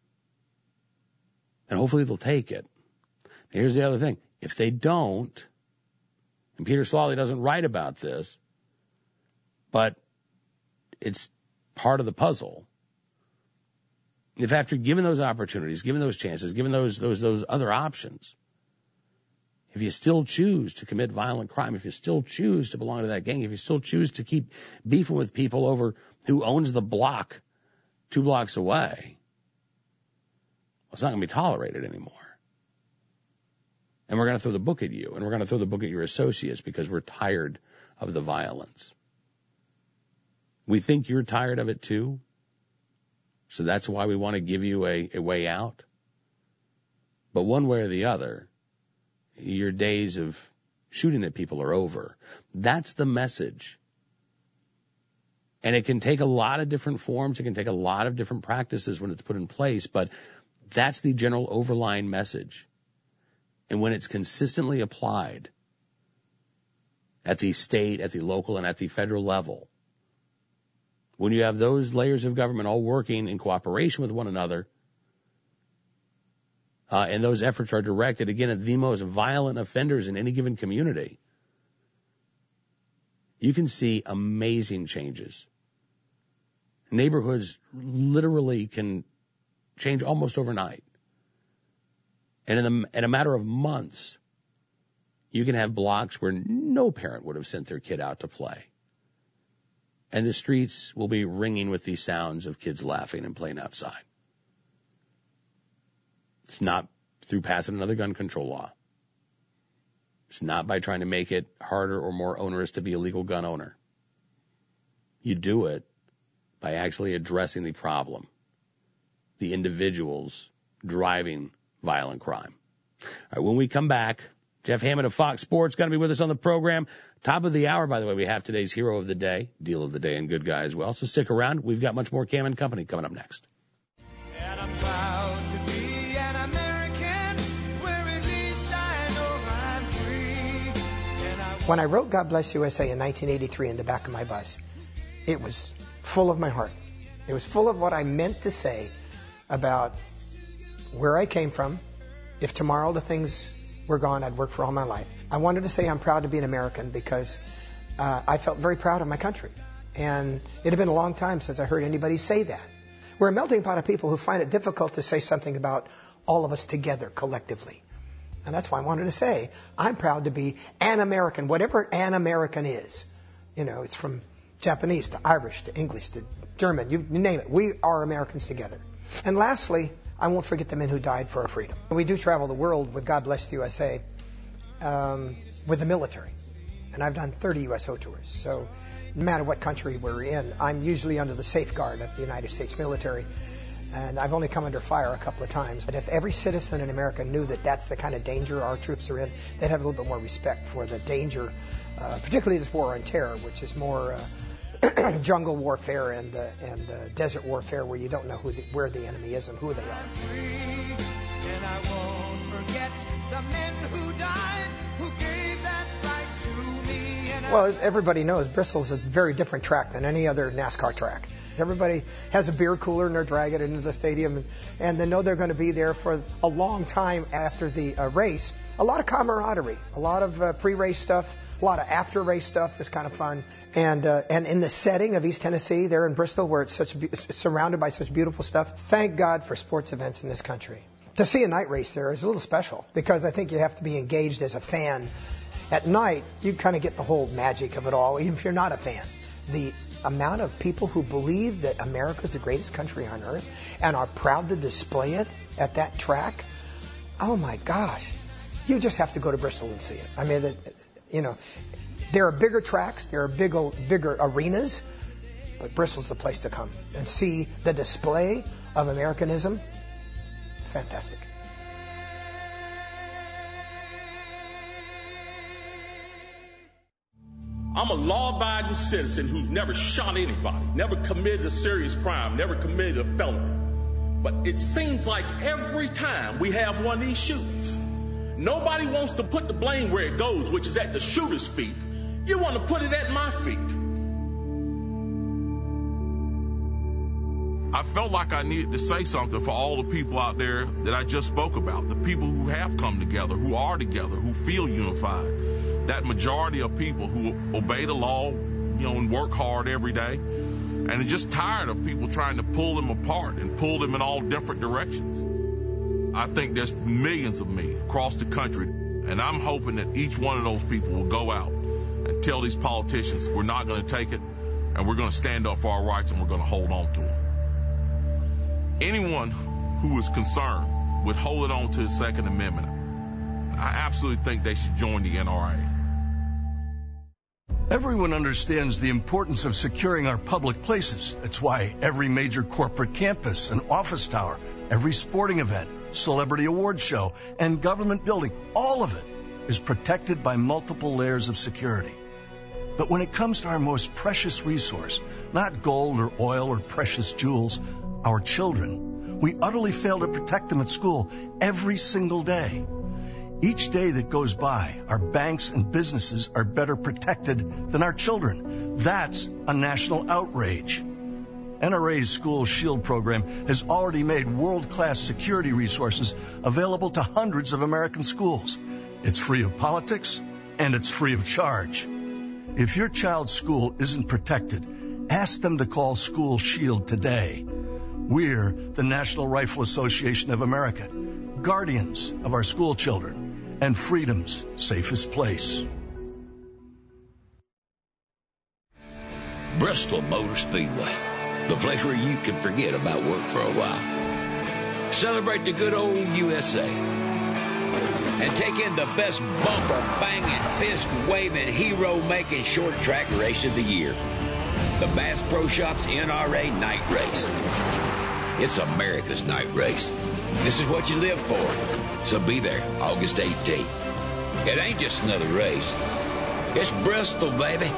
and hopefully they'll take it. And here's the other thing. If they don't, and Peter Slawley doesn't write about this, but it's part of the puzzle. If after given those opportunities, given those chances, given those those those other options, if you still choose to commit violent crime, if you still choose to belong to that gang, if you still choose to keep beefing with people over who owns the block two blocks away, well, it's not going to be tolerated anymore. And we're going to throw the book at you, and we're going to throw the book at your associates because we're tired of the violence. We think you're tired of it too, so that's why we want to give you a, a way out. But one way or the other, your days of shooting at people are over. That's the message. And it can take a lot of different forms. It can take a lot of different practices when it's put in place, but that's the general overlying message. And when it's consistently applied at the state, at the local, and at the federal level, when you have those layers of government all working in cooperation with one another, uh, and those efforts are directed, again, at the most violent offenders in any given community, you can see amazing changes. Neighborhoods literally can change almost overnight. And in, the, in a matter of months, you can have blocks where no parent would have sent their kid out to play. And the streets will be ringing with these sounds of kids laughing and playing outside. It's not through passing another gun control law. It's not by trying to make it harder or more onerous to be a legal gun owner. You do it by actually addressing the problem, the individuals driving violent crime. All right, when we come back, Jeff Hammond of Fox Sports going to be with us on the program. Top of the hour, by the way, we have today's Hero of the Day, Deal of the Day, and Good Guy as well. So stick around. We've got much more Cam and Company coming up next. And I'm proud to be an American, where at least I know I'm free. And I... When I wrote God Bless U S A in nineteen eighty-three in the back of my bus, it was full of my heart. It was full of what I meant to say about where I came from. If tomorrow the things were gone, I'd work for all my life. I wanted to say I'm proud to be an American because uh, I felt very proud of my country. And it had been a long time since I heard anybody say that. We're a melting pot of people who find it difficult to say something about all of us together collectively. And that's why I wanted to say I'm proud to be an American, whatever an American is. You know, it's from Japanese to Irish to English to German, you, you name it. We are Americans together. And lastly, I won't forget the men who died for our freedom. We do travel the world with God Bless the U S A um, with the military. And I've done thirty U S O tours. So no matter what country we're in, I'm usually under the safeguard of the United States military. And I've only come under fire a couple of times. But if every citizen in America knew that that's the kind of danger our troops are in, they'd have a little bit more respect for the danger, uh, particularly this war on terror, which is more uh, jungle warfare and uh, and uh, desert warfare, where you don't know who the, where the enemy is and who they are. And I won't forget the men who died, who gave that right to me. And well, everybody knows Bristol's a very different track than any other NASCAR track. Everybody has a beer cooler and they're dragging it into the stadium, and, and they know they're going to be there for a long time after the uh, race. A lot of camaraderie, a lot of uh, pre-race stuff, a lot of after-race stuff is kind of fun. And uh, and in the setting of East Tennessee, there in Bristol, where it's such it's surrounded by such beautiful stuff, thank God for sports events in this country. To see a night race there is a little special, because I think you have to be engaged as a fan. At night, you kind of get the whole magic of it all, even if you're not a fan. The amount of people who believe that America is the greatest country on earth and are proud to display it at that track, oh my gosh. You just have to go to Bristol and see it. I mean, you know, there are bigger tracks, there are bigger, bigger arenas, but Bristol's the place to come and see the display of Americanism. Fantastic. I'm a law-abiding citizen who's never shot anybody, never committed a serious crime, never committed a felony. But it seems like every time we have one of these shootings, nobody wants to put the blame where it goes, which is at the shooter's feet. You want to put it at my feet. I felt like I needed to say something for all the people out there that I just spoke about, the people who have come together, who are together, who feel unified. That majority of people who obey the law, you know, and work hard every day, and are just tired of people trying to pull them apart and pull them in all different directions. I think there's millions of me across the country, and I'm hoping that each one of those people will go out and tell these politicians we're not going to take it, and we're going to stand up for our rights, and we're going to hold on to them. Anyone who is concerned with holding on to the Second Amendment, I absolutely think they should join the N R A. Everyone understands the importance of securing our public places. That's why every major corporate campus and office tower, every sporting event, celebrity award show, and government building, all of it is protected by multiple layers of security. But when it comes to our most precious resource, not gold or oil or precious jewels, our children, we utterly fail to protect them at school every single day. Each day that goes by, our banks and businesses are better protected than our children. That's a national outrage. N R A's School Shield program has already made world-class security resources available to hundreds of American schools. It's free of politics, and it's free of charge. If your child's school isn't protected, ask them to call School Shield today. We're the National Rifle Association of America, guardians of our school children and freedom's safest place. Bristol Motor Speedway, the place where you can forget about work for a while. Celebrate the good old U S A and take in the best bumper-banging, fist-waving, hero-making short-track race of the year, the Bass Pro Shops N R A Night Race. It's America's night race. This is what you live for. So be there August eighteenth. It ain't just another race. It's Bristol, baby.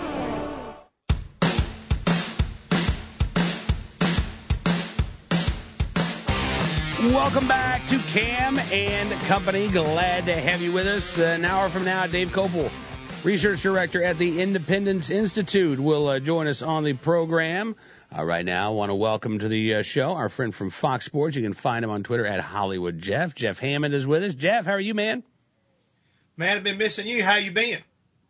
Welcome back to Cam and Company. Glad to have you with us. Uh, an hour from now, Dave Kopel, Research Director at the Independence Institute, will uh, join us on the program. Uh, right now, I want to welcome to the uh, show our friend from Fox Sports. You can find him on Twitter at Hollywood Jeff. Jeff Hammond is with us. Jeff, how are you, man? Man, I've been missing you. How you been?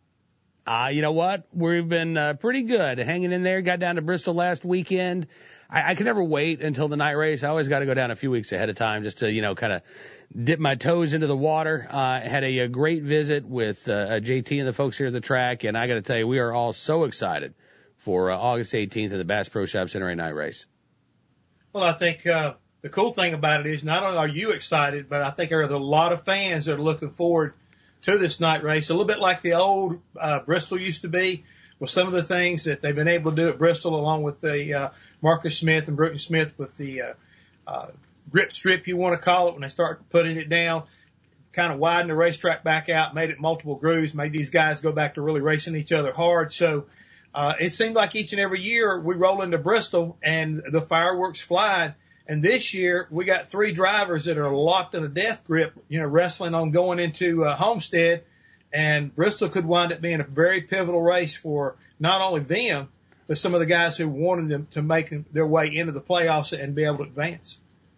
Uh, you know what? We've been uh, pretty good. Hanging in there. Got down to Bristol last weekend. I, I can never wait until the night race. I always got to go down a few weeks ahead of time just to, you know, kind of dip my toes into the water. Uh, had a, a great visit with uh, J T and the folks here at the track, and I got to tell you, we are all so excited for uh, August eighteenth and the Bass Pro Shops N R A Night Race. Well, I think uh, the cool thing about it is not only are you excited, but I think there are a lot of fans that are looking forward to this night race, a little bit like the old uh, Bristol used to be, with some of the things that they've been able to do at Bristol, along with the uh, Marcus Smith and Bruton Smith with the uh, uh, grip strip, you want to call it, when they start putting it down, kind of widened the racetrack back out, made it multiple grooves, made these guys go back to really racing each other hard. So uh, it seemed like each and every year we roll into Bristol and the fireworks flying. And this year we got three drivers that are locked in a death grip, you know, wrestling on going into uh, Homestead. And Bristol could wind up being a very pivotal race for not only them, but some of the guys who wanted them to make their way into the playoffs and be able to advance.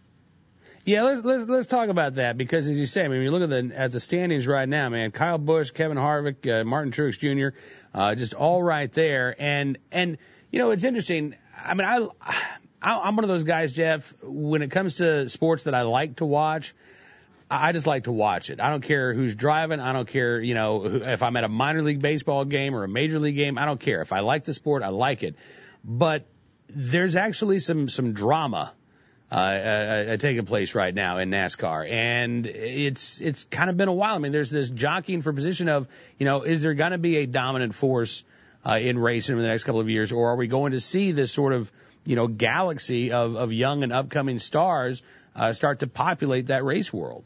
Yeah, let's let's let's talk about that, because as you say, I mean, when you look at the at the standings right now, man, Kyle Busch, Kevin Harvick, uh, Martin Truex Junior, uh, just all right there. And and you know, it's interesting. I mean, I I'm one of those guys, Jeff, when it comes to sports that I like to watch, I just like to watch it. I don't care who's driving. I don't care, you know, if I'm at a minor league baseball game or a major league game. I don't care. If I like the sport, I like it. But there's actually some some drama uh, uh, taking place right now in NASCAR, and it's it's kind of been a while. I mean, there's this jockeying for position of, you know, is there going to be a dominant force uh, in racing in the next couple of years, or are we going to see this sort of, you know, galaxy of of young and upcoming stars uh, start to populate that race world?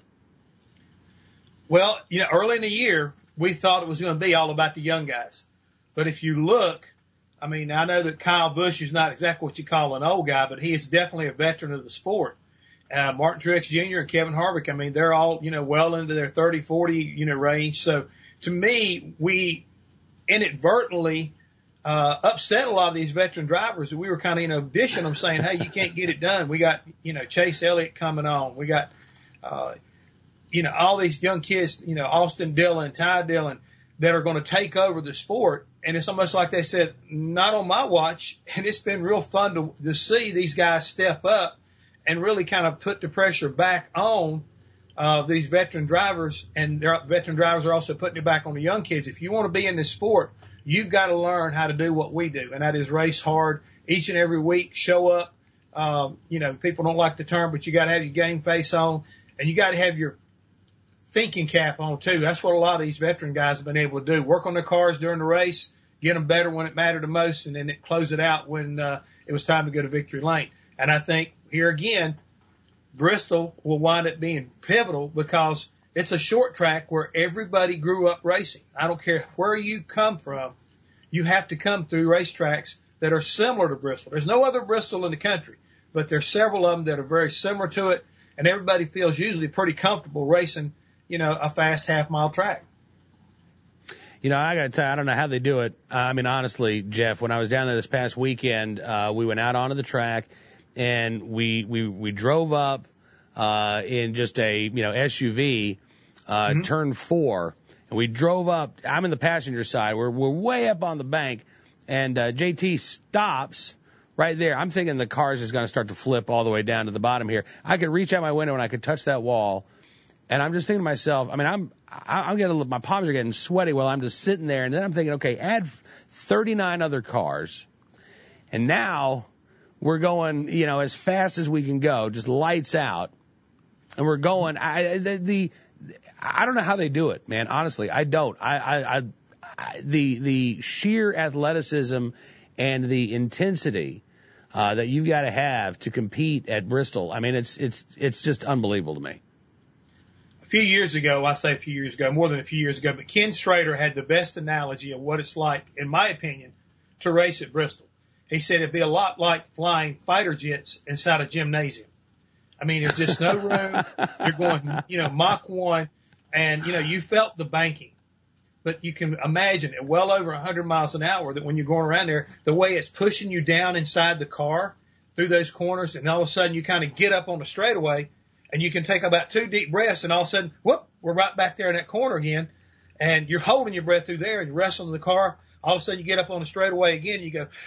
Well, you know, early in the year, we thought it was going to be all about the young guys. But if you look, I mean, I know that Kyle Busch is not exactly what you call an old guy, but he is definitely a veteran of the sport. Uh, Martin Truex Junior and Kevin Harvick, I mean, they're all, you know, well into their thirty, forty, you know, range. So to me, we inadvertently uh, upset a lot of these veteran drivers. We were kind of, you know, dishing them, saying, hey, you can't get it done. We got, you know, Chase Elliott coming on. We got, uh, you know, all these young kids, you know, Austin Dillon, Ty Dillon, that are going to take over the sport. And it's almost like they said, not on my watch. And it's been real fun to, to see these guys step up and really kind of put the pressure back on uh, these veteran drivers. And their veteran drivers are also putting it back on the young kids. If you want to be in this sport, you've got to learn how to do what we do, and that is race hard each and every week, show up. Um, you know, people don't like the term, but you got to have your game face on, and you got to have your thinking cap on too. That's what a lot of these veteran guys have been able to do. Work on their cars during the race, get them better when it mattered the most, and then close it out when uh, it was time to go to victory lane. And I think here again, Bristol will wind up being pivotal because it's a short track where everybody grew up racing. I don't care where you come from. You have to come through racetracks that are similar to Bristol. There's no other Bristol in the country, but there's several of them that are very similar to it, and everybody feels usually pretty comfortable racing, you know, a fast half-mile track. You know, I got to tell you, I don't know how they do it. I mean, honestly, Jeff, when I was down there this past weekend, uh, we went out onto the track, and we we we drove up uh, in just a, you know, S U V, uh, mm-hmm. turn four, and we drove up. I'm in the passenger side. We're we're way up on the bank, and uh, J T stops right there. I'm thinking the car's just going to start to flip all the way down to the bottom here. I could reach out my window and I could touch that wall. And I'm just thinking to myself, I mean, I'm, I'm getting, my palms are getting sweaty while I'm just sitting there. And then I'm thinking, okay, add thirty-nine other cars. And now we're going, you know, as fast as we can go, just lights out. And we're going, I, the, the I don't know how they do it, man. Honestly, I don't. I, I, I, I the, the sheer athleticism and the intensity, uh, that you've got to have to compete at Bristol. I mean, it's, it's, it's just unbelievable to me. A few years ago, I say a few years ago, more than a few years ago, but Ken Strader had the best analogy of what it's like, in my opinion, to race at Bristol. He said it'd be a lot like flying fighter jets inside a gymnasium. I mean, there's just no room. You're going, you know, Mach one, and, you know, you felt the banking. But you can imagine at well over one hundred miles an hour that when you're going around there, the way it's pushing you down inside the car through those corners, and all of a sudden you kind of get up on the straightaway, and you can take about two deep breaths, and all of a sudden, whoop, we're right back there in that corner again. And you're holding your breath through there, and you're wrestling the car. All of a sudden, you get up on the straightaway again, you go,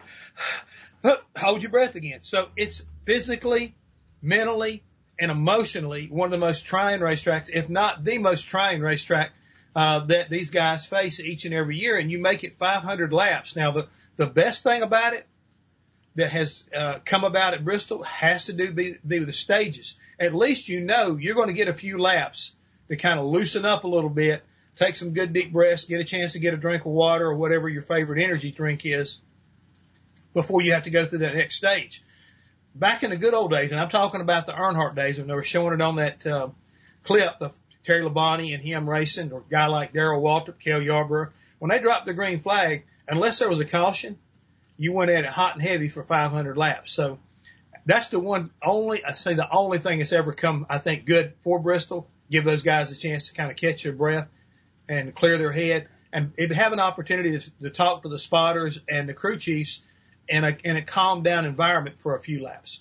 hold your breath again. So it's physically, mentally, and emotionally one of the most trying racetracks, if not the most trying racetrack uh, that these guys face each and every year. And you make it five hundred laps. Now, the, the best thing about it that has uh, come about at Bristol has to do be, be with the stages. At least you know you're going to get a few laps to kind of loosen up a little bit, take some good deep breaths, get a chance to get a drink of water or whatever your favorite energy drink is before you have to go through that next stage. Back in the good old days, and I'm talking about the Earnhardt days when they were showing it on that uh, clip of Terry Labonte and him racing, or a guy like Darrell Waltrip, Cale Yarborough, when they dropped the green flag, unless there was a caution, you went at it hot and heavy for five hundred laps. So that's the one only, I say the only thing that's ever come, I think, good for Bristol. Give those guys a chance to kind of catch their breath and clear their head, and have an opportunity to, to talk to the spotters and the crew chiefs in a, in a calm down environment for a few laps.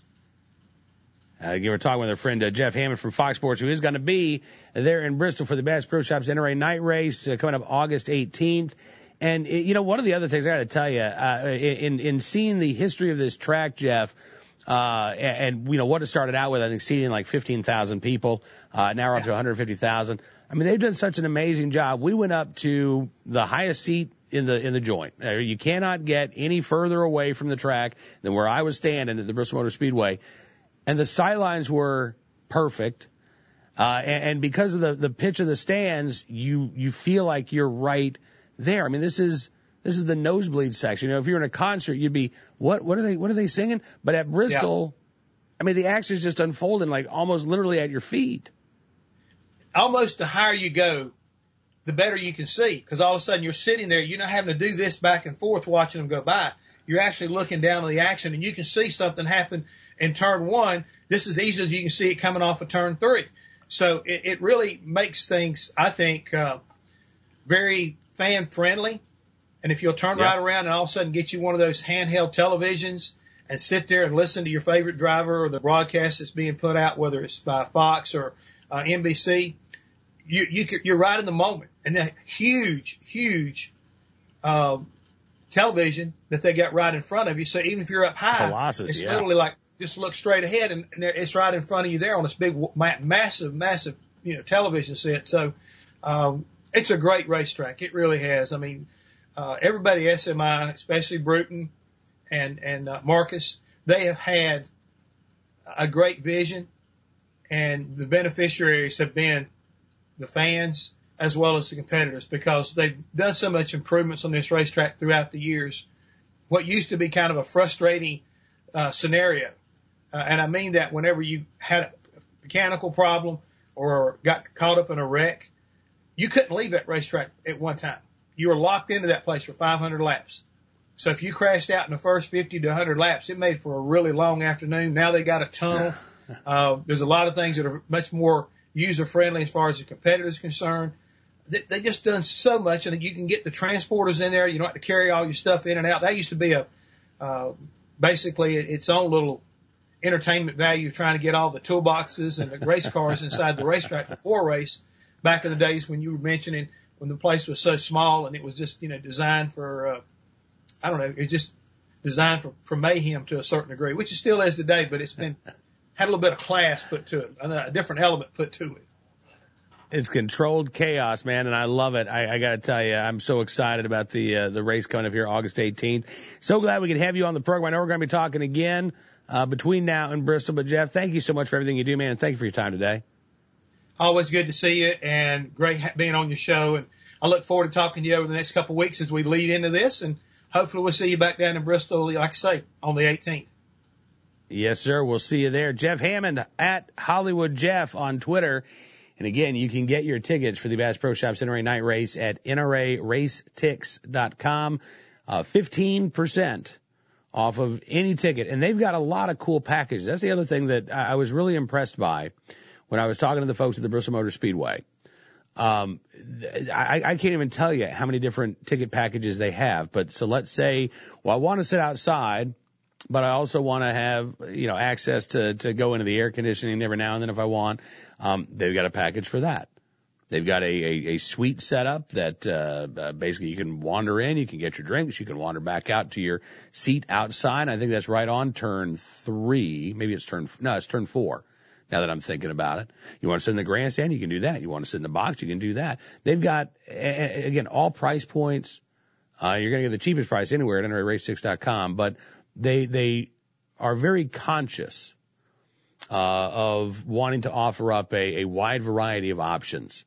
Uh, you were talking with our friend uh, Jeff Hammond from Fox Sports, who is going to be there in Bristol for the Bass Pro Shops N R A night race uh, coming up August eighteenth. And, it, you know, one of the other things I got to tell you, uh, in, in seeing the history of this track, Jeff, uh, and, and, you know, what it started out with, I think, seating like fifteen thousand people, uh, now we're up to one hundred fifty thousand. I mean, they've done such an amazing job. We went up to the highest seat in the, in the joint. Uh, you cannot get any further away from the track than where I was standing at the Bristol Motor Speedway. And the sidelines were perfect. Uh, and, and because of the, the pitch of the stands, you, you feel like you're right there. I mean, this is, this is the nosebleed section. You know, if you're in a concert, you'd be, what, what are they, what are they singing? But at Bristol, yeah. I mean, the action's just unfolding like almost literally at your feet. Almost the higher you go, the better you can see. Because all of a sudden you're sitting there, you're not having to do this back and forth watching them go by. You're actually looking down at the action, and you can see something happen in turn one. This is easy as you can see it coming off of turn three. So it, it really makes things, I think, uh, very fan friendly. And if you'll turn yeah. right around and all of a sudden get you one of those handheld televisions and sit there and listen to your favorite driver or the broadcast that's being put out, whether it's by Fox or uh, N B C, you, you could, you're right in the moment. And that huge, huge, uh, television that they got right in front of you. So even if you're up high, Colossus, it's yeah. literally like just look straight ahead, and, and it's right in front of you there on this big, massive, massive, you know, television set. So um, it's a great racetrack. It really has. I mean, uh, everybody at S M I, especially Bruton and and uh, Marcus, they have had a great vision, and the beneficiaries have been the fans as well as the competitors, because they've done so much improvements on this racetrack throughout the years. What used to be kind of a frustrating uh, scenario, uh, and I mean that whenever you had a mechanical problem or got caught up in a wreck, you couldn't leave that racetrack at one time. You were locked into that place for five hundred laps. So if you crashed out in the first fifty to one hundred laps, it made for a really long afternoon. Now they got a tunnel. Uh, there's a lot of things that are much more user-friendly as far as the competitors concerned. They, they just done so much, and you can get the transporters in there. You don't have to carry all your stuff in and out. That used to be a uh, basically its own little entertainment value, trying to get all the toolboxes and the race cars inside the racetrack before race. Back in the days when you were mentioning when the place was so small and it was just, you know, designed for, uh, I don't know, it's just designed for, for mayhem to a certain degree, which it still is today, but it's been, had a little bit of class put to it, a different element put to it. It's controlled chaos, man, and I love it. I, I got to tell you, I'm so excited about the uh, the race coming up here August eighteenth. So glad we can have you on the program. I know we're going to be talking again uh, between now and Bristol. But, Jeff, thank you so much for everything you do, man, and thank you for your time today. Always good to see you, and great being on your show. And I look forward to talking to you over the next couple of weeks as we lead into this, and hopefully we'll see you back down in Bristol, like I say, on the eighteenth. Yes, sir. We'll see you there. Jeff Hammond at Hollywood Jeff on Twitter. And again, you can get your tickets for the Bass Pro Shops N R A Night Race at N R A race tix dot com. Uh, fifteen percent off of any ticket. And they've got a lot of cool packages. That's the other thing that I was really impressed by when I was talking to the folks at the Bristol Motor Speedway. Um, I, I can't even tell you how many different ticket packages they have. But so let's say, well, I want to sit outside, but I also want to have, you know, access to, to go into the air conditioning every now and then if I want. Um, they've got a package for that. They've got a, a, a suite setup that, uh, uh, basically you can wander in, you can get your drinks, you can wander back out to your seat outside. I think that's right on turn three. Maybe it's turn, no, it's turn four. Now that I'm thinking about it, you want to sit in the grandstand, you can do that. You want to sit in the box, you can do that. They've got, again, all price points. Uh, you're going to get the cheapest price anywhere at N R A race tix dot com, but they, they are very conscious, uh, of wanting to offer up a, a wide variety of options.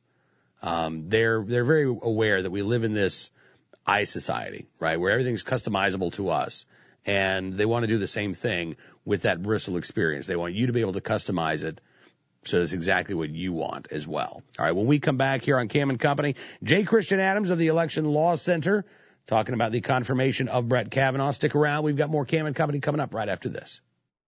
Um, they're, they're very aware that we live in this I society, right, where everything's customizable to us. And they want to do the same thing with that Bristol experience. They want you to be able to customize it so it's exactly what you want as well. All right, when we come back here on Cam and Company, J. Christian Adams of the Election Law Center talking about the confirmation of Brett Kavanaugh. Stick around. We've got more Cam and Company coming up right after this.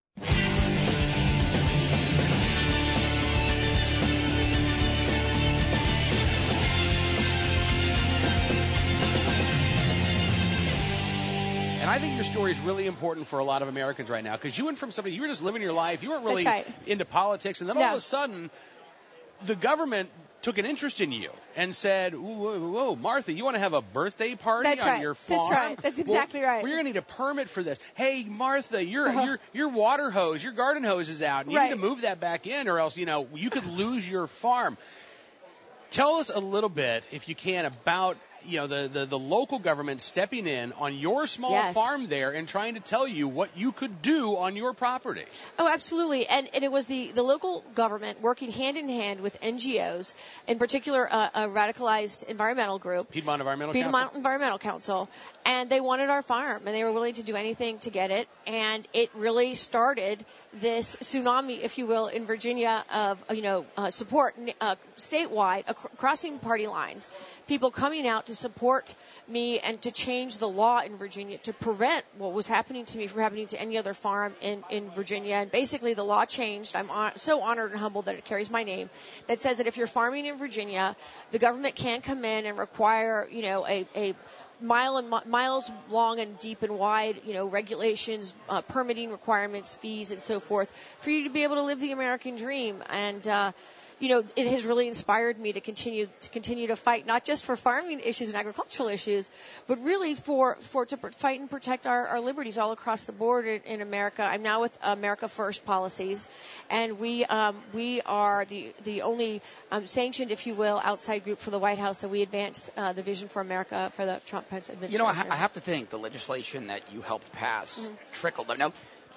And I think your story is really important for a lot of Americans right now, because you went from somebody, you were just living your life, you weren't really right. into politics, and then all yeah. of a sudden, the government took an interest in you and said, whoa, whoa, whoa, Martha, you want to have a birthday party That's on right. your farm? That's right. That's exactly well, right. We're going to need a permit for this. Hey, Martha, your uh-huh. your your water hose, your garden hose is out. And you right. need to move that back in, or else, you know, you could lose your farm. Tell us a little bit, if you can, about you know the, the, the local government stepping in on your small yes. farm there and trying to tell you what you could do on your property. Oh, absolutely. And, and it was the, the local government working hand in hand with N G Os, in particular uh, a radicalized environmental group. Piedmont Environmental Piedmont Council. Environmental Council. And they wanted our farm, and they were willing to do anything to get it. And it really started this tsunami, if you will, in Virginia of, you know, uh, support uh, statewide, ac- crossing party lines, people coming out to support me and to change the law in Virginia to prevent what was happening to me from happening to any other farm in, in Virginia. And basically the law changed. I'm on, so honored and humbled that it carries my name, that says that if you're farming in Virginia, the government can come in and require, you know, a, a mile and mi- miles long and deep and wide, you know, regulations, uh, permitting requirements, fees, and so forth, for you to be able to live the American dream. And, uh, you know, it has really inspired me to continue to continue to fight, not just for farming issues and agricultural issues, but really for, for to fight and protect our, our liberties all across the board in, in America. I'm now with America First policies, and we um, we are the the only um, sanctioned, if you will, outside group for the White House, and we advance uh, the vision for America for the Trump-Pence administration. You know, I, I have to think the legislation that you helped pass mm-hmm. trickled. Now,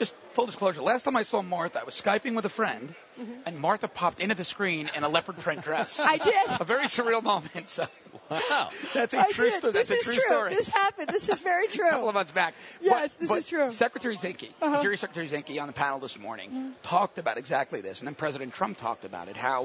just full disclosure, last time I saw Martha, I was Skyping with a friend, mm-hmm. and Martha popped into the screen in a leopard print dress. I did. A very surreal moment. So. Wow. That's a I true did. story. This That's a is true true. story. This happened. This is very true. A couple of months back. Yes, but, this but is true. Secretary Zinke, uh-huh. Interior Secretary Zinke on the panel this morning mm-hmm. talked about exactly this, and then President Trump talked about it, how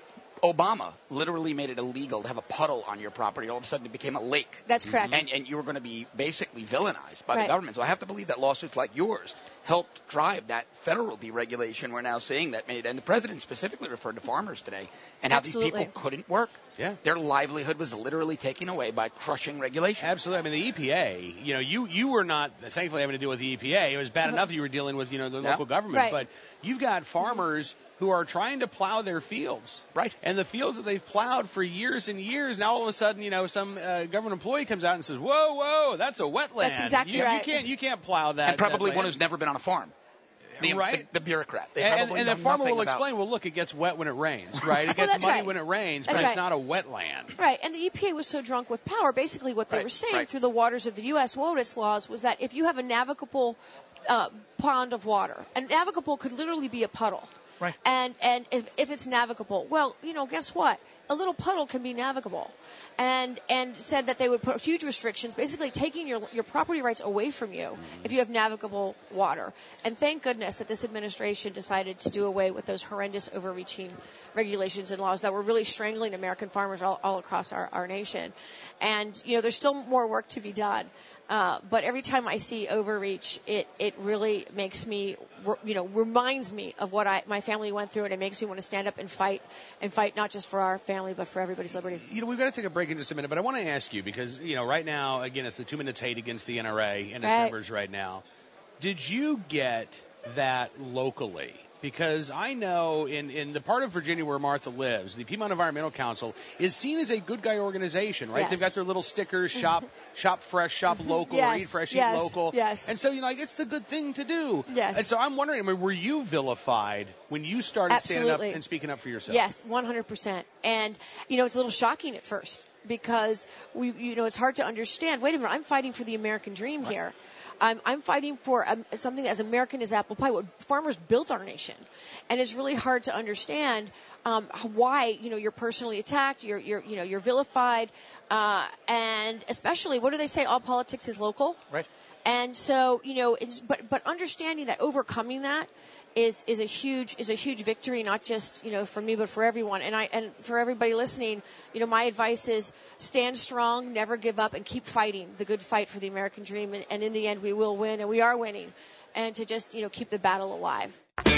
Obama literally made it illegal to have a puddle on your property. All of a sudden, it became a lake. That's correct. And, and you were going to be basically villainized by right. the government. So I have to believe that lawsuits like yours helped drive that federal deregulation we're now seeing that made. And the president specifically referred to farmers today and how Absolutely. these people couldn't work. Yeah. Their livelihood was literally taken away by crushing regulation. Absolutely. I mean, the E P A, you know, you, you were not, thankfully, having to deal with the E P A. It was bad Uh-huh. enough you were dealing with, you know, the Yeah. local government. Right. But you've got farmers who are trying to plow their fields. Right. And the fields that they've plowed for years and years, now all of a sudden, you know, some uh, government employee comes out and says, whoa, whoa, that's a wetland. That's exactly you, right. You can't, you can't plow that. And probably that one land. who's never been on a farm. The, right. The, the bureaucrat. They and probably and the know farmer will nothing about- explain, well, look, it gets wet when it rains, right? It Well, gets that's muddy right. when it rains, That's but right. it's not a wetland. Right, and the E P A was so drunk with power. Basically, what they Right, were saying right. through the waters of the U S WOTUS laws was that if you have a navigable uh, pond of water, and navigable could literally be a puddle. Right. And and if, if it's navigable, well, you know, guess what? A little puddle can be navigable. And and said that they would put huge restrictions, basically taking your your property rights away from you if you have navigable water. And thank goodness that this administration decided to do away with those horrendous overreaching regulations and laws that were really strangling American farmers all, all across our, our nation. And, you know, there's still more work to be done. Uh, but every time I see overreach, it, it really makes me, you know, reminds me of what I, my family went through, and it makes me want to stand up and fight, and fight not just for our family, but for everybody's liberty. You know, we've got to take a break in just a minute, but I want to ask you, because, you know, right now, again, it's the two minutes hate against the N R A and its Right. members right now. Did you get that locally? Because I know in, in the part of Virginia where Martha lives, the Piedmont Environmental Council is seen as a good guy organization, right? Yes. They've got their little stickers, shop shop fresh, shop local, Yes, or eat fresh, yes, eat local. yes. And so, you know, like, it's the good thing to do. Yes. And so I'm wondering, I mean, were you vilified when you started standing Absolutely. up and speaking up for yourself? Yes, one hundred percent. And, you know, it's a little shocking at first because we, you know, it's hard to understand. Wait a minute, I'm fighting for the American dream here. I'm, I'm fighting for um, something as American as apple pie. What farmers built our nation, and it's really hard to understand um, why you know you're personally attacked, you're you're you know you're vilified, uh, and especially what do they say? All politics is local. Right. And so you know, it's, but but understanding that, overcoming that is is a huge is a huge victory, not just you know for me but for everyone. And I and for everybody listening, you know, my advice is stand strong, never give up, and keep fighting the good fight for the American dream. And, and in the end, we will win, and we are winning. And to just you know keep the battle alive.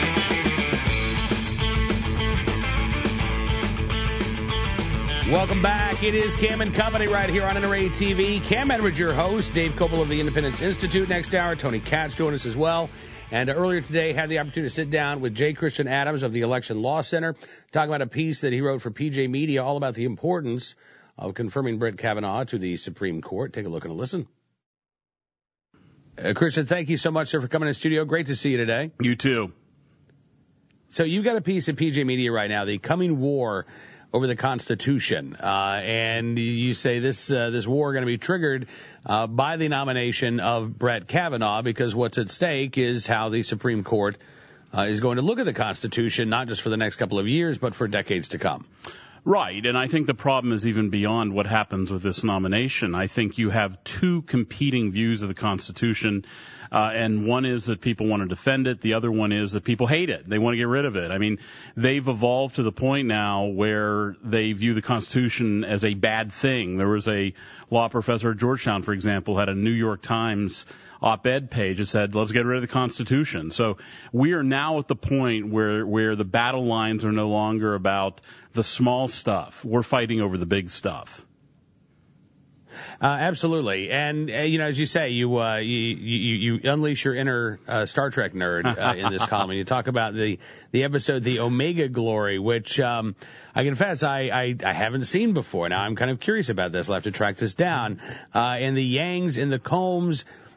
Welcome back. It is Cam and Company right here on N R A T V. Cam Edwards, your host. Dave Coble of the Independence Institute next hour. Tony Katz joined us as well. And earlier today, had the opportunity to sit down with J. Christian Adams of the Election Law Center, talking about a piece that he wrote for P J Media all about the importance of confirming Brett Kavanaugh to the Supreme Court. Take a look and a listen. Uh, Christian, thank you so much, sir, for coming to the studio. Great to see you today. You too. So you've got a piece at P J Media right now, the coming war over the Constitution, uh, and you say this uh, this war going to be triggered uh, by the nomination of Brett Kavanaugh, because what's at stake is how the Supreme Court uh, is going to look at the Constitution, not just for the next couple of years, but for decades to come. Right, and I think the problem is even beyond what happens with this nomination. I think you have two competing views of the Constitution, uh, and one is that people want to defend it, the other one is that people hate it. They want to get rid of it. I mean, they've evolved to the point now where they view the Constitution as a bad thing. There was a law professor at Georgetown, for example, had a New York Times op-ed page that said, let's get rid of the Constitution. So we are now at the point where, where the battle lines are no longer about the small stuff. We're fighting over the big stuff. Uh, absolutely. And, uh, you know, as you say, you, uh, you, you, you unleash your inner, uh, Star Trek nerd, uh, in this column. You talk about the, the episode, The Omega Glory, which, um, I confess I, I, I haven't seen before. Now I'm kind of curious about this. I'll have to track this down. Uh, and the Yangs and the Combs,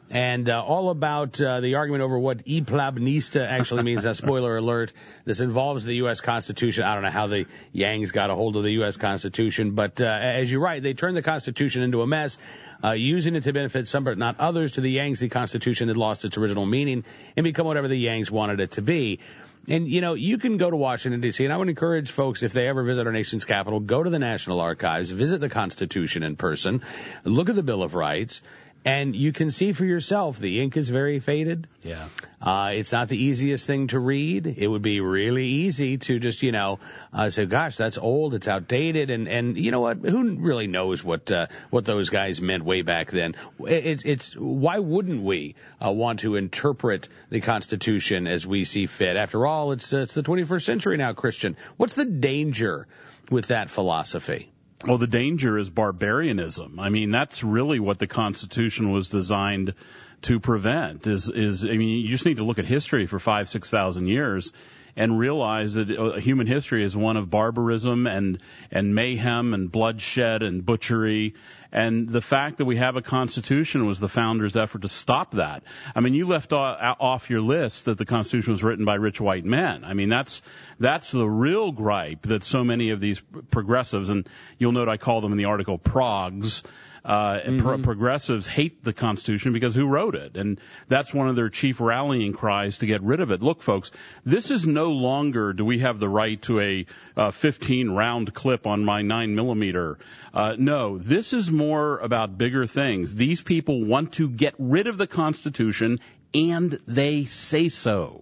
and uh, all about uh, the argument over what e plebiscita actually means. Now, spoiler alert, this involves the U S. Constitution. I don't know how the Yangs got a hold of the U S. Constitution, but uh, as you're right, they turned the Constitution into a mess, uh, using it to benefit some but not others. To the Yangs, the Constitution had lost its original meaning and become whatever the Yangs wanted it to be. And, you know, you can go to Washington, D C, and I would encourage folks, if they ever visit our nation's capital, go to the National Archives, visit the Constitution in person, look at the Bill of Rights, and you can see for yourself the ink is very faded. Yeah. Uh, it's not the easiest thing to read. It would be really easy to just, you know, uh, say, gosh, that's old, it's outdated, and, and you know what? Who really knows what uh, what those guys meant way back then? It's, it's why wouldn't we uh, want to interpret the Constitution as we see fit? After all, it's uh, it's the twenty-first century now, Christian. What's the danger with that philosophy? Well, the danger is barbarianism. I mean, that's really what the Constitution was designed to prevent. Is is I mean, you just need to look at history for five, six thousand years and realize that uh, human history is one of barbarism and and mayhem and bloodshed and butchery. And the fact that we have a Constitution was the founders' effort to stop that. I mean, you left off your list that the Constitution was written by rich white men. I mean, that's that's the real gripe that so many of these progressives, and you'll note I call them in the article progs, Uh, mm-hmm. pro- progressives hate the Constitution because who wrote it? And that's one of their chief rallying cries to get rid of it. Look, folks, this is no longer do we have the right to a uh, fifteen round clip on my nine millimeter. Uh, no, this is more about bigger things. These people want to get rid of the Constitution, and they say so.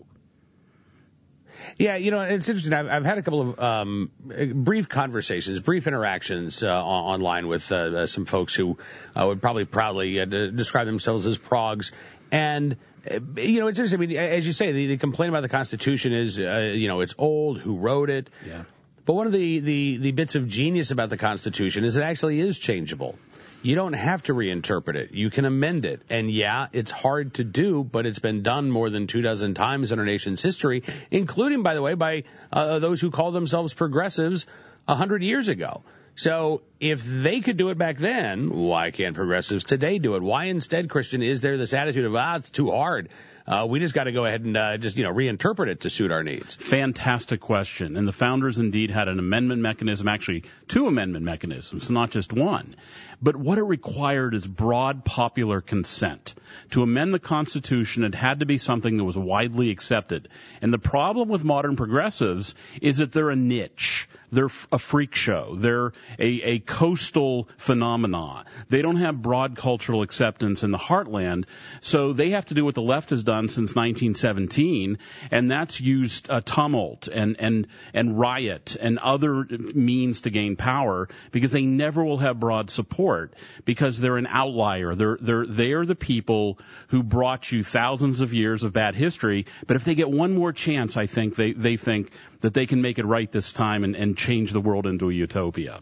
Yeah, you know, it's interesting. I've, I've had a couple of um, brief conversations, brief interactions uh, online with uh, some folks who uh, would probably proudly uh, describe themselves as progs. And, uh, you know, it's interesting. I mean, as you say, the, the complaint about the Constitution is, uh, you know, it's old, who wrote it. Yeah. But one of the, the, the bits of genius about the Constitution is it actually is changeable. You don't have to reinterpret it. You can amend it. And yeah, it's hard to do, but it's been done more than two dozen times in our nation's history, including, by the way, by uh, those who call themselves progressives a hundred years ago. So if they could do it back then, why can't progressives today do it? Why instead, Christian, is there this attitude of, ah, it's too hard? Uh, we just got to go ahead and uh, just, you know, reinterpret it to suit our needs. Fantastic question. And the founders indeed had an amendment mechanism, actually two amendment mechanisms, not just one. But what it required is broad popular consent. To amend the Constitution, it had to be something that was widely accepted. And the problem with modern progressives is that they're a niche. They're a freak show. They're a, a coastal phenomena. They don't have broad cultural acceptance in the heartland, so they have to do what the left has done since nineteen seventeen, and that's used uh, tumult and, and, and riot and other means to gain power because they never will have broad support because they're an outlier. They're, they're, they're the people who brought you thousands of years of bad history, but if they get one more chance, I think they, they think that they can make it right this time and, and change the world into a utopia.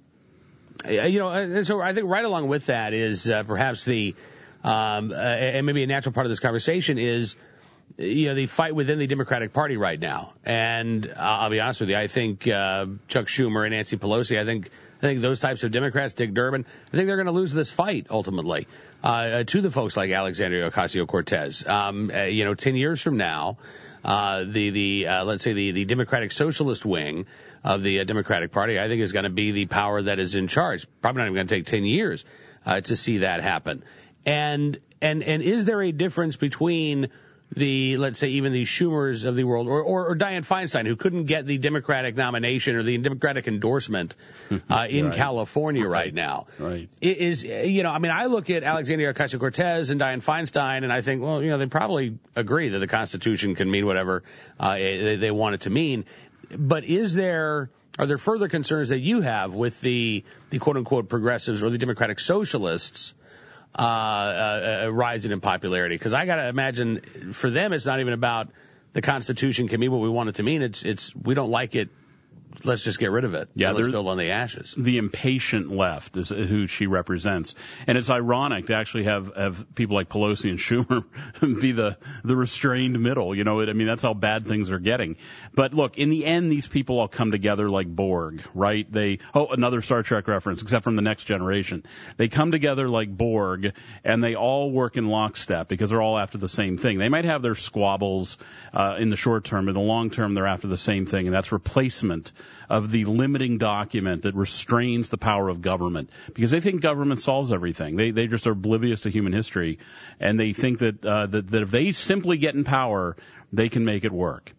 You know, so I think right along with that is uh, perhaps the, um, uh, and maybe a natural part of this conversation is, you know, the fight within the Democratic Party right now. And uh, I'll be honest with you, I think uh, Chuck Schumer and Nancy Pelosi, I think I think those types of Democrats, Dick Durbin, I think they're going to lose this fight ultimately uh, to the folks like Alexandria Ocasio-Cortez. Um, uh, you know, ten years from now, uh, the the uh, let's say the the Democratic Socialist wing of the uh, Democratic Party, I think, is going to be the power that is in charge. Probably not even going to take ten years uh, to see that happen. And and and is there a difference between the, let's say, even the Schumers of the world, or, or, or Dianne Feinstein, who couldn't get the Democratic nomination or the Democratic endorsement uh, in right. California right now? Right. It is, you know, I mean, I look at Alexandria Ocasio-Cortez and Dianne Feinstein, and I think, well, you know, they probably agree that the Constitution can mean whatever uh, they, they want it to mean. But is there, are there further concerns that you have with the, the quote-unquote progressives or the Democratic Socialists Uh, uh, uh, rising in popularity? Because I got to imagine for them, it's not even about the Constitution can mean what we want it to mean. It's, it's, we don't like it let's just get rid of it. Yeah, let's build on the ashes. The impatient left is who she represents. And it's ironic to actually have, have people like Pelosi and Schumer be the, the restrained middle. You know, I mean, that's how bad things are getting. But look, in the end, these people all come together like Borg, right? They, oh, another Star Trek reference, except from The Next Generation. They come together like Borg, and they all work in lockstep because they're all after the same thing. They might have their squabbles uh, in the short term, but in the long term, they're after the same thing, and that's replacement of the limiting document that restrains the power of government, because they think government solves everything. They they just are oblivious to human history, and they think that uh, that, that if they simply get in power, they can make it work.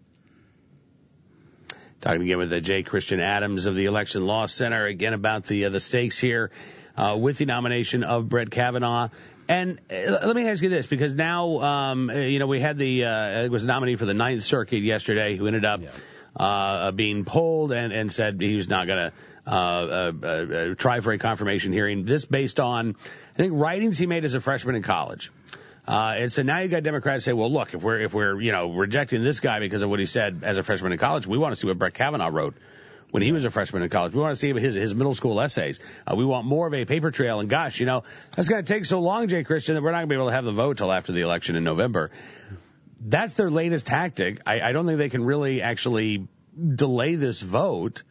Talking again with uh, J. Christian Adams of the Election Law Center again about the uh, the stakes here uh, with the nomination of Brett Kavanaugh. And uh, let me ask you this, because now um, you know we had the uh, it was a nominee for the Ninth Circuit yesterday who ended up. Yeah. Uh, being pulled and, and said he was not going to uh, uh, uh, try for a confirmation hearing. This based on, I think, writings he made as a freshman in college. Uh, and so now you got Democrats say, well, look, if we're if we're you know rejecting this guy because of what he said as a freshman in college, we want to see what Brett Kavanaugh wrote when he was a freshman in college. We want to see his his middle school essays. Uh, we want more of a paper trail. And gosh, you know that's going to take so long, Jay Christian, that we're not going to be able to have the vote till after the election in November. That's their latest tactic. I, I don't think they can really actually delay this vote.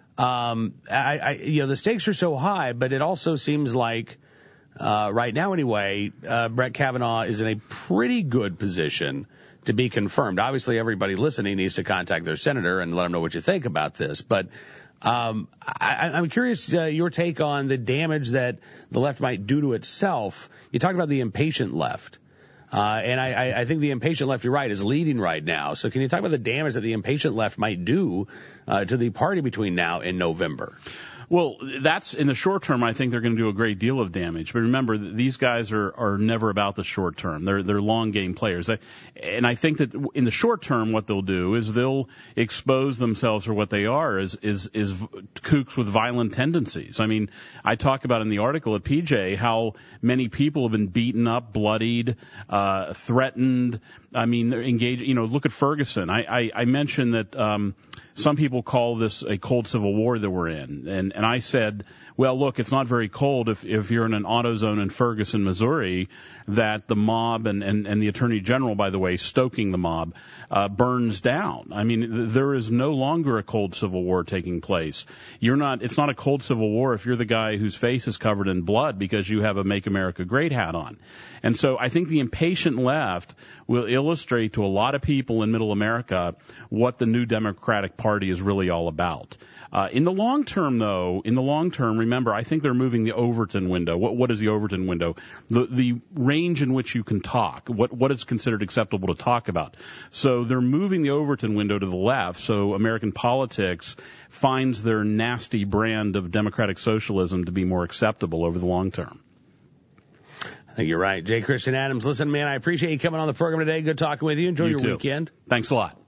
Um, I, I, you know, the stakes are so high, but it also seems like, uh, right now anyway, uh, Brett Kavanaugh is in a pretty good position to be confirmed. Obviously, everybody listening needs to contact their senator and let them know what you think about this. But, um, I, I'm curious, uh, your take on the damage that the left might do to itself. You talked about the impatient left. Uh, and I, I think the impatient left, you're right, is leading right now. So can you talk about the damage that the impatient left might do uh, to the party between now and November? Well, that's in the short term. I think they're going to do a great deal of damage. But remember, these guys are, are never about the short term. They're they're long game players. And I think that in the short term, what they'll do is they'll expose themselves for what they are, is is is kooks with violent tendencies. I mean, I talk about in the article at P J how many people have been beaten up, bloodied, uh, threatened. I mean, they're engaged. You know, look at Ferguson. I I, I mentioned that. Um, Some people call this a cold civil war that we're in. And, and I said, well, look, it's not very cold if, if you're in an auto zone in Ferguson, Missouri, that the mob and, and, and the attorney general, by the way, stoking the mob, uh, burns down. I mean, there is no longer a cold civil war taking place. You're not, it's not a cold civil war if you're the guy whose face is covered in blood because you have a Make America Great hat on. And so I think the impatient left will illustrate to a lot of people in middle America what the new Democratic Party is really all about. Uh, in the long term, though, in the long term, remember, I think they're moving the Overton window. What, what is the Overton window? The, the range in which you can talk. What, what is considered acceptable to talk about? So they're moving the Overton window to the left, so American politics finds their nasty brand of democratic socialism to be more acceptable over the long term. I think you're right. J. Christian Adams, listen, man, I appreciate you coming on the program today. Good talking with you. Enjoy you your too. weekend. Thanks a lot.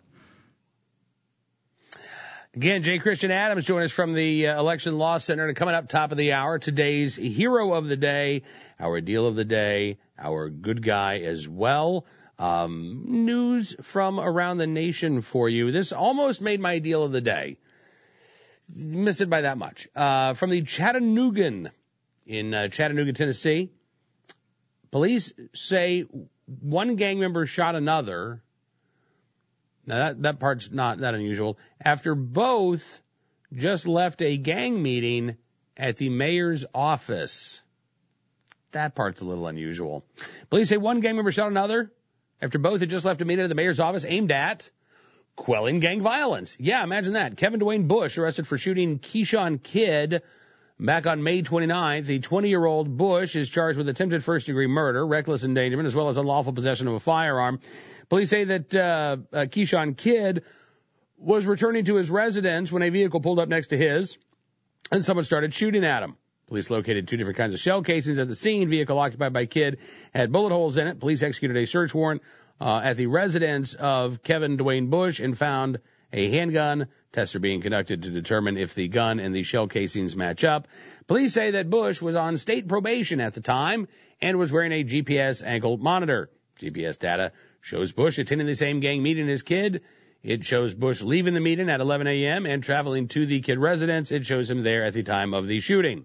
Again, J. Christian Adams joining us from the uh, Election Law Center. And coming up top of the hour, today's hero of the day, our deal of the day, our good guy as well. Um, news from around the nation for you. This almost made my deal of the day. Missed it by that much. Uh, from the Chattanoogan in uh, Chattanooga, Tennessee. Police say one gang member shot another. Now, that, that part's not that unusual. After both just left a gang meeting at the mayor's office. That part's a little unusual. Police say one gang member shot another after both had just left a meeting at the mayor's office aimed at quelling gang violence. Yeah, imagine that. Kevin Dwayne Bush arrested for shooting Keyshawn Kidd back on May twenty-ninth. The twenty-year-old Bush is charged with attempted first-degree murder, reckless endangerment, as well as unlawful possession of a firearm. Police say that uh, uh, Keyshawn Kidd was returning to his residence when a vehicle pulled up next to his, and someone started shooting at him. Police located two different kinds of shell casings at the scene. Vehicle occupied by Kidd had bullet holes in it. Police executed a search warrant uh, at the residence of Kevin Dwayne Bush and found a handgun. Tests are being conducted to determine if the gun and the shell casings match up. Police say that Bush was on state probation at the time and was wearing a G P S ankle monitor. G P S data shows Bush attending the same gang meeting as Kidd It shows Bush leaving the meeting at eleven a.m. and traveling to the Kidd residence. It shows him there at the time of the shooting.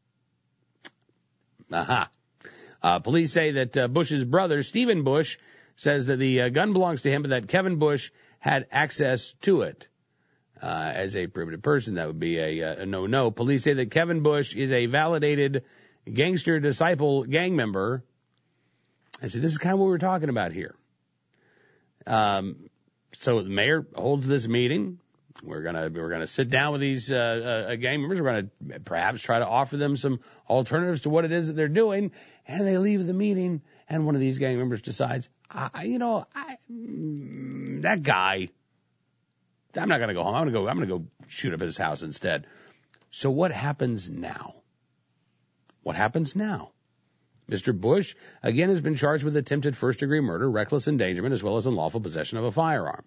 Aha. Uh, police say that uh, Bush's brother, Stephen Bush, says that the uh, gun belongs to him, but that Kevin Bush had access to it. Uh, as a primitive person, that would be a, a no-no. Police say that Kevin Bush is a validated gangster disciple gang member. I said, this is kind of what we're talking about here. Um, so the mayor holds this meeting. We're gonna we're gonna sit down with these uh, uh, gang members. We're gonna perhaps try to offer them some alternatives to what it is that they're doing. And they leave the meeting, and one of these gang members decides, I, you know, I, mm, that guy. I'm not gonna go home. I'm gonna go. I'm gonna go shoot up his house instead. So what happens now? What happens now? Mister Bush, again, has been charged with attempted first-degree murder, reckless endangerment, as well as unlawful possession of a firearm.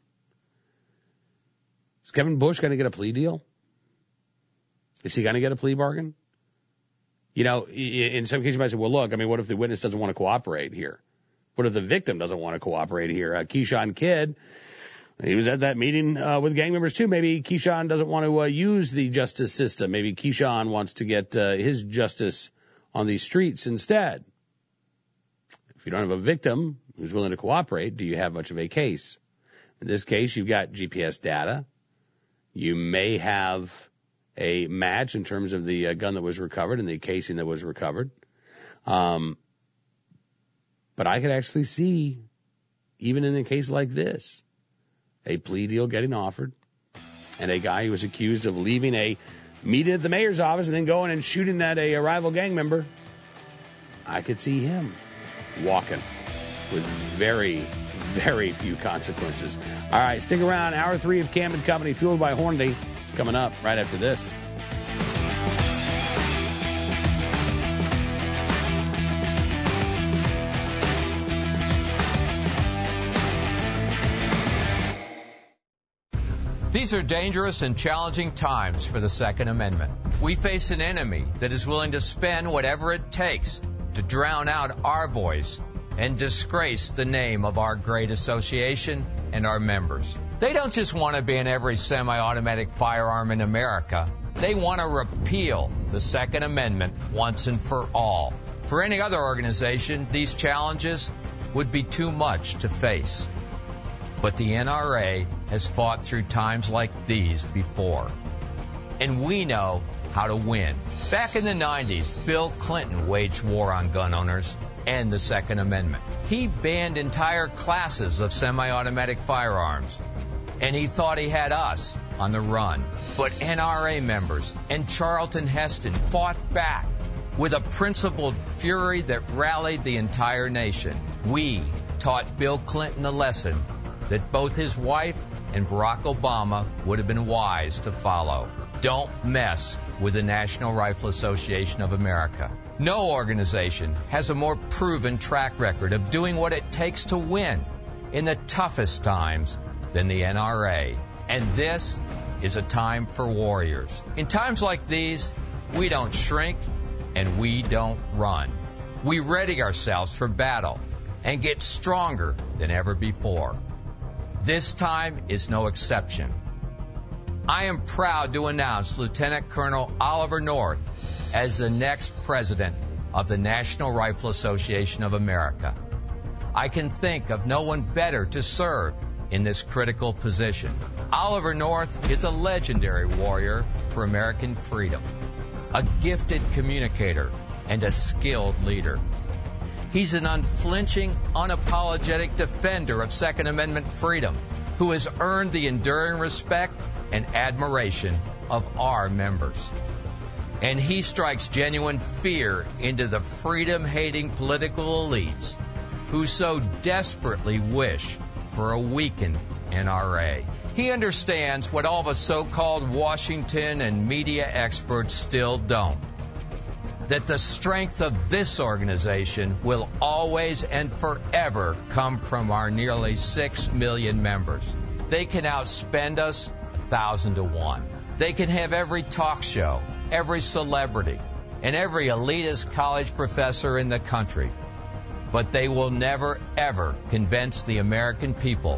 Is Kevin Bush going to get a plea deal? Is he going to get a plea bargain? You know, in some cases you might say, well, look, I mean, what if the witness doesn't want to cooperate here? What if the victim doesn't want to cooperate here? Uh, Keyshawn Kidd, he was at that meeting uh, with gang members too. Maybe Keyshawn doesn't want to uh, use the justice system. Maybe Keyshawn wants to get uh, his justice on the streets instead. If you don't have a victim who's willing to cooperate, do you have much of a case? In this case, you've got G P S data. You may have a match in terms of the uh, gun that was recovered and the casing that was recovered. Um, but I could actually see, even in a case like this, a plea deal getting offered and a guy who was accused of leaving a meeting at the mayor's office and then going and shooting at a, a rival gang member. I could see him walking with very, very few consequences. All right, stick around. Hour three of Cam and Company, fueled by Hornady. It's coming up right after this. These are dangerous and challenging times for the Second Amendment. We face an enemy that is willing to spend whatever it takes to drown out our voice and disgrace the name of our great association and our members. They don't just want to ban every semi-automatic firearm in America. They want to repeal the Second Amendment once and for all. For any other organization, these challenges would be too much to face. But the N R A has fought through times like these before. And we know how to win. Back in the nineties, Bill Clinton waged war on gun owners and the Second Amendment. He banned entire classes of semi-automatic firearms, and he thought he had us on the run. But N R A members and Charlton Heston fought back with a principled fury that rallied the entire nation. We taught Bill Clinton a lesson that both his wife and Barack Obama would have been wise to follow. Don't mess with the National Rifle Association of America. No organization has a more proven track record of doing what it takes to win in the toughest times than the N R A. And this is a time for warriors. In times like these, we don't shrink and we don't run. We ready ourselves for battle and get stronger than ever before. This time is no exception. I am proud to announce Lieutenant Colonel Oliver North as the next president of the National Rifle Association of America. I can think of no one better to serve in this critical position. Oliver North is a legendary warrior for American freedom, a gifted communicator, and a skilled leader. He's an unflinching, unapologetic defender of Second Amendment freedom who has earned the enduring respect and admiration of our members. And he strikes genuine fear into the freedom-hating political elites who so desperately wish for a weakened N R A. He understands what all the so-called Washington and media experts still don't. That the strength of this organization will always and forever come from our nearly six million members. They can outspend us a thousand to one. They can have every talk show, every celebrity, and every elitist college professor in the country. But they will never, ever convince the American people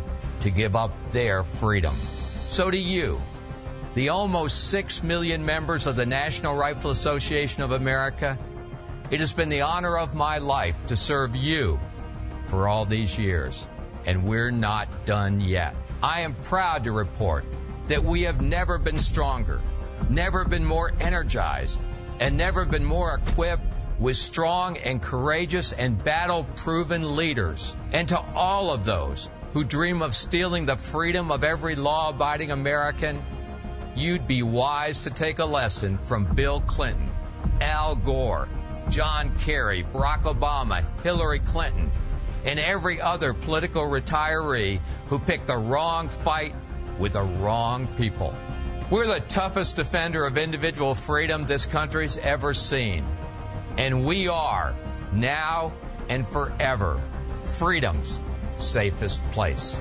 to give up their freedom. So do you, the almost six million members of the National Rifle Association of America. It has been the honor of my life to serve you for all these years, and we're not done yet. I am proud to report that we have never been stronger, never been more energized, and never been more equipped with strong and courageous and battle-proven leaders. And to all of those who dream of stealing the freedom of every law-abiding American, you'd be wise to take a lesson from Bill Clinton, Al Gore, John Kerry, Barack Obama, Hillary Clinton, and every other political retiree who picked the wrong fight with the wrong people. We're the toughest defender of individual freedom this country's ever seen. And we are, now and forever, freedom's safest place.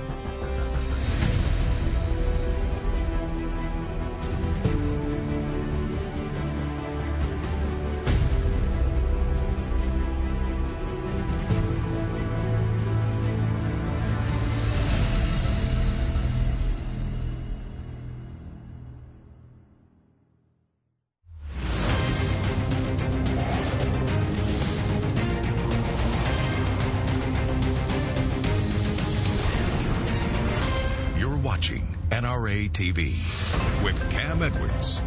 N R A T V with Cam Edwards.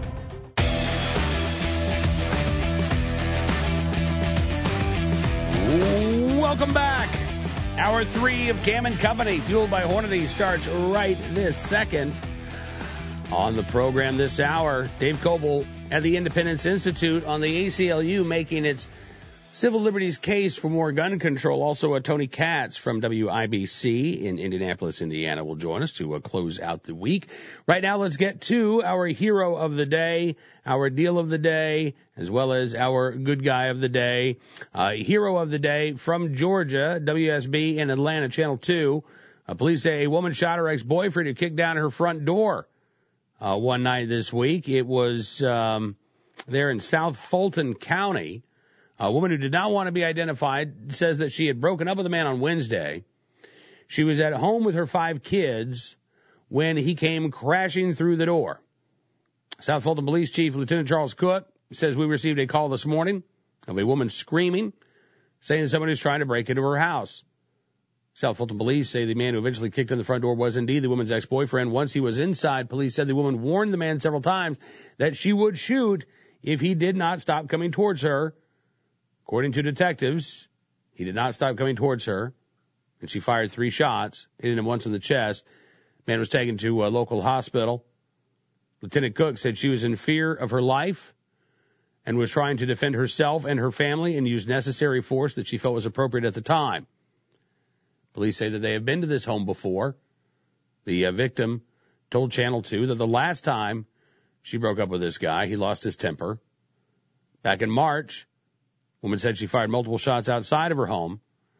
Welcome back. Hour three of Cam and Company, fueled by Hornady, starts right this second. On the program this hour, Dave Coble at the Independence Institute on the A C L U making its civil liberties case for more gun control. Also, uh, Tony Katz from W I B C in Indianapolis, Indiana, will join us to uh, close out the week. Right now, let's get to our hero of the day, our deal of the day, as well as our good guy of the day. Uh, hero of the day from Georgia, W S B in Atlanta, Channel two. Uh, police say a woman shot her ex-boyfriend who kicked down her front door uh, one night this week. It was um, there in South Fulton County. A woman who did not want to be identified says that she had broken up with a man on Wednesday. She was at home with her five kids when he came crashing through the door. South Fulton Police Chief Lieutenant Charles Cook says we received a call this morning of a woman screaming, saying somebody was trying to break into her house. South Fulton Police say the man who eventually kicked in the front door was indeed the woman's ex-boyfriend. Once he was inside, police said the woman warned the man several times that she would shoot if he did not stop coming towards her. According to detectives, he did not stop coming towards her, and she fired three shots, hitting him once in the chest. Man was taken to a local hospital. Lieutenant Cook said she was in fear of her life and was trying to defend herself and her family and used necessary force that she felt was appropriate at the time. Police say that they have been to this home before. The uh, victim told Channel two that the last time she broke up with this guy, he lost his temper. Back in March, woman said she fired multiple shots outside of her home.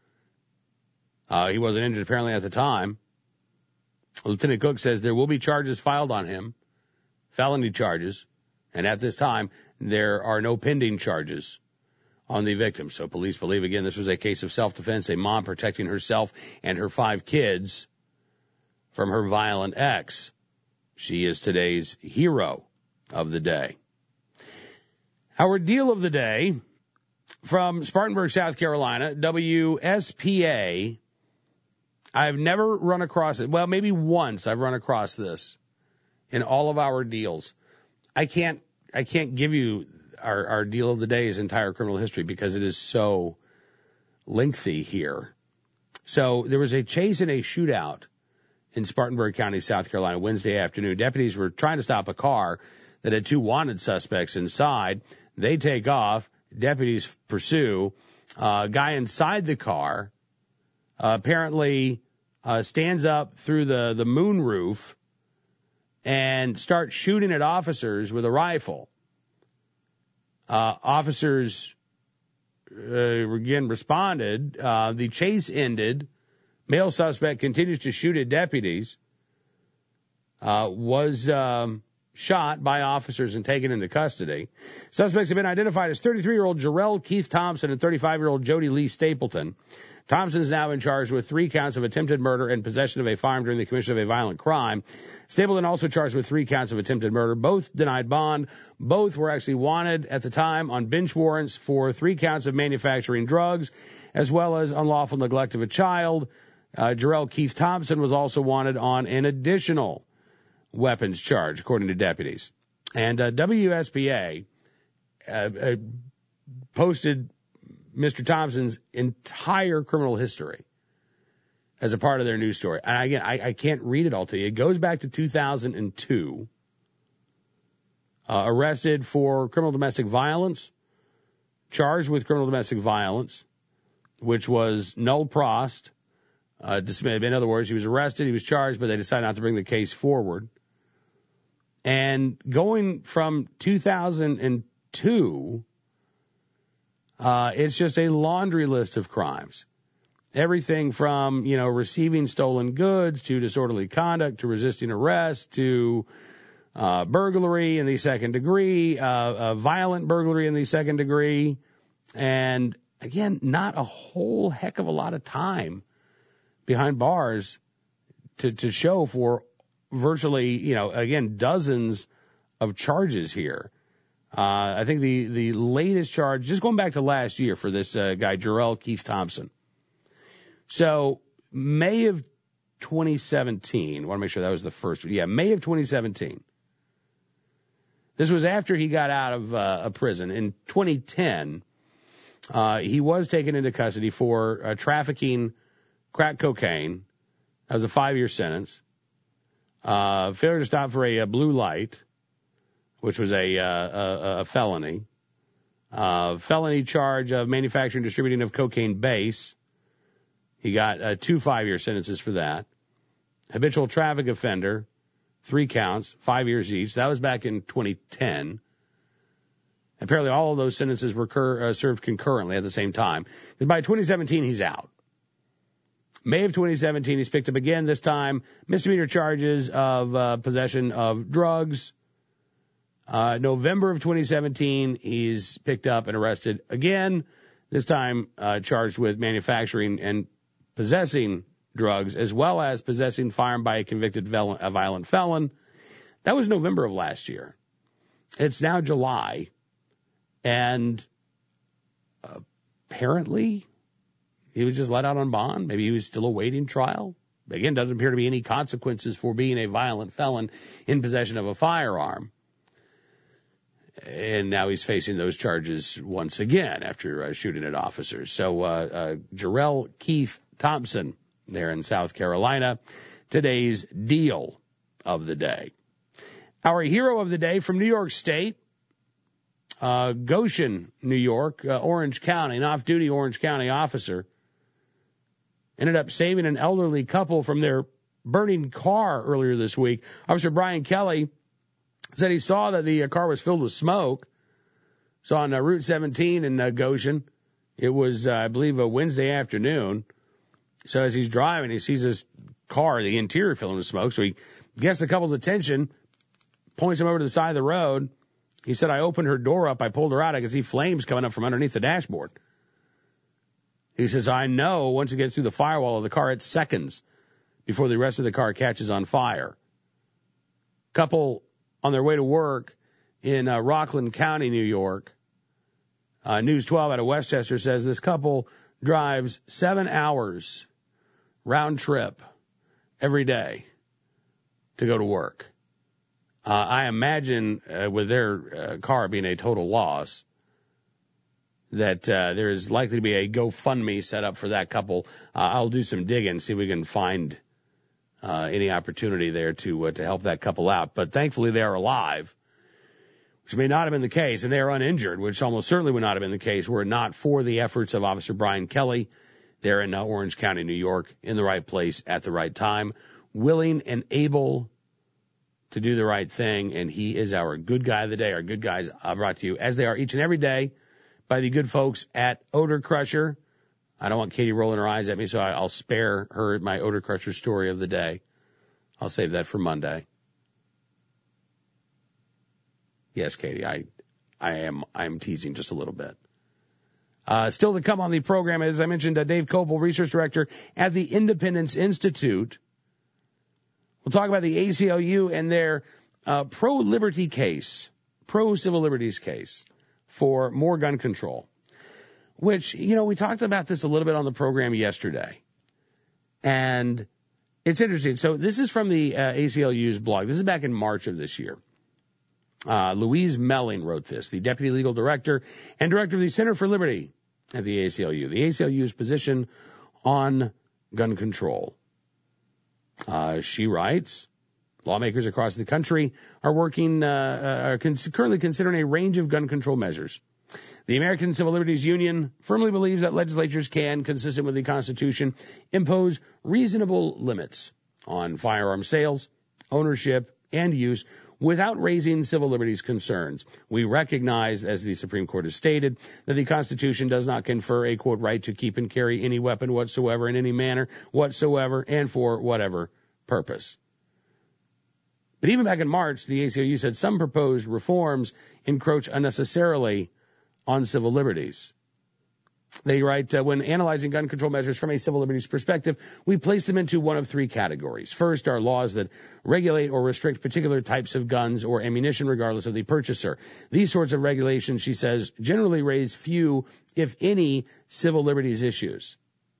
Uh, he wasn't injured apparently at the time. Lieutenant Cook says there will be charges filed on him, felony charges, and at this time there are no pending charges on the victim. So police believe, again, this was a case of self-defense, a mom protecting herself and her five kids from her violent ex. She is today's hero of the day. Our deal of the day from Spartanburg, South Carolina, W S P A. I've never run across it. Well, maybe once I've run across this in all of our deals. I can't, I can't give you our, our deal of the day's entire criminal history because it is so lengthy here. So there was a chase and a shootout in Spartanburg County, South Carolina, Wednesday afternoon. Deputies were trying to stop a car that had two wanted suspects inside. They take off. Deputies pursue. Uh, guy inside the car uh, apparently uh, stands up through the, the moonroof and starts shooting at officers with a rifle. Uh, officers, uh, again, responded. Uh, the chase ended. Male suspect continues to shoot at deputies. Uh, was um, shot by officers and taken into custody. Suspects have been identified as thirty-three-year-old Jarrell Keith Thompson and thirty-five-year-old Jody Lee Stapleton. Thompson is now in charge with three counts of attempted murder and possession of a firearm during the commission of a violent crime. Stapleton also charged with three counts of attempted murder. Both denied bond. Both were actually wanted at the time on bench warrants for three counts of manufacturing drugs, as well as unlawful neglect of a child. Uh, Jarrell Keith Thompson was also wanted on an additional weapons charge, according to deputies. And uh, W S B A uh, uh, posted Mister Thompson's entire criminal history as a part of their news story. And again, I, I can't read it all to you. It goes back to two thousand two. Uh, arrested for criminal domestic violence, charged with criminal domestic violence, which was null prost. Uh, dismissed. In other words, he was arrested, he was charged, but they decided not to bring the case forward. And going from two thousand two, uh, it's just a laundry list of crimes. Everything from, you know, receiving stolen goods to disorderly conduct to resisting arrest to uh, burglary in the second degree, uh, uh, violent burglary in the second degree. And again, not a whole heck of a lot of time behind bars to, to show for virtually, you know, again, dozens of charges here. Uh, I think the, the latest charge, just going back to last year for this uh, guy, Jarrell Keith Thompson. So May of twenty seventeen, I want to make sure that was the first one. Yeah, May of twenty seventeen. This was after he got out of uh, a prison. In twenty ten, uh, he was taken into custody for uh, trafficking crack cocaine. That was a five-year sentence. Uh, failure to stop for a, a blue light, which was a, uh, a, a felony. Uh, felony charge of manufacturing and distributing of cocaine base. He got uh, two five-year sentences for that. Habitual traffic offender, three counts, five years each. That was back in twenty ten. Apparently all of those sentences were cur- uh, served concurrently at the same time. Because by twenty seventeen, he's out. May of twenty seventeen, he's picked up again, this time misdemeanor charges of uh, possession of drugs. Uh, November of twenty seventeen, he's picked up and arrested again, this time uh, charged with manufacturing and possessing drugs, as well as possessing firearm by a convicted vel- a violent felon. That was November of last year. It's now July, and apparently he was just let out on bond. Maybe he was still awaiting trial. Again, doesn't appear to be any consequences for being a violent felon in possession of a firearm. And now he's facing those charges once again after uh, shooting at officers. So uh, uh, Jarrell Keith Thompson there in South Carolina, today's deal of the day. Our hero of the day from New York State, uh, Goshen, New York, uh, Orange County, an off-duty Orange County officer, ended up saving an elderly couple from their burning car earlier this week. Officer Brian Kelly said he saw that the car was filled with smoke. It's on uh, Route seventeen in uh, Goshen. It was, uh, I believe, a Wednesday afternoon. So as he's driving, he sees this car, the interior filling with smoke. So he gets the couple's attention, points him over to the side of the road. He said, I opened her door up. I pulled her out. I could see flames coming up from underneath the dashboard. He says, I know once it gets through the firewall of the car, it's seconds before the rest of the car catches on fire. Couple on their way to work in uh, Rockland County, New York. Uh, News twelve out of Westchester says this couple drives seven hours round trip every day to go to work. Uh, I imagine uh, with their uh, car being a total loss that uh, there is likely to be a GoFundMe set up for that couple. Uh, I'll do some digging, see if we can find uh, any opportunity there to uh, to help that couple out. But thankfully they are alive, which may not have been the case, and they are uninjured, which almost certainly would not have been the case were it not for the efforts of Officer Brian Kelly there in uh, Orange County, New York, in the right place at the right time, willing and able to do the right thing, and he is our good guy of the day. Our good guys are brought to you, as they are each and every day, by the good folks at Odor Crusher. I don't want Katie rolling her eyes at me, so I'll spare her my Odor Crusher story of the day. I'll save that for Monday. Yes, Katie, I, I am, I am teasing just a little bit. Uh, still to come on the program, as I mentioned, uh, Dave Kopel, research director at the Independence Institute. We'll talk about the A C L U and their uh, pro-liberty case, pro-civil liberties case for more gun control, which, you know, we talked about this a little bit on the program yesterday. And it's interesting. So this is from the uh, A C L U's blog. This is back in March of this year. Uh, Louise Melling wrote this, the deputy legal director and director of the Center for Liberty at the A C L U. The A C L U's position on gun control. Uh, she writes, lawmakers across the country are working, uh, are con- currently considering a range of gun control measures. The American Civil Liberties Union firmly believes that legislatures can, consistent with the Constitution, impose reasonable limits on firearm sales, ownership, and use without raising civil liberties concerns. We recognize, as the Supreme Court has stated, that the Constitution does not confer a, quote, right to keep and carry any weapon whatsoever in any manner whatsoever and for whatever purpose. But even back in March, the A C L U said some proposed reforms encroach unnecessarily on civil liberties. They write, uh, when analyzing gun control measures from a civil liberties perspective, we place them into one of three categories. First are laws that regulate or restrict particular types of guns or ammunition regardless of the purchaser. These sorts of regulations, she says, generally raise few, if any, civil liberties issues.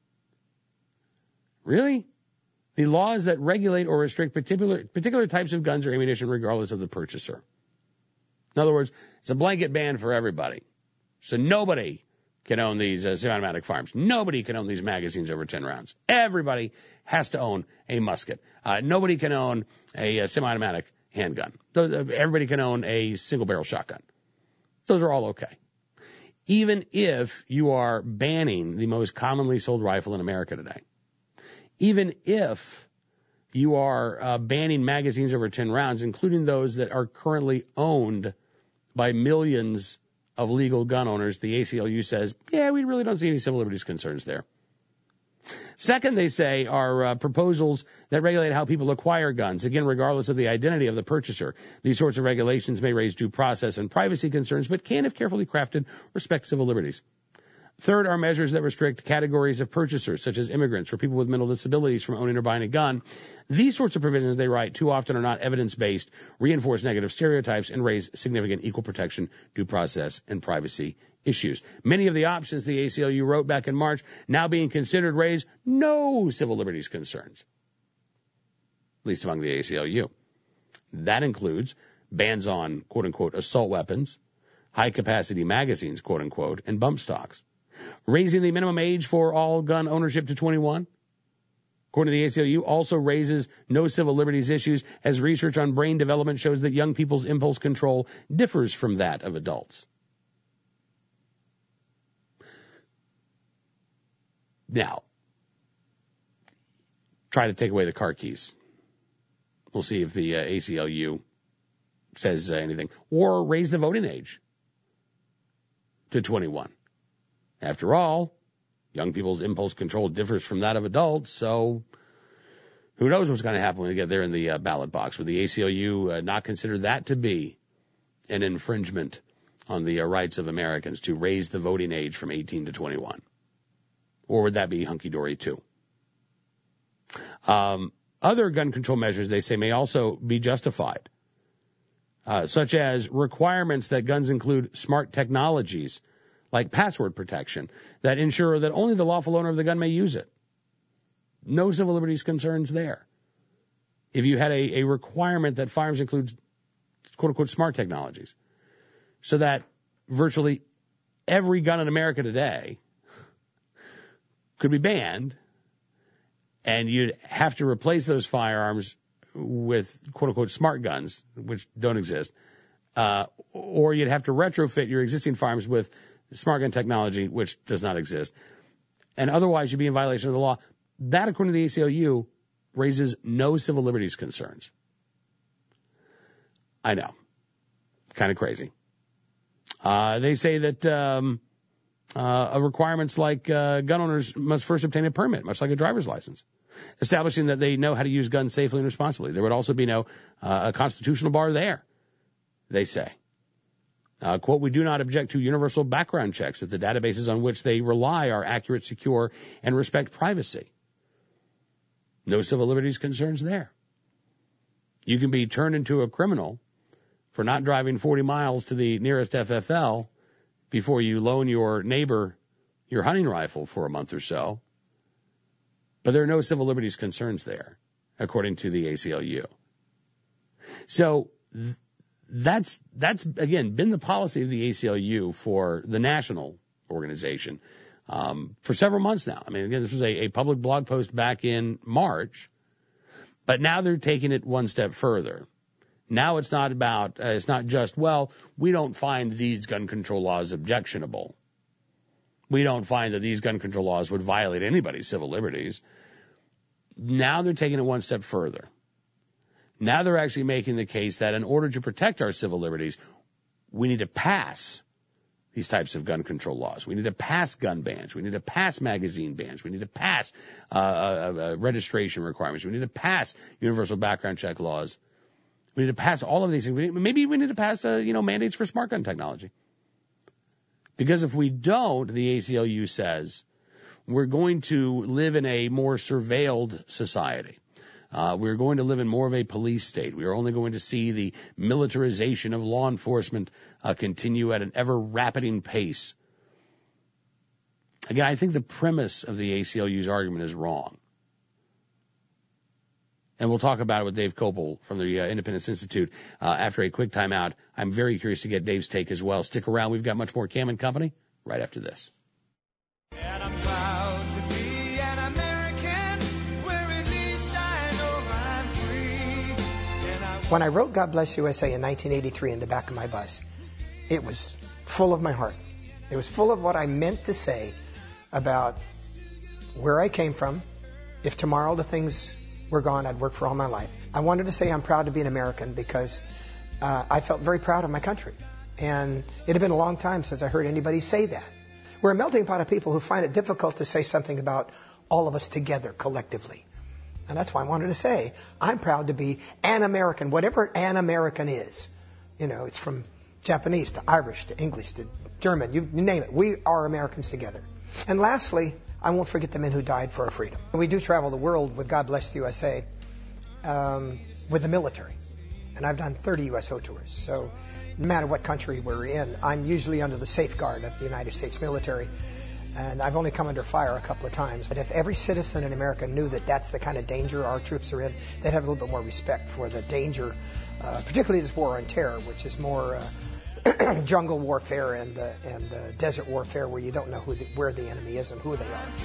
Really? The laws that regulate or restrict particular, particular types of guns or ammunition regardless of the purchaser. In other words, it's a blanket ban for everybody. So nobody can own these uh, semi-automatic firearms. Nobody can own these magazines over ten rounds. Everybody has to own a musket. Uh, nobody can own a, a semi-automatic handgun. Those, uh, everybody can own a single-barrel shotgun. Those are all okay. Even if you are banning the most commonly sold rifle in America today, even if you are uh, banning magazines over ten rounds, including those that are currently owned by millions of legal gun owners, the A C L U says, yeah, we really don't see any civil liberties concerns there. Second, they say, are uh, proposals that regulate how people acquire guns, again, regardless of the identity of the purchaser. These sorts of regulations may raise due process and privacy concerns, but can, if carefully crafted, respect civil liberties. Third are measures that restrict categories of purchasers, such as immigrants or people with mental disabilities, from owning or buying a gun. These sorts of provisions, they write, too often are not evidence-based, reinforce negative stereotypes, and raise significant equal protection, due process, and privacy issues. Many of the options the A C L U wrote back in March, now being considered, raise no civil liberties concerns, at least among the A C L U. That includes bans on, quote-unquote, assault weapons, high-capacity magazines, quote-unquote, and bump stocks. Raising the minimum age for all gun ownership to twenty-one. According to the A C L U, also raises no civil liberties issues, as research on brain development shows that young people's impulse control differs from that of adults. Now, try to take away the car keys. We'll see if the uh, A C L U says uh, anything. Or raise the voting age to twenty-one. After all, young people's impulse control differs from that of adults, so who knows what's going to happen when they get there in the uh, ballot box. Would the A C L U uh, not consider that to be an infringement on the uh, rights of Americans to raise the voting age from eighteen to twenty-one? Or would that be hunky-dory too? Um, other gun control measures, they say, may also be justified, uh, such as requirements that guns include smart technologies like password protection, that ensure that only the lawful owner of the gun may use it. No civil liberties concerns there. If you had a, a requirement that firearms includes, quote-unquote, smart technologies, so that virtually every gun in America today could be banned, and you'd have to replace those firearms with, quote-unquote, smart guns, which don't exist, uh, or you'd have to retrofit your existing firearms with smart gun technology, which does not exist, and otherwise you'd be in violation of the law. That, according to the A C L U, raises no civil liberties concerns. I know. Kind of crazy. Uh, they say that um, uh, requirements like uh, gun owners must first obtain a permit, much like a driver's license, establishing that they know how to use guns safely and responsibly. There would also be no uh, a constitutional bar there, they say. Uh, quote, we do not object to universal background checks if the databases on which they rely are accurate, secure, and respect privacy. No civil liberties concerns there. You can be turned into a criminal for not driving forty miles to the nearest F F L before you loan your neighbor your hunting rifle for a month or so. But there are no civil liberties concerns there, according to the A C L U. So th- that's, that's again, been the policy of the A C L U for the national organization um, for several months now. I mean, again, this was a, a public blog post back in March, but now they're taking it one step further. Now it's not about, uh, it's not just, well, we don't find these gun control laws objectionable. We don't find that these gun control laws would violate anybody's civil liberties. Now they're taking it one step further. Now they're actually making the case that in order to protect our civil liberties, we need to pass these types of gun control laws. We need to pass gun bans. We need to pass magazine bans. We need to pass uh, uh, uh, registration requirements. We need to pass universal background check laws. We need to pass all of these things. Maybe we need to pass, uh, you know, mandates for smart gun technology. Because if we don't, the A C L U says, we're going to live in a more surveilled society. Uh, we're going to live in more of a police state. We are only going to see the militarization of law enforcement uh, continue at an ever-rapiding pace. Again, I think the premise of the A C L U's argument is wrong. And we'll talk about it with Dave Kopel from the uh, Independence Institute uh, after a quick timeout. I'm very curious to get Dave's take as well. Stick around. We've got much more Cam and Company right after this. And I'm proud to be an American, where at least I know I'm free. And I When I wrote God Bless U S A in nineteen eighty-three in the back of my bus, it was full of my heart. It was full of what I meant to say about where I came from. If tomorrow the things were gone, I'd work for all my life. I wanted to say I'm proud to be an American because uh, I felt very proud of my country. And it had been a long time since I heard anybody say that. We're a melting pot of people who find it difficult to say something about all of us together collectively. And that's why I wanted to say I'm proud to be an American, whatever an American is. You know, it's from Japanese to Irish to English to German, you, you name it. We are Americans together. And lastly, I won't forget the men who died for our freedom. We do travel the world with God Bless the U S A um, with the military. And I've done thirty U S O tours. So no matter what country we're in, I'm usually under the safeguard of the United States military. And I've only come under fire a couple of times. But if every citizen in America knew that that's the kind of danger our troops are in, they'd have a little bit more respect for the danger, uh, particularly this war on terror, which is more uh, jungle warfare and uh, and uh, desert warfare, where you don't know who the, where the enemy is and who they are.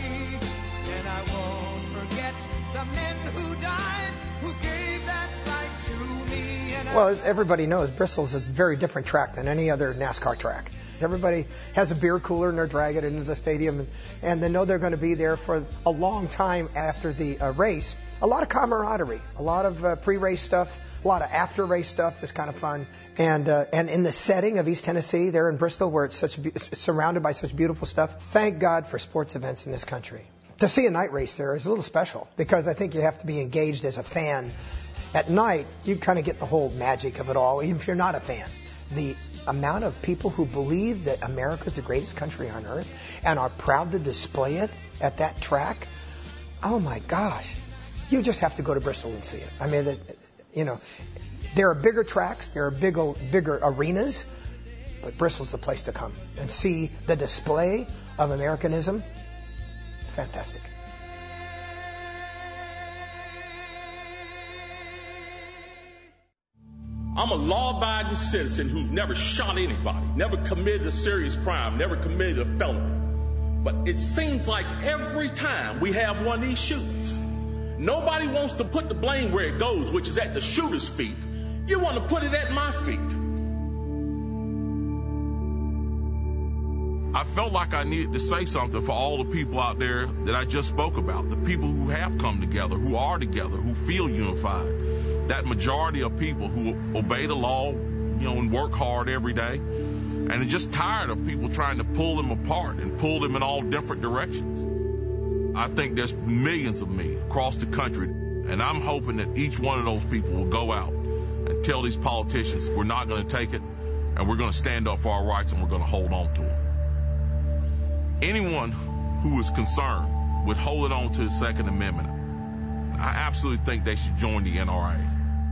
And I won't forget the men who died, who gave that right to me. And Well, everybody knows Bristol's a very different track than any other NASCAR track. Everybody has a beer cooler and they're dragging it into the stadium, and, and they know they're going to be there for a long time after the uh, race. A lot of camaraderie, a lot of uh, pre-race stuff, a lot of after-race stuff is kind of fun. And uh, and in the setting of East Tennessee, there in Bristol, where it's such it's surrounded by such beautiful stuff, thank God for sports events in this country. To see a night race there is a little special, because I think you have to be engaged as a fan. At night, you kind of get the whole magic of it all, even if you're not a fan. The amount of people who believe that America is the greatest country on earth and are proud to display it at that track, oh my gosh. You just have to go to Bristol and see it. I mean, it, you know, there are bigger tracks, there are bigger, bigger arenas, but Bristol's the place to come and see the display of Americanism. Fantastic. I'm a law-abiding citizen who's never shot anybody, never committed a serious crime, never committed a felony. But it seems like every time we have one of these shootings, nobody wants to put the blame where it goes, which is at the shooter's feet. You want to put it at my feet. I felt like I needed to say something for all the people out there that I just spoke about, the people who have come together, who are together, who feel unified. That majority of people who obey the law, you know, and work hard every day, and are just tired of people trying to pull them apart and pull them in all different directions. I think there's millions of me across the country, and I'm hoping that each one of those people will go out and tell these politicians we're not going to take it, and we're going to stand up for our rights, and we're going to hold on to them. Anyone who is concerned with holding on to the Second Amendment, I absolutely think they should join the N R A.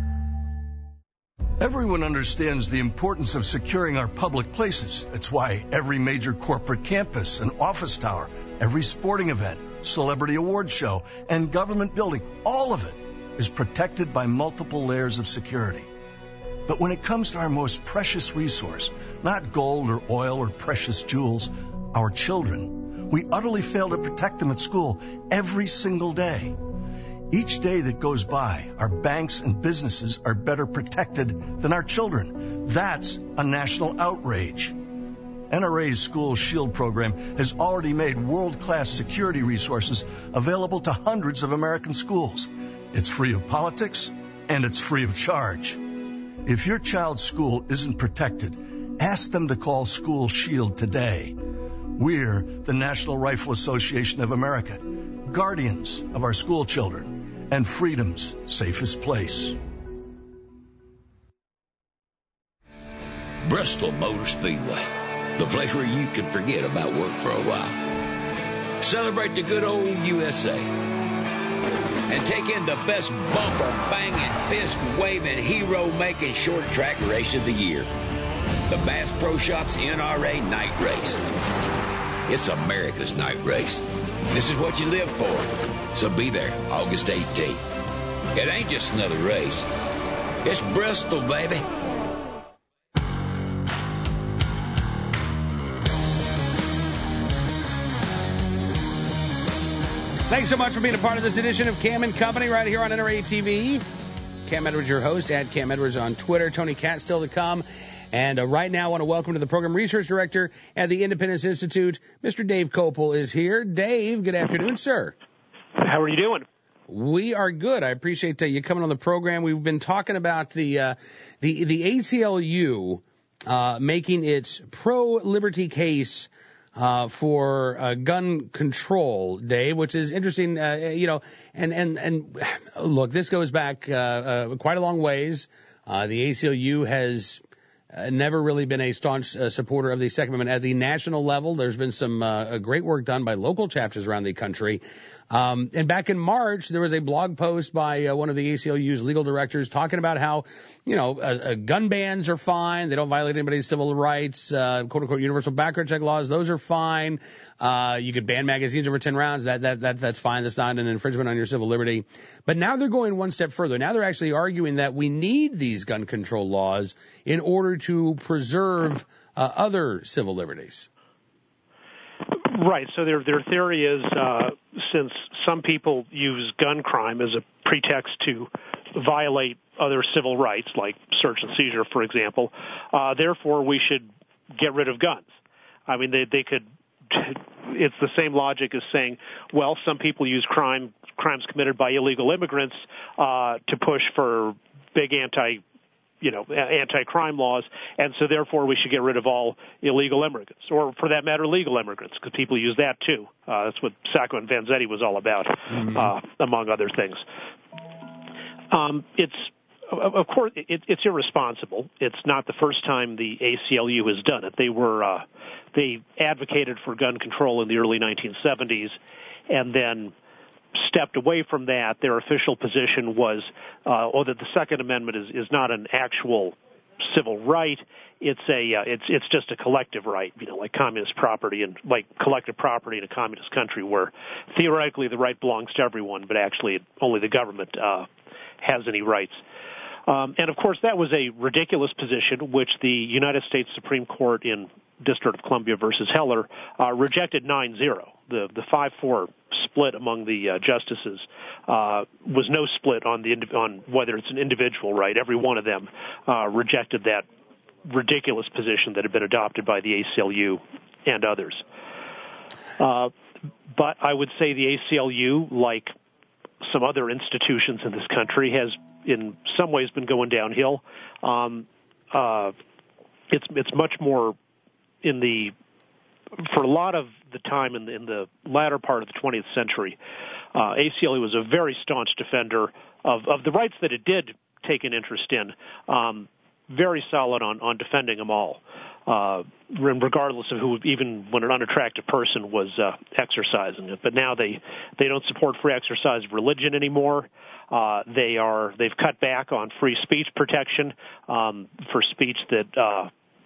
Everyone understands the importance of securing our public places. That's why every major corporate campus and office tower, every sporting event, celebrity award show, and government building, all of it is protected by multiple layers of security. But when it comes to our most precious resource, not gold or oil or precious jewels, our children, we utterly fail to protect them at school every single day. Each day that goes by, our banks and businesses are better protected than our children. That's a national outrage. N R A's School Shield program has already made world-class security resources available to hundreds of American schools. It's free of politics, and it's free of charge. If your child's school isn't protected, ask them to call School Shield today. We're the National Rifle Association of America, guardians of our school children and freedom's safest place. Bristol Motor Speedway, the place where you can forget about work for a while. Celebrate the good old U S A and take in the best bumper banging, fist waving, hero making short track race of the year, the Bass Pro Shops N R A Night Race. It's America's night race. This is what you live for. So be there August eighteenth. It ain't just another race. It's Bristol, baby. Thanks so much for being a part of this edition of Cam and Company right here on N R A T V. Cam Edwards, your host, at Cam Edwards on Twitter. Tony Katz still to come. And uh, right now I want to welcome to the program Research Director at the Independence Institute, Mister Dave Kopel is here. Dave, good afternoon, sir. How are you doing? We are good. I appreciate uh, you coming on the program. We've been talking about the uh, the the A C L U uh, making its pro-liberty case uh, for uh, gun control, Dave, which is interesting. Uh, you know, and and and look, this goes back uh, uh, quite a long ways. Uh, the A C L U has Uh, never really been a staunch uh, supporter of the Second Amendment at the national level. There's been some uh, great work done by local chapters around the country. Um, and back in March, there was a blog post by uh, one of the A C L U's legal directors talking about how, you know, uh, uh, gun bans are fine. They don't violate anybody's civil rights, uh, quote unquote, universal background check laws. Those are fine. Uh, you could ban magazines over ten rounds. That, that, that, that's fine. That's not an infringement on your civil liberty. But now they're going one step further. Now they're actually arguing that we need these gun control laws in order to preserve uh, other civil liberties. Right. So their their theory is uh, since some people use gun crime as a pretext to violate other civil rights, like search and seizure, for example, uh, therefore we should get rid of guns. I mean, they they could. It's the same logic as saying, well, some people use crime crimes committed by illegal immigrants uh, to push for big anti. you know, anti-crime laws, and so therefore we should get rid of all illegal immigrants, or for that matter, legal immigrants, because people use that too. Uh, that's what Sacco and Vanzetti was all about, mm-hmm. uh, among other things. Um, it's, of course, it, it's irresponsible. It's not the first time the A C L U has done it. They were, uh, they advocated for gun control in the early nineteen seventies, and then stepped away from that. Their official position was, uh, oh, that the Second Amendment is, is not an actual civil right. It's a, uh, it's, it's just a collective right, you know, like communist property and like collective property in a communist country where theoretically the right belongs to everyone, but actually only the government, uh, has any rights. Um, and of course that was a ridiculous position, which the United States Supreme Court in District of Columbia versus Heller, uh, rejected nine zero. The, the five four split among the uh, justices uh, was no split on the on whether it's an individual right. Every one of them uh, rejected that ridiculous position that had been adopted by the A C L U and others. Uh, but I would say the A C L U, like some other institutions in this country, has in some ways been going downhill. Um, uh, it's it's much more in the for a lot of the time in the, in the latter part of the twentieth century, uh, A C L U was a very staunch defender of, of the rights that it did take an interest in. Um, very solid on, on defending them all, uh, regardless of who, even when an unattractive person was uh, exercising it. But now they, they don't support free exercise of religion anymore. Uh, they are, they've cut back on free speech protection um, for speech that uh,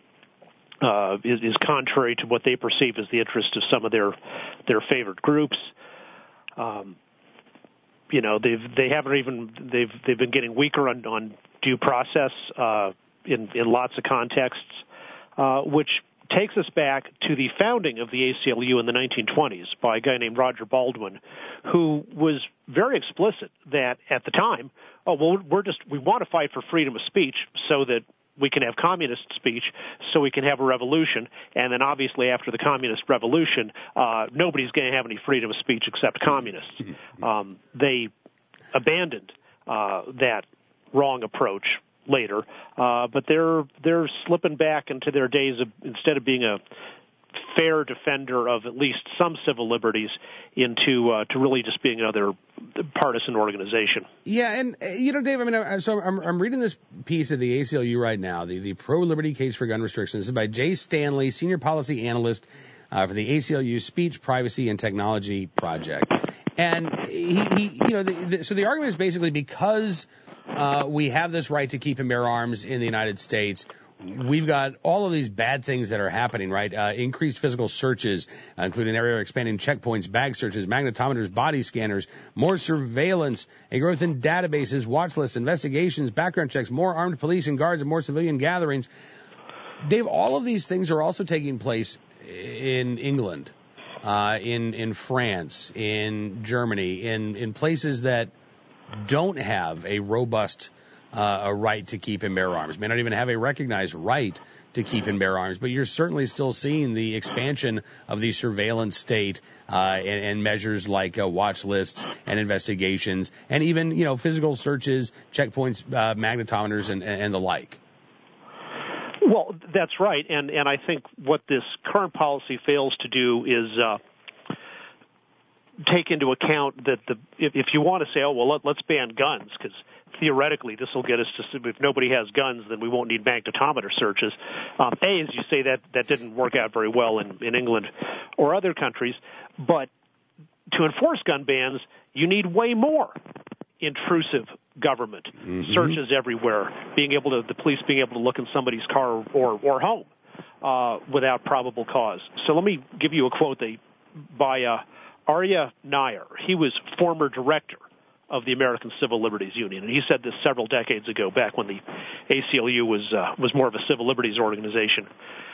uh, is, is contrary to what they perceive as the interest of some of their their favored groups. Um, you know, they've they haven't even they've they've been getting weaker on, on due process uh, in in lots of contexts, uh, which takes us back to the founding of the A C L U in the nineteen twenties by a guy named Roger Baldwin, who was very explicit that at the time, oh well, we're just we want to fight for freedom of speech so that we can have communist speech, so we can have a revolution, and then obviously after the communist revolution, uh, nobody's going to have any freedom of speech except communists. Um, they abandoned uh, that wrong approach later, uh, but they're they're slipping back into their days of, instead of being a fair defender of at least some civil liberties, into uh, to really just being another partisan organization. Yeah, and uh, you know, Dave, I mean, I, so I'm, I'm reading this piece of the A C L U right now, the, the pro-liberty case for gun restrictions. This is by Jay Stanley, senior policy analyst uh, for the A C L U Speech, Privacy, and Technology Project. And he, he you know, the, the, so the argument is basically because uh, we have this right to keep and bear arms in the United States, we've got all of these bad things that are happening, right? Uh, increased physical searches, uh, including area expanding checkpoints, bag searches, magnetometers, body scanners, more surveillance, a growth in databases, watch lists, investigations, background checks, more armed police and guards, and more civilian gatherings. Dave, all of these things are also taking place in England, uh, in in France, in Germany, in in places that don't have a robust Uh, a right to keep and bear arms, may not even have a recognized right to keep and bear arms, but you're certainly still seeing the expansion of the surveillance state uh, and, and measures like uh, watch lists and investigations and even, you know, physical searches, checkpoints, uh, magnetometers, and, and the like. Well, that's right, and, and I think what this current policy fails to do is uh, take into account that the if, if you want to say, oh, well, let, let's ban guns, because theoretically, this will get us to, if nobody has guns, then we won't need magnetometer searches. Um, a, as you say, that, that didn't work out very well in, in England or other countries. But to enforce gun bans, you need way more intrusive government, mm-hmm. searches everywhere, being able to, the police being able to look in somebody's car or, or home uh, without probable cause. So let me give you a quote they, by uh, Arya Nair. He was former director of the American Civil Liberties Union, and he said this several decades ago, back when the A C L U was uh, was more of a civil liberties organization.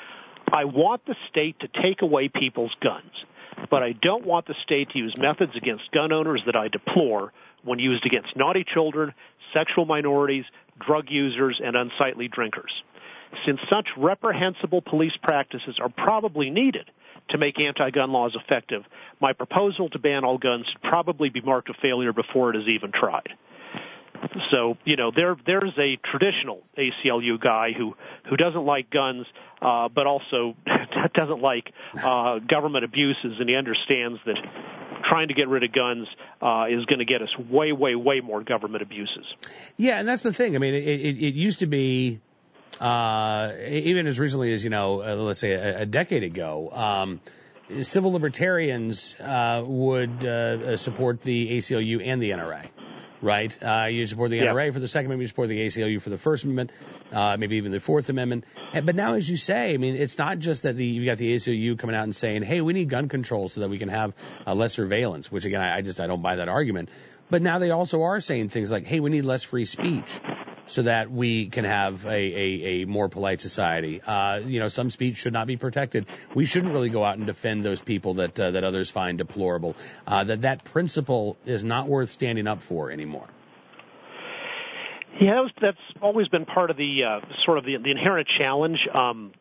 I want the state to take away people's guns, but I don't want the state to use methods against gun owners that I deplore when used against naughty children, sexual minorities, drug users, and unsightly drinkers. Since such reprehensible police practices are probably needed to make anti-gun laws effective, my proposal to ban all guns should probably be marked a failure before it is even tried. So, you know, there there's a traditional A C L U guy who, who doesn't like guns, uh, but also doesn't like uh, government abuses, and he understands that trying to get rid of guns uh, is going to get us way, way, way more government abuses. Yeah, and that's the thing. I mean, it, it, it used to be, Uh, even as recently as, you know, uh, let's say a, a decade ago, um, civil libertarians uh, would uh, support the A C L U and the N R A, right? Uh, you support the N R A yeah. for the Second Amendment, you support the A C L U for the First Amendment, uh, maybe even the Fourth Amendment. But now, as you say, I mean, it's not just that the you got the A C L U coming out and saying, hey, we need gun control so that we can have uh, less surveillance, which, again, I, I just I don't buy that argument. But now they also are saying things like, hey, we need less free speech so that we can have a, a, a more polite society. Uh, you know, some speech should not be protected. We shouldn't really go out and defend those people that uh, that others find deplorable. Uh, that that principle is not worth standing up for anymore. Yeah, that's always been part of the uh, sort of the, the inherent challenge um,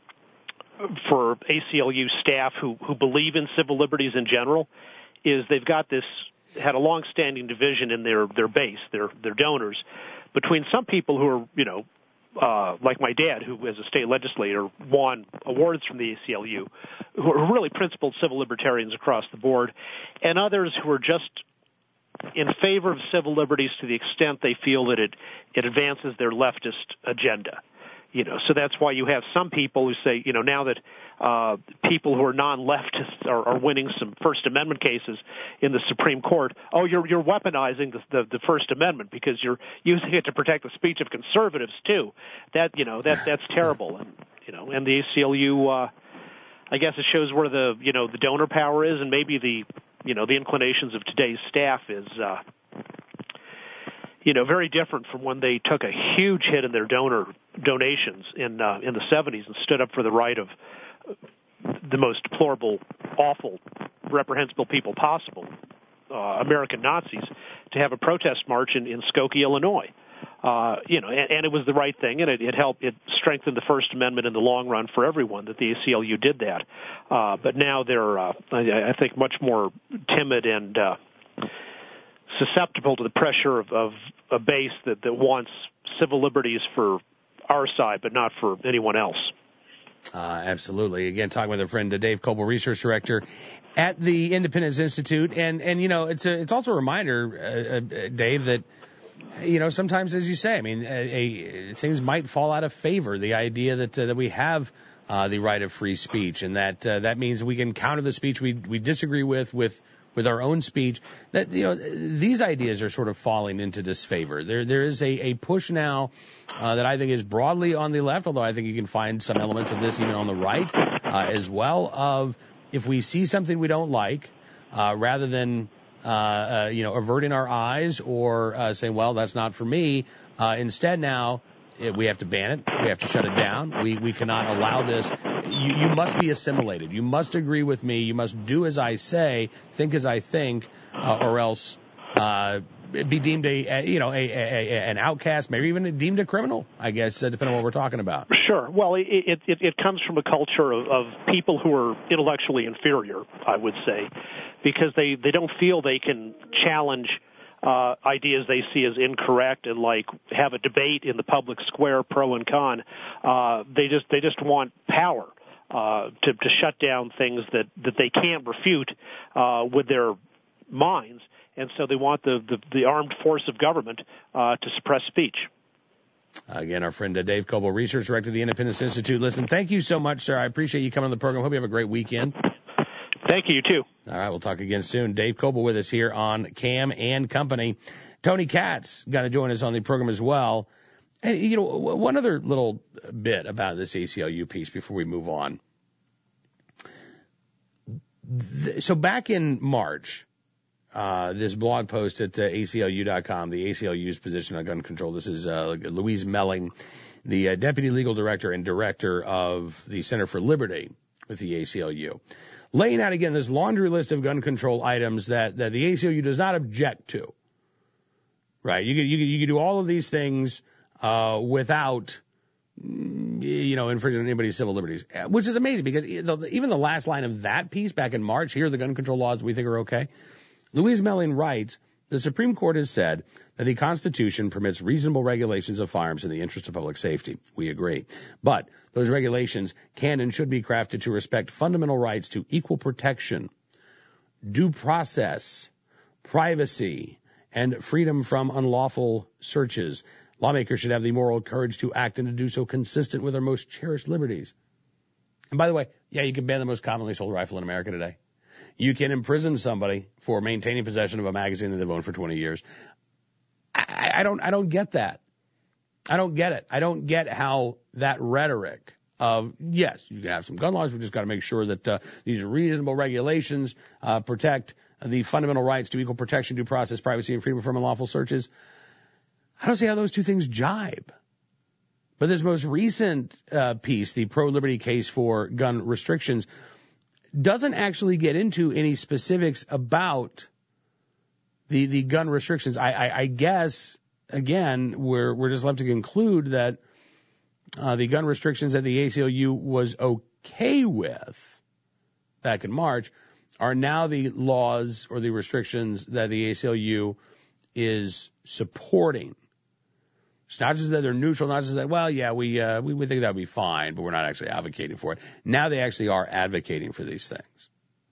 for A C L U staff who, who believe in civil liberties in general, is they've got this, had a long-standing division in their, their base, their their donors, between some people who are, you know, uh, like my dad, who as a state legislator won awards from the A C L U, who are really principled civil libertarians across the board, and others who are just in favor of civil liberties to the extent they feel that it, it advances their leftist agenda. You know, so that's why you have some people who say, you know, now that uh, people who are non-leftists are, are winning some First Amendment cases in the Supreme Court, oh, you're you're weaponizing the, the the First Amendment because you're using it to protect the speech of conservatives too. That you know that that's terrible, and you know, and the A C L U, uh, I guess it shows where the you know the donor power is, and maybe the you know the inclinations of today's staff is. Uh, You know, very different from when they took a huge hit in their donor donations in uh, in the seventies and stood up for the right of the most deplorable, awful, reprehensible people possible, uh, American Nazis, to have a protest march in, in Skokie, Illinois. Uh, you know, and, and it was the right thing, and it, it helped. It strengthened the First Amendment in the long run for everyone that the A C L U did that. Uh, but now they're, uh, I, I think, much more timid and uh, susceptible to the pressure of, of a base that, that wants civil liberties for our side, but not for anyone else. Uh, absolutely. Again, talking with our friend Dave Coble, research director at the Independence Institute, and and you know it's a, it's also a reminder, uh, uh, Dave, that you know sometimes, as you say, I mean, a, a, things might fall out of favor. The idea that uh, that we have uh, the right of free speech, and that uh, that means we can counter the speech we we disagree with with. with our own speech, that, you know, these ideas are sort of falling into disfavor. There, there is a, a push now, uh, that I think is broadly on the left, although I think you can find some elements of this even on the right, uh, as well, of if we see something we don't like, uh, rather than, uh, uh, you know, averting our eyes or, uh, saying, well, that's not for me, uh, instead now, we have to ban it. We have to shut it down. We we cannot allow this. You, you must be assimilated. You must agree with me. You must do as I say, think as I think, uh, or else uh, be deemed a, a you know a, a, a an outcast, maybe even deemed a criminal. I guess uh, depending on what we're talking about. Sure. Well, it it, it, it comes from a culture of, of people who are intellectually inferior, I would say, because they they don't feel they can challenge Uh, ideas they see as incorrect and like have a debate in the public square, pro and con. Uh, they just they just want power uh, to to shut down things that that they can't refute uh, with their minds, and so they want the the, the armed force of government uh, to suppress speech. Again, our friend uh, Dave Coble, research director of the Independence Institute. Listen, thank you so much, sir. I appreciate you coming on the program. Hope you have a great weekend. Thank you, you too. All right, we'll talk again soon. Dave Coble with us here on Cam and Company. Tony Katz going to join us on the program as well. And, you know, one other little bit about this A C L U piece before we move on. So back in March, uh, this blog post at uh, A C L U dot com, the A C L U's position on gun control, this is uh, Louise Melling, the uh, deputy legal director and director of the Center for Liberty with the A C L U. Laying out again this laundry list of gun control items that, that the A C L U does not object to. Right? You could, you could, you could do all of these things, uh, without, you know, infringing on anybody's civil liberties, which is amazing because even the last line of that piece back in March, here are the gun control laws we think are okay. Louise Melling writes, the Supreme Court has said that the Constitution permits reasonable regulations of firearms in the interest of public safety. We agree. But those regulations can and should be crafted to respect fundamental rights to equal protection, due process, privacy, and freedom from unlawful searches. Lawmakers should have the moral courage to act and to do so consistent with our most cherished liberties. And by the way, yeah, you can ban the most commonly sold rifle in America today. You can imprison somebody for maintaining possession of a magazine that they've owned for twenty years. I, I don't, I don't get that. I don't get it. I don't get how that rhetoric of, yes, you can have some gun laws. We just got to make sure that uh, these reasonable regulations uh, protect the fundamental rights to equal protection, due process, privacy, and freedom from unlawful searches. I don't see how those two things jibe. But this most recent uh, piece, the pro-liberty case for gun restrictions, doesn't actually get into any specifics about the the gun restrictions. I, I, I guess, again, we're we're just left to conclude that uh, the gun restrictions that the A C L U was okay with back in March are now the laws or the restrictions that the A C L U is supporting. It's not just that they're neutral, not just that, well, yeah, we, uh, we would think that would be fine, but we're not actually advocating for it. Now they actually are advocating for these things.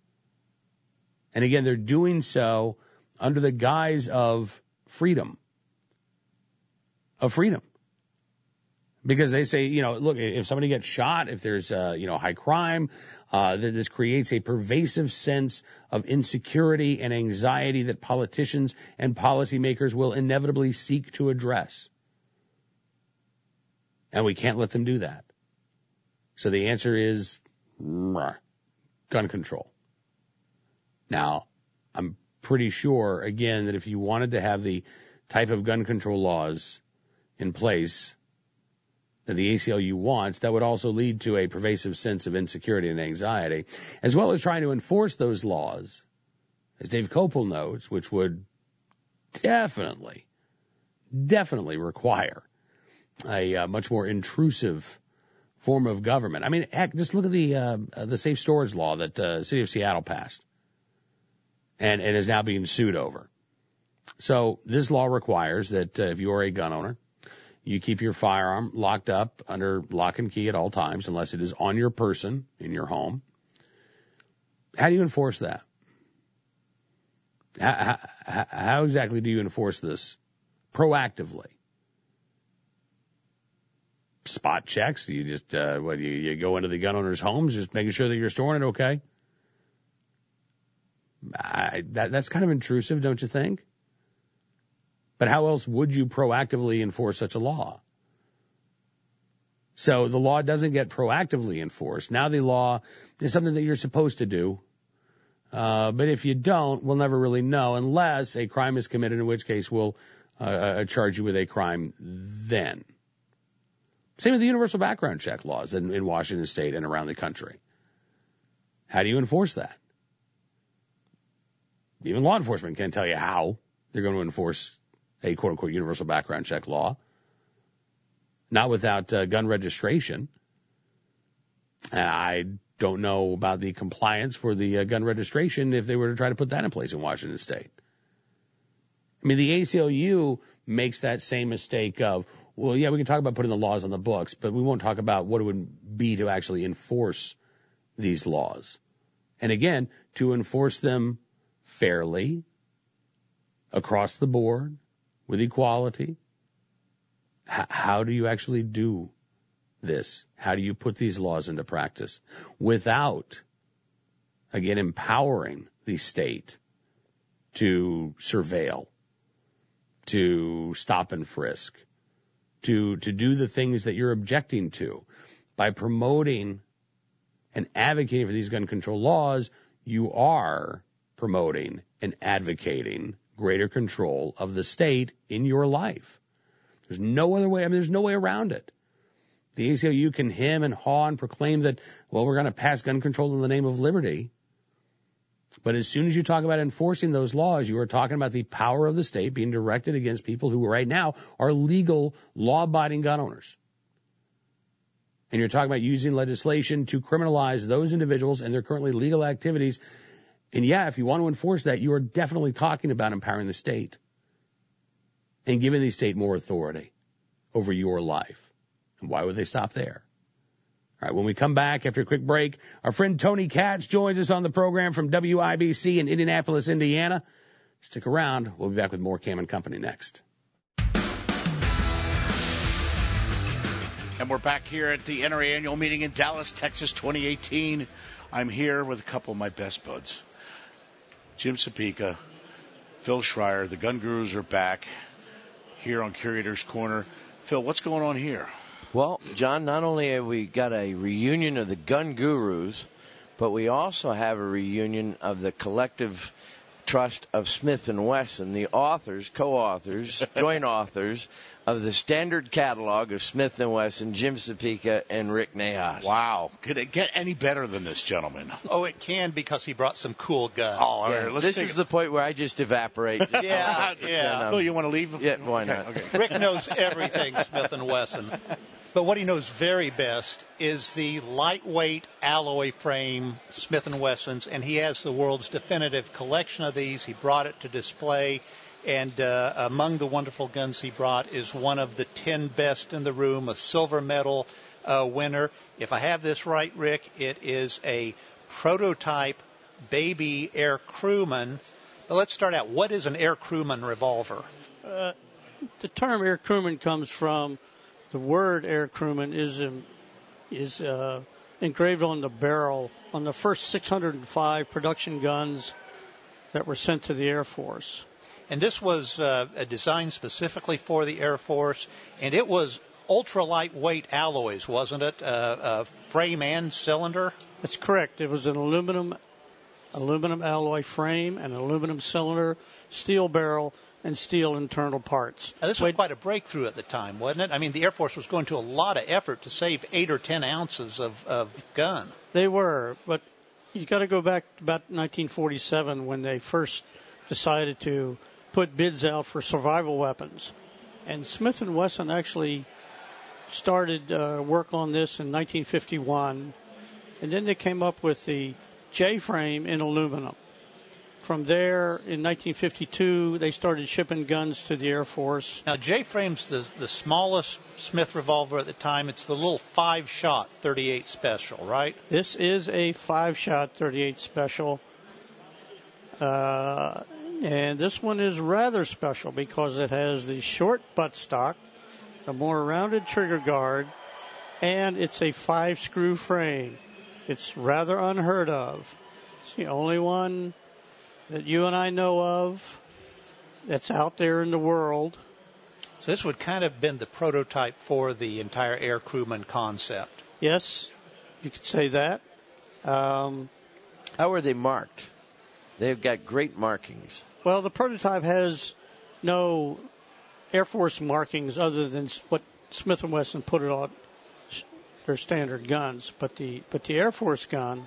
And again, they're doing so under the guise of freedom. Of freedom. Because they say, you know, look, if somebody gets shot, if there's, uh, you know, high crime, uh, this creates a pervasive sense of insecurity and anxiety that politicians and policymakers will inevitably seek to address. And we can't let them do that. So the answer is gun control. Now, I'm pretty sure, again, that if you wanted to have the type of gun control laws in place that the A C L U wants, that would also lead to a pervasive sense of insecurity and anxiety, as well as trying to enforce those laws, as Dave Kopel notes, which would definitely, definitely require a uh, much more intrusive form of government. I mean, heck, just look at the uh, the safe storage law that uh, the city of Seattle passed and, and is now being sued over. So this law requires that uh, if you are a gun owner, you keep your firearm locked up under lock and key at all times unless it is on your person in your home. How do you enforce that? How, how, how exactly do you enforce this proactively? Spot checks? You just, uh, what, you, you go into the gun owners' homes, just making sure that you're storing it okay? I, that, that's kind of intrusive, don't you think? But how else would you proactively enforce such a law? So the law doesn't get proactively enforced. Now the law is something that you're supposed to do. Uh, but if you don't, we'll never really know unless a crime is committed, in which case we'll uh, uh, charge you with a crime then. Same with the universal background check laws in, in Washington State and around the country. How do you enforce that? Even law enforcement can't tell you how they're going to enforce a quote-unquote universal background check law. Not without uh, gun registration. And I don't know about the compliance for the uh, gun registration if they were to try to put that in place in Washington State. I mean, the A C L U makes that same mistake of, well, yeah, we can talk about putting the laws on the books, but we won't talk about what it would be to actually enforce these laws. And again, to enforce them fairly, across the board, with equality. H- how do you actually do this? How do you put these laws into practice without, again, empowering the state to surveil, to stop and frisk, to, to do the things that you're objecting to? By promoting and advocating for these gun control laws, you are promoting and advocating greater control of the state in your life. There's no other way. I mean, there's no way around it. The A C L U can hem and haw and proclaim that, well, we're going to pass gun control in the name of liberty. But as soon as you talk about enforcing those laws, you are talking about the power of the state being directed against people who right now are legal, law-abiding gun owners. And you're talking about using legislation to criminalize those individuals and their currently legal activities. And yeah, if you want to enforce that, you are definitely talking about empowering the state and giving the state more authority over your life. And why would they stop there? All right, when we come back after a quick break, our friend Tony Katz joins us on the program from W I B C in Indianapolis, Indiana. Stick around. We'll be back with more Cam and Company next. And we're back here at the N R A annual meeting in Dallas, Texas, twenty eighteen. I'm here with a couple of my best buds. Jim Sapika, Phil Schreier, the Gun Gurus are back here on Curator's Corner. Phil, what's going on here? Well, John, not only have we got a reunion of the Gun Gurus, but we also have a reunion of the collective trust of Smith and Wesson, the authors, co-authors, joint authors of the standard catalog of Smith and Wesson, Jim Sapika and Rick Nahas. Wow. Could it get any better than this, gentlemen? Oh, it can, because he brought some cool guns. Oh, all yeah, right. Let's this take is it. the point where I just evaporate. yeah, yeah. And, um, Phil, you want to leave? Yeah, why okay, not? Okay. Rick knows everything Smith and Wesson. But what he knows very best is the lightweight alloy frame Smith and Wessons, and he has the world's definitive collection of these. He brought it to display, and uh, among the wonderful guns he brought is one of the ten best in the room, a silver medal uh, winner. If I have this right, Rick, it is a prototype baby air crewman. But let's start out. What is an air crewman revolver? Uh, the term air crewman comes from the word air crewman is um, is uh, engraved on the barrel on the first six hundred five production guns that were sent to the Air Force. And this was uh, designed specifically for the Air Force, and it was ultra lightweight alloys, wasn't it? Uh, uh, frame and cylinder. That's correct. It was an aluminum aluminum alloy frame, an aluminum cylinder, steel barrel, and steel internal parts. Now, this was quite a breakthrough at the time, wasn't it? I mean, the Air Force was going to a lot of effort to save eight or ten ounces of, of gun. They were, but you got to go back to about nineteen forty-seven when they first decided to put bids out for survival weapons. And Smith and Wesson actually started uh, work on this in nineteen fifty-one, and then they came up with the J-frame in aluminum. From there, in nineteen fifty-two, they started shipping guns to the Air Force. Now, J-frame's the, the smallest Smith revolver at the time. It's the little five-shot thirty-eight Special, right? This is a five-shot thirty-eight Special. Uh, and this one is rather special because it has the short buttstock, a more rounded trigger guard, and it's a five-screw frame. It's rather unheard of. It's the only one that you and I know of that's out there in the world. So this would kind of been the prototype for the entire air crewman concept. Yes, you could say that. Um, How are they marked? They've got great markings. Well, the prototype has no Air Force markings other than what Smith and Wesson put it on their standard guns. But the but the Air Force gun,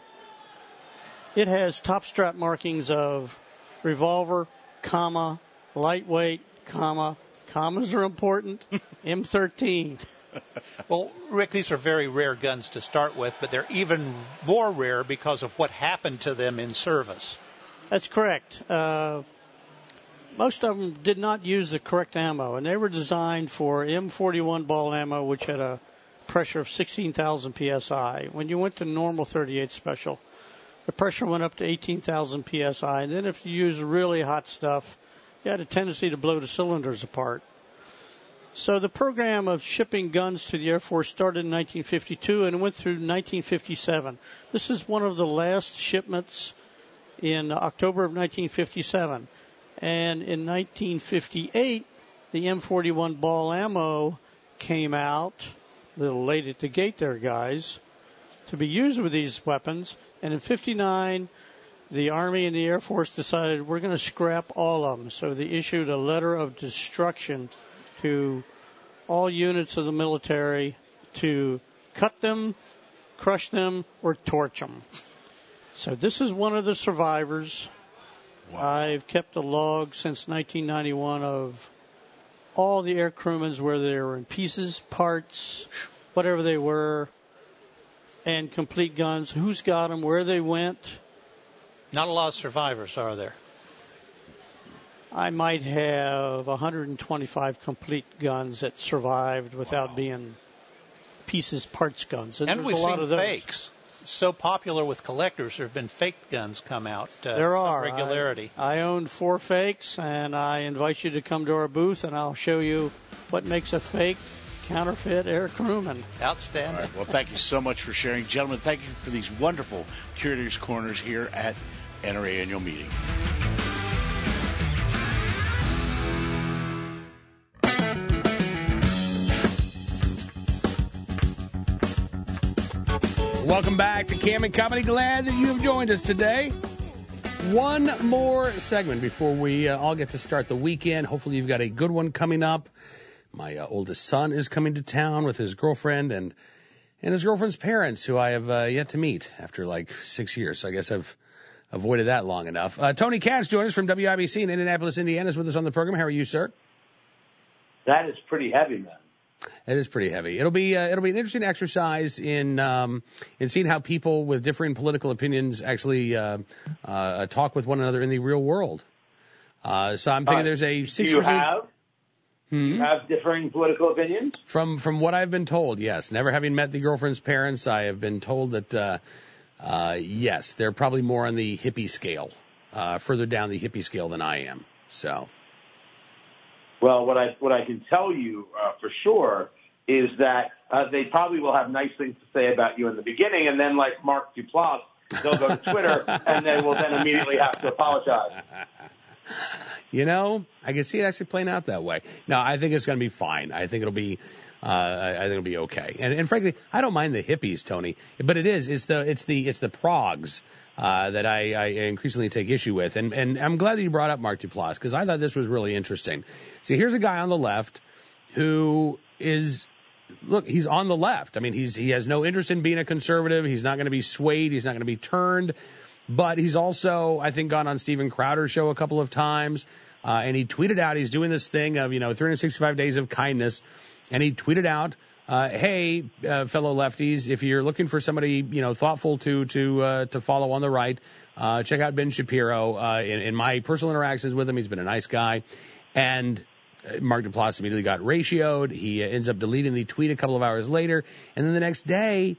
it has top strap markings of revolver, comma, lightweight, comma, commas are important, M thirteen. Well, Rick, these are very rare guns to start with, but they're even more rare because of what happened to them in service. That's correct. Uh, most of them did not use the correct ammo, and they were designed for M forty-one ball ammo, which had a pressure of sixteen thousand P S I. When you went to normal thirty-eight Special, the pressure went up to eighteen thousand P S I, and then if you used really hot stuff, you had a tendency to blow the cylinders apart. So the program of shipping guns to the Air Force started in nineteen fifty-two and went through nineteen fifty-seven. This is one of the last shipments in October of nineteen fifty-seven. And in nineteen fifty-eight, the M forty-one ball ammo came out, a little late at the gate there, guys, to be used with these weapons. And in fifty-nine, the Army and the Air Force decided we're going to scrap all of them. So they issued a letter of destruction to all units of the military to cut them, crush them, or torch them. So this is one of the survivors. Wow. I've kept a log since nineteen ninety-one of all the air crewmen, where they were in pieces, parts, whatever they were, and complete guns, who's got them, where they went. Not a lot of survivors, are there? I might have one hundred twenty-five complete guns that survived without wow. being pieces, parts guns. And, and there's we've a lot seen of those. fakes. So popular with collectors, there have been fake guns come out. Uh, there are. Regularity. I, I own four fakes, and I invite you to come to our booth, and I'll show you what makes a fake counterfeit air crewman. Outstanding. All right, well, thank you so much for sharing. Gentlemen, thank you for these wonderful Curators Corners here at N R A Annual Meeting. Welcome back to Cam and Company. Glad that you have joined us today. One more segment before we uh, all get to start the weekend. Hopefully you've got a good one coming up. My uh, oldest son is coming to town with his girlfriend and and his girlfriend's parents, who I have uh, yet to meet after like six years. So I guess I've avoided that long enough. Uh, Tony Katz joins us from W I B C in Indianapolis, Indiana, is with us on the program. How are you, sir? That is pretty heavy, man. It is pretty heavy. It'll be uh, it'll be an interesting exercise in um, in seeing how people with differing political opinions actually uh, uh, talk with one another in the real world. Uh, so I'm thinking uh, there's a six do you percent. have Hmm? you have differing political opinions? From from what I've been told, yes. Never having met the girlfriend's parents, I have been told that uh, uh, yes, they're probably more on the hippie scale, uh, further down the hippie scale than I am. So. Well, what I what I can tell you uh, for sure is that uh, they probably will have nice things to say about you in the beginning, and then like Mark Duplass, they'll go to Twitter and they will then immediately have to apologize. You know, I can see it actually playing out that way. No, I think it's going to be fine. I think it'll be, uh, I think it'll be okay. And, and frankly, I don't mind the hippies, Tony, but it is, it's the, it's the, it's the progs, uh, that I, I increasingly take issue with. And, and I'm glad that you brought up Mark Duplass because I thought this was really interesting. See, here's a guy on the left who is, look, he's on the left. I mean, he's, he has no interest in being a conservative. He's not going to be swayed. He's not going to be turned. But he's also, I think, gone on Steven Crowder's show a couple of times, uh, and he tweeted out, he's doing this thing of, you know, three hundred sixty-five days of kindness, and he tweeted out, uh, hey, uh, fellow lefties, if you're looking for somebody, you know, thoughtful to to uh, to follow on the right, uh, check out Ben Shapiro. Uh, in, in my personal interactions with him, he's been a nice guy. And Mark Duplass immediately got ratioed. He uh, ends up deleting the tweet a couple of hours later. And then the next day,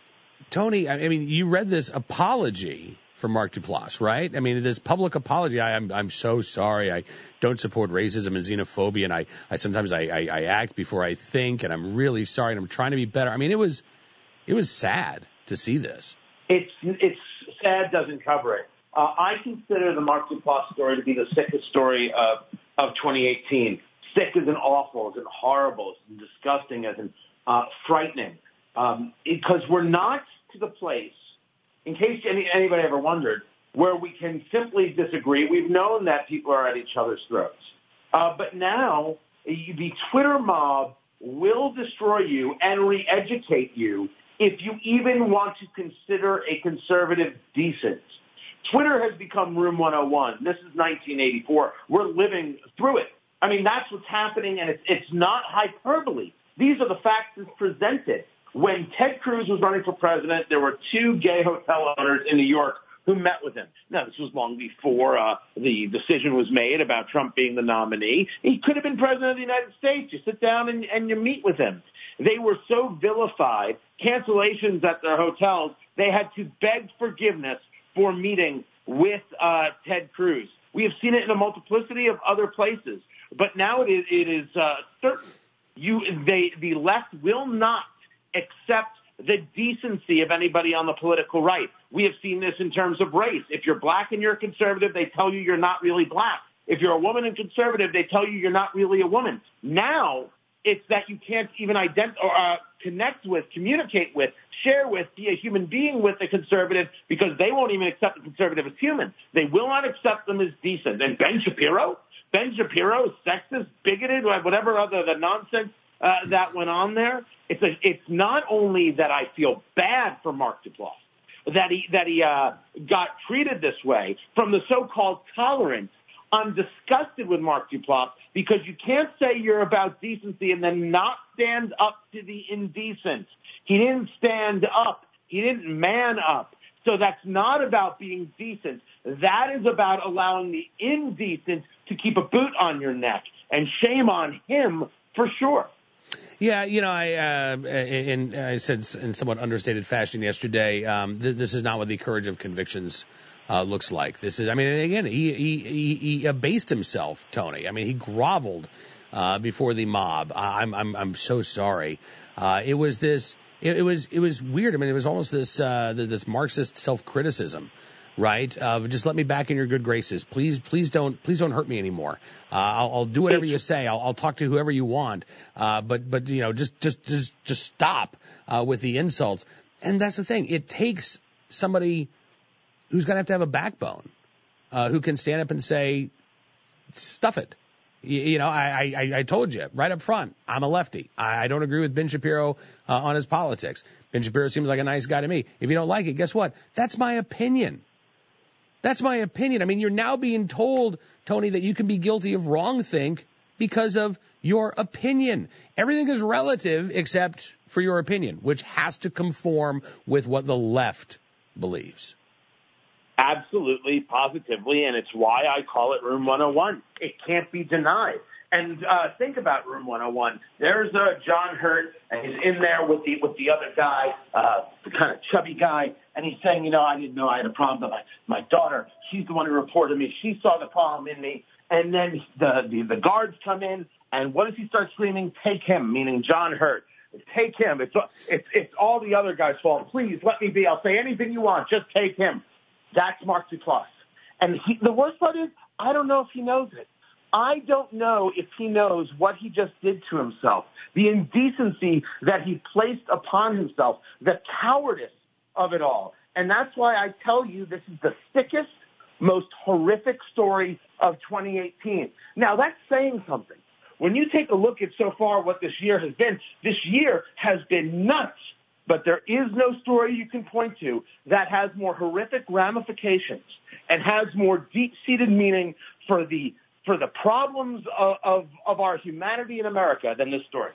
Tony, I mean, you read this apology from Mark Duplass, right? I mean, this public apology. I, I'm I'm so sorry. I don't support racism and xenophobia, and I, I sometimes I, I, I act before I think, and I'm really sorry, and I'm trying to be better. I mean, it was it was sad to see this. It's it's sad doesn't cover it. Uh, I consider the Mark Duplass story to be the sickest story of of twenty eighteen. Sick as in awful, as in horrible, as in disgusting, as in uh, frightening. Um, because we're not to the place, in case any, anybody ever wondered, where we can simply disagree. We've known that people are at each other's throats. Uh, but now the Twitter mob will destroy you and re-educate you if you even want to consider a conservative decent. Twitter has become Room one oh one. This is nineteen eighty-four. We're living through it. I mean, that's what's happening, and it's, it's not hyperbole. These are the facts as presented. When Ted Cruz was running for president, there were two gay hotel owners in New York who met with him. Now, this was long before uh, the decision was made about Trump being the nominee. He could have been president of the United States. You sit down and, and you meet with him. They were so vilified, cancellations at their hotels, they had to beg forgiveness for meeting with uh, Ted Cruz. We have seen it in a multiplicity of other places. But now it is, it is uh, certain. You, they, the left will not accept the decency of anybody on the political right. We have seen this in terms of race. If you're black and you're a conservative, they tell you you're not really black. If you're a woman and conservative, they tell you you're not really a woman. Now it's that you can't even identify or uh, connect with, communicate with, share with, be a human being with a conservative because they won't even accept the conservative as human. They will not accept them as decent. And Ben Shapiro, Ben Shapiro is sexist, bigoted, whatever other the nonsense uh, that went on there. It's a, it's not only that I feel bad for Mark Duplass, that he that he uh, got treated this way from the so-called tolerance. I'm disgusted with Mark Duplass because you can't say you're about decency and then not stand up to the indecent. He didn't stand up. He didn't man up. So that's not about being decent. That is about allowing the indecent to keep a boot on your neck. And shame on him for sure. Yeah, you know, I uh, in I said in somewhat understated fashion yesterday, um, th- this is not what the courage of convictions uh, looks like. This is, I mean, again, he he he, he abased himself, Tony. I mean, he groveled uh, before the mob. I'm I'm I'm so sorry. Uh, it was this. It, it was it was weird. I mean, it was almost this uh, this Marxist self-criticism. Right? Uh, just let me back in your good graces. Please, please don't, please don't hurt me anymore. Uh, I'll, I'll do whatever you say. I'll, I'll talk to whoever you want. Uh, but, but, you know, just, just, just, just stop, uh, with the insults. And that's the thing. It takes somebody who's going to have to have a backbone, uh, who can stand up and say, stuff it. You, you know, I, I, I told you right up front, I'm a lefty. I, I don't agree with Ben Shapiro, uh, on his politics. Ben Shapiro seems like a nice guy to me. If you don't like it, guess what? That's my opinion. That's my opinion. I mean, you're now being told, Tony, that you can be guilty of wrongthink because of your opinion. Everything is relative except for your opinion, which has to conform with what the left believes. Absolutely, positively, and it's why I call it Room one oh one. It can't be denied. And uh, think about Room one oh one. There's uh, John Hurt, and he's in there with the with the other guy, uh, the kind of chubby guy, and he's saying, you know, I didn't know I had a problem, but my, my daughter, she's the one who reported me. She saw the problem in me. And then the, the, the guards come in, and what does he start screaming? Take him, meaning John Hurt. Take him. It's, it's, it's all the other guys' fault. Please let me be. I'll say anything you want. Just take him. That's Mark Duplass. And he, the worst part is, I don't know if he knows it. I don't know if he knows what he just did to himself, the indecency that he placed upon himself, the cowardice of it all. And that's why I tell you this is the sickest, most horrific story of twenty eighteen. Now, that's saying something. When you take a look at so far what this year has been, this year has been nuts. But there is no story you can point to that has more horrific ramifications and has more deep-seated meaning for the for the problems of, of, of our humanity in America than this story.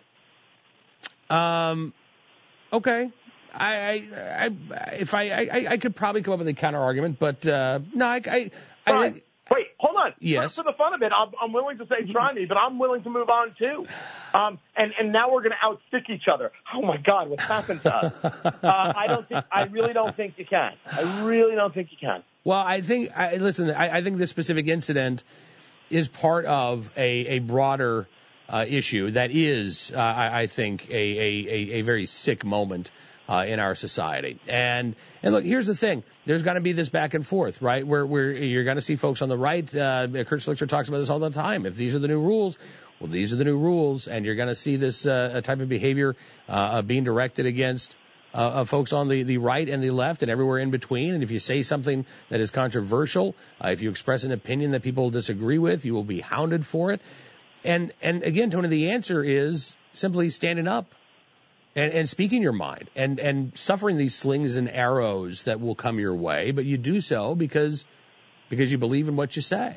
Um, okay. I, I, I if I, I, I could probably come up with a counter argument, but uh, no, I, I, I think. Wait, hold on. Yes. For, for the fun of it, I'm, I'm willing to say try me, but I'm willing to move on too. Um, and, and now we're going to outstick each other. Oh my God, what's happened to us? uh, I don't think. I really don't think you can. I really don't think you can. Well, I think. I, listen, I, I think this specific incident is part of a, a broader uh, issue that is, uh, I, I think, a, a, a very sick moment uh, in our society. And and look, here's the thing: there's going to be this back and forth, right? Where where you're going to see folks on the right. Uh, Kurt Schlichter talks about this all the time. If these are the new rules, well, these are the new rules, and you're going to see this uh, type of behavior uh, being directed against Uh, of folks on the, the right and the left and everywhere in between. And if you say something that is controversial, uh, if you express an opinion that people disagree with, you will be hounded for it. And and again, Tony, the answer is simply standing up and, and speaking your mind and, and suffering these slings and arrows that will come your way. But you do so because because you believe in what you say.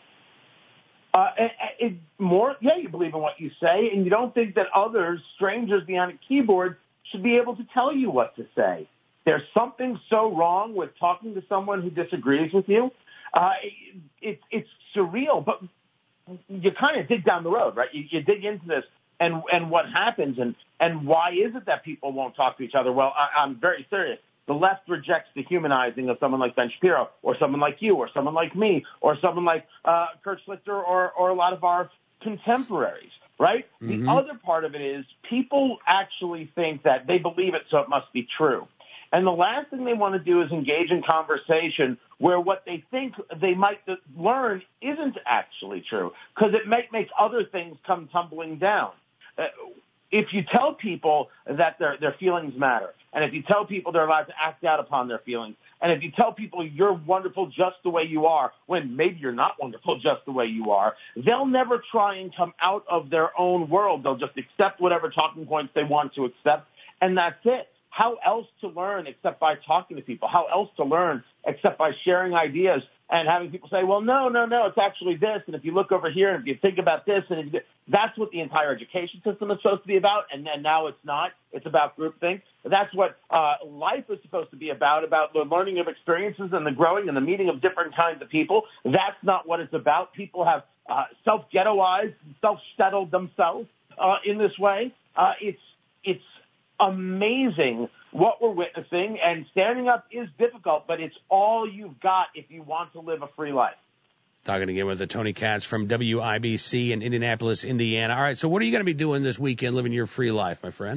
Uh, it, it more, yeah, you believe in what you say, and you don't think that others, strangers behind a keyboard, should be able to tell you what to say. There's something so wrong with talking to someone who disagrees with you. Uh, it, it, it's surreal, but you kind of dig down the road, right? You, you dig into this and, and what happens and, and why is it that people won't talk to each other? Well, I, I'm very serious. The left rejects the humanizing of someone like Ben Shapiro or someone like you or someone like me or someone like uh, Kurt Schlichter or, or a lot of our contemporaries. Right? Mm-hmm. The other part of it is people actually think that they believe it, so it must be true. And the last thing they want to do is engage in conversation where what they think they might learn isn't actually true, because it might make other things come tumbling down. Uh, if you tell people that their, their feelings matter, and if you tell people they're allowed to act out upon their feelings, and if you tell people you're wonderful just the way you are, when maybe you're not wonderful just the way you are, they'll never try and come out of their own world. They'll just accept whatever talking points they want to accept, and that's it. How else to learn except by talking to people? How else to learn except by sharing ideas and having people say, well, no, no, no, it's actually this. And if you look over here and if you think about this, and if you, that's what the entire education system is supposed to be about. And then now it's not. It's about groupthink. That's what uh, life is supposed to be about, about the learning of experiences and the growing and the meeting of different kinds of people. That's not what it's about. People have uh, self-ghettoized, self-settled themselves uh, in this way. Uh, it's it's amazing what we're witnessing, and standing up is difficult, but it's all you've got if you want to live a free life. Talking again with the Tony Katz from W I B C in Indianapolis, Indiana. All right, so what are you going to be doing this weekend, living your free life, my friend?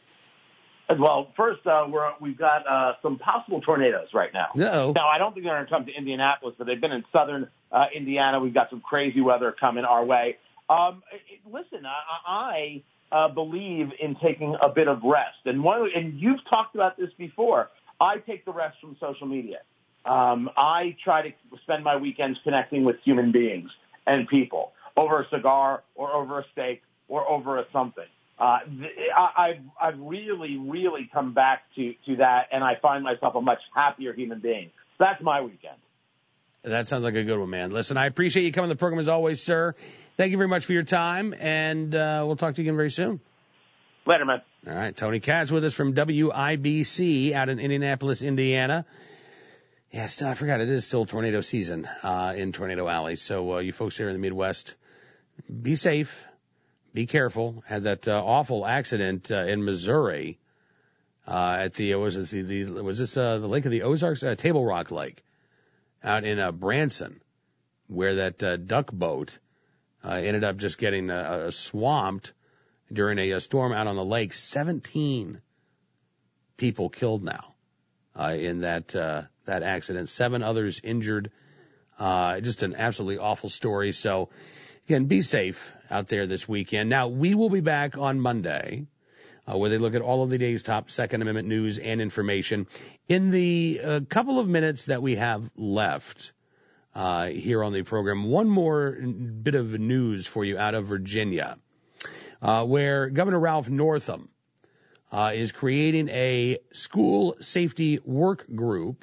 Well, first, uh, we're, we've got uh, some possible tornadoes right now. Uh-oh. Now, I don't think they're going to come to Indianapolis, but they've been in southern uh, Indiana. We've got some crazy weather coming our way. Um, it, listen, I... I Uh, believe in taking a bit of rest. And one, and you've talked about this before. I take the rest from social media. Um, I try to spend my weekends connecting with human beings and people over a cigar or over a steak or over a something. Uh, I, I've, I've really, really come back to, to that, and I find myself a much happier human being. That's my weekend. That sounds like a good one, man. Listen, I appreciate you coming to the program as always, sir. Thank you very much for your time, and uh, we'll talk to you again very soon. Later, man. All right, Tony Katz with us from W I B C out in Indianapolis, Indiana. Yeah, still, I forgot, it is still tornado season uh, in Tornado Alley. So uh, you folks here in the Midwest, be safe, be careful. Had that uh, awful accident uh, in Missouri uh, at the, was, it the, the, was this uh, the Lake of the Ozarks? Uh, Table Rock Lake out in uh, Branson, where that uh, duck boat uh, ended up just getting uh, swamped during a, a storm out on the lake. seventeen people killed now uh, in that uh, that accident. Seven others injured. Uh, just an absolutely awful story. So, again, be safe out there this weekend. Now, we will be back on Monday, uh, where they look at all of the day's top Second Amendment news and information. In the uh, couple of minutes that we have left uh, here on the program, one more bit of news for you out of Virginia, uh, where Governor Ralph Northam uh, is creating a school safety work group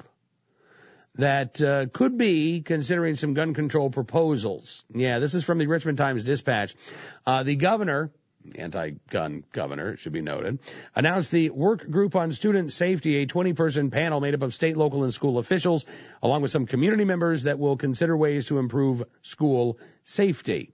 that uh, could be considering some gun control proposals. Yeah, this is from the Richmond Times-Dispatch. Uh, the governor, anti-gun governor, it should be noted, announced the Work Group on Student Safety, a twenty-person panel made up of state, local, and school officials, along with some community members that will consider ways to improve school safety.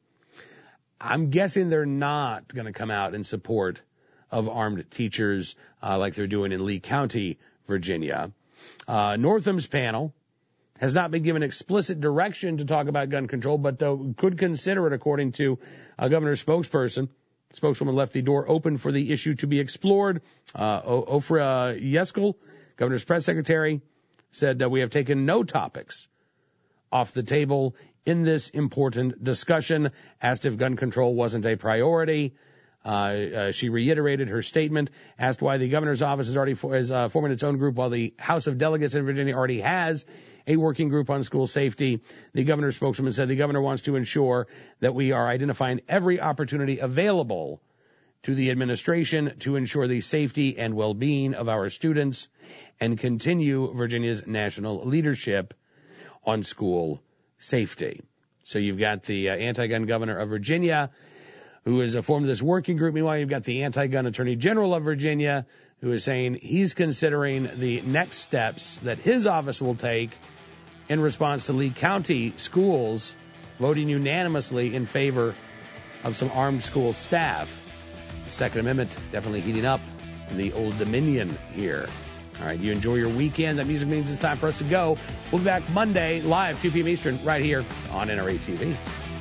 I'm guessing they're not going to come out in support of armed teachers uh, like they're doing in Lee County, Virginia. Uh, Northam's panel has not been given explicit direction to talk about gun control, but uh, could consider it, according to a governor's spokesperson. The spokeswoman left the door open for the issue to be explored. Uh, Ofra Yeskel, governor's press secretary, said that we have taken no topics off the table in this important discussion. Asked if gun control wasn't a priority. Uh, uh, she reiterated her statement, asked why the governor's office is already for, is, uh, forming its own group while the House of Delegates in Virginia already has a working group on school safety. The governor's spokeswoman said the governor wants to ensure that we are identifying every opportunity available to the administration to ensure the safety and well-being of our students and continue Virginia's national leadership on school safety. So you've got the uh, anti-gun governor of Virginia, who has formed this working group. Meanwhile, you've got the anti-gun attorney general of Virginia, who is saying he's considering the next steps that his office will take in response to Lee County schools voting unanimously in favor of some armed school staff. The Second Amendment definitely heating up in the Old Dominion here. All right, you enjoy your weekend. That music means it's time for us to go. We'll be back Monday, live, two p.m. Eastern, right here on N R A T V.